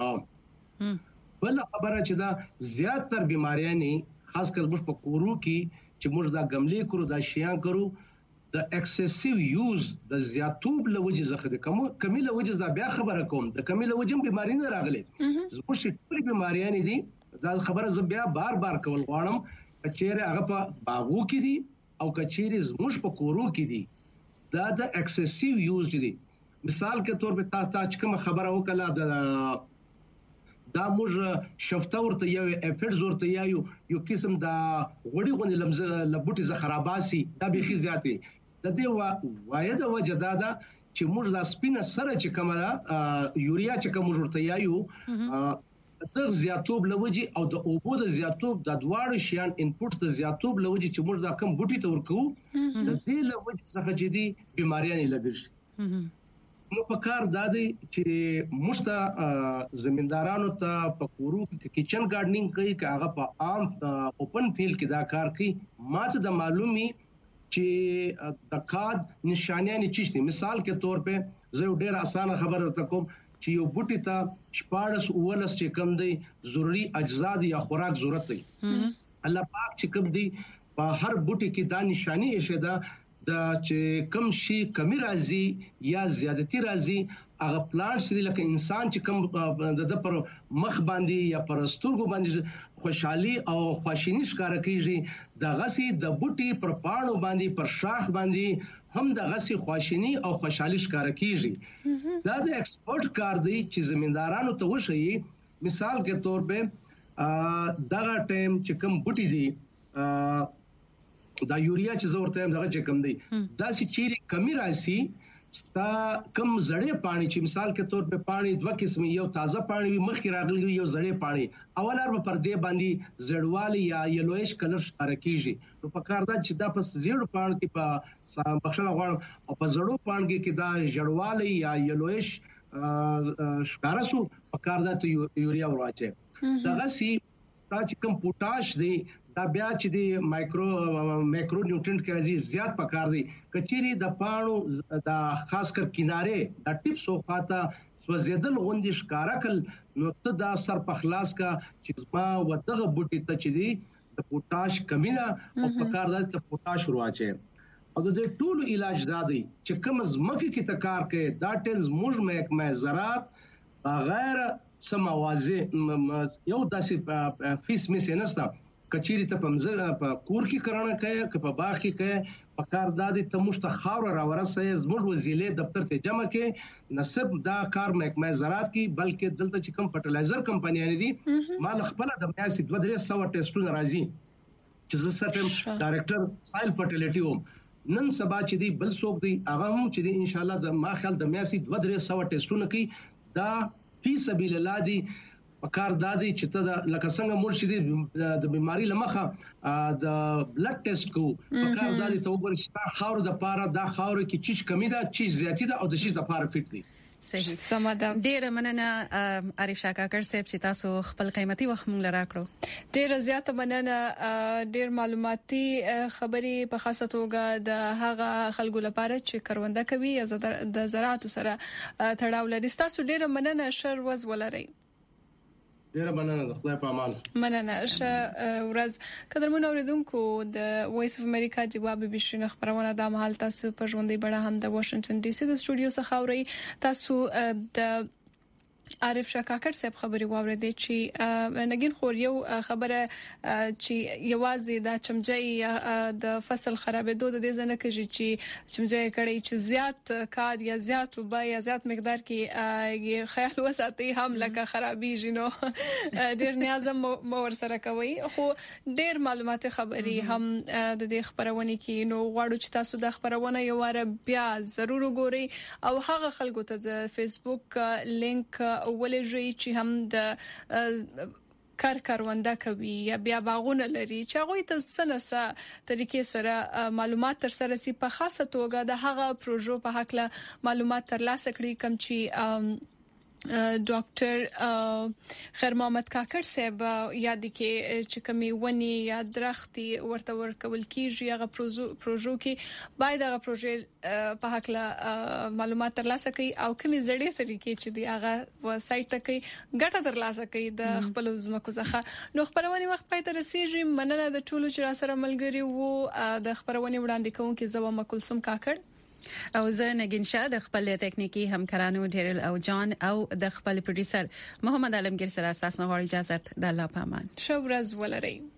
بل خبره چې دا زیاتره بیماری نه خاص کر موږ په کورو کې چې موږ دا ګملې کړو دا شیان کړو د ایکسسیو یوز د زیاتوب لوجه زخه د کمی لوجه ز بیا خبره کوم د کمی لوجه بیماری نه راغلي زموږ ټول بیماری نه دي دا خبره ز بیا بار بار کول غواړم کچېره هغه په باغو کې دي او کچېره زموږ په کورو کې دي دا د ایکسسیو یوز دي مثال کے طور په تا کوم خبره وکړه دا موږ شفته ورته یو افیډ ورته یو قسم دا غوړي غونې لمزه لبوټي ز خراباسي دا به خي زیاتې د دې وایي د وجداده چې موږ د سپینه سره چې کومه یوریا چې کوم ورته یو د زیاتوب لوجي او د اوبو د زیاتوب د دواړو شیان انپوټ د زیاتوب لوجي چې موږ دا کم بوټي ته ورکو د دې لوجي څخه چې دي بیماریاں لګیږي نو په کار دادی چې موږ زمیندارانو ته په کورو کې کچن گارډنینګ کوي چې هغه په عام اوپن فیلډ کې دا کار کوي ماته د معلومي چې د کاد نشانیاں چشتي مثال کے طور په زه ډېر اسانه خبر ورته کوم چې یو بوټي ته 14 اولس چې کم دی ضروری اجزا یا خوراک ضرورت دی الله پاک چې کم دی په هر بوټي کې دا نشانی شته دا چې کم شي کمی راځي یا زیادتی راځي هغه پلانټس دي لکه انسان چې کم د پر مخ باندې یا پر سترګو باندې خوشحالي او خوشینی ښکار کوي د غسي د بوټي پر پاڼو باندې پر شاخ باندې هم د غسي خوشینی او خوشحالي ښکار کیږي دا د ایکسپورت کار دی چې زمیندارانو ته وشي مثال کے طور په دغه ټیم چې کم بوټي دي دا یوریا چې زورته هم دغه چې کم دی دا چې چیرې کمی راسي ستا کم زړې پانی چې مثال کے طور په پانی دوه قسم یو تازه پانی وي مخکې راغلی یو زړې پانی اولار په پردې باندې زړوالی یا یلویش کلر ښکار کیږي نو په کار دا چې دا په زیړ پانی کې په بخښنه غواړم او په زړو پانی کې دا جړوالی یا یلویش ښکار سو په کار دا ته یوریا ورواچي دغه سي تا چې کم پوتاش دی دا بیا چې دی مایکرو نیوټرینټ کې راځي زیات پکار دی کچيري د پاڼو دا خاص کر کیناره دا ټیپس او خاطه سوځیدل غوندي ښکارا کل نو ته دا سر په خلاص کا چې ما ودغه بوټي ته چې دی د پوتاش کمی نه او پکار دی ته پوتاش ورواچي او د دې ټول علاج دا دی چې کوم زمکه کې تکار کې دا ټز موږ مې زراعت بغیر سموازي یو داسې فیس مې نستا کچيري ته په کور کې کرانه کوي که په باغ کې کوي په کار دادي ته مشته خاور راورسه زموږ وزیلې دفتر ته جمع کې نسب دا کار مې زراعت کې بلکې دلته چې کم فرټیلایزر کمپنیان دي مال خپل د میاسي 2-300 ټیسټونه راځي چې زه سټم ډایریکټر سایل فرټیلیټي وم نن سبا چې دی بل څوک دی هغه هم چې دی ان شاء الله د ما خیال د میاسي 2-300 ټیسټونه کوي دا فی سبیل الله دی پکار دادی چې ته لکه څنګه مرشدي د بیماری لمخه د بلډ ټیسټ کو پکار دادی ته وګورئ چې تا خاور د پاره دا خاور کې چیز کمی ده چیز زیاتی ده او د چیز د پاره فټ دي صحیح سماده ډیر مننه عارف شاه کاکړ صاحب چې تاسو خپل قیمتي وخت مونږ لراکړو ډیر زیاته مننه ډیر معلوماتي خبري په خاصه توګه د هغه خلکو لپاره چې کرونده کوي د زراعت سره تړاو لري تاسو ډیر مننه شر وز ولري ډیره مننه د خدای په امان. مننه ورځ قدرمن اوریدونکو د وایس اف امریکا جواب بشرین خبرونه د مهال تاسو په ژوندۍ بڼه هم د واشنگټن ډي سي د سټوډیو څخه اوري. تاسو د عارف شاه کاکړ صاحب خبري واوریدې چې نګین خور یو خبره چې یوازې د چمجي د فصل خرابېدو د دې ځنه کې چې چمجي کړي چې زیات کاد یا زیات وبا یا زیات مقدار کې خیال وساتي هم لکه خرابي جنو ډېر نیازم مور سره کوي. خو ډېر معلومات خبري هم د دې خبرونه کې نو غواړو چې تاسو د خبرونه یو واره بیا ضرور وګورئ او هغه خلکو ته د فیسبوک لینک ولې چې هم د کارونده کوي یا بیا باغونه لري چې هغه ته سنسه طریقې سره معلومات تر سره سي په خاصه توګه د هغه پروژو په حق له معلومات ترلاسه کړي کوم چې ډاکټر خیر محمد کاکړ صاحب یاد کې چې کومي ونی یا درختي ورته ورکول کیږي هغه پروژو کې باید هغه پروژې په حق له معلومات ترلاسه کړي او کومي زړې طریقې چې دی هغه وسایت ته کوي ګټه ترلاسه کړي د خپل زمکو څخه. نو خبرونه وخت پای ته رسیږي. مننه د ټولو چې را سره ملګری وو. د خبرونه وړاندې کوونکې زو مکلثوم کاکړ او زه نګین شاه د خپل ټکنیکی همکارانو ډیرل او جان او د خپل پروډوسر محمد عالمگیر سره تاسو نه غواړم اجازه د الله په امان. شو ورځ ولرئ.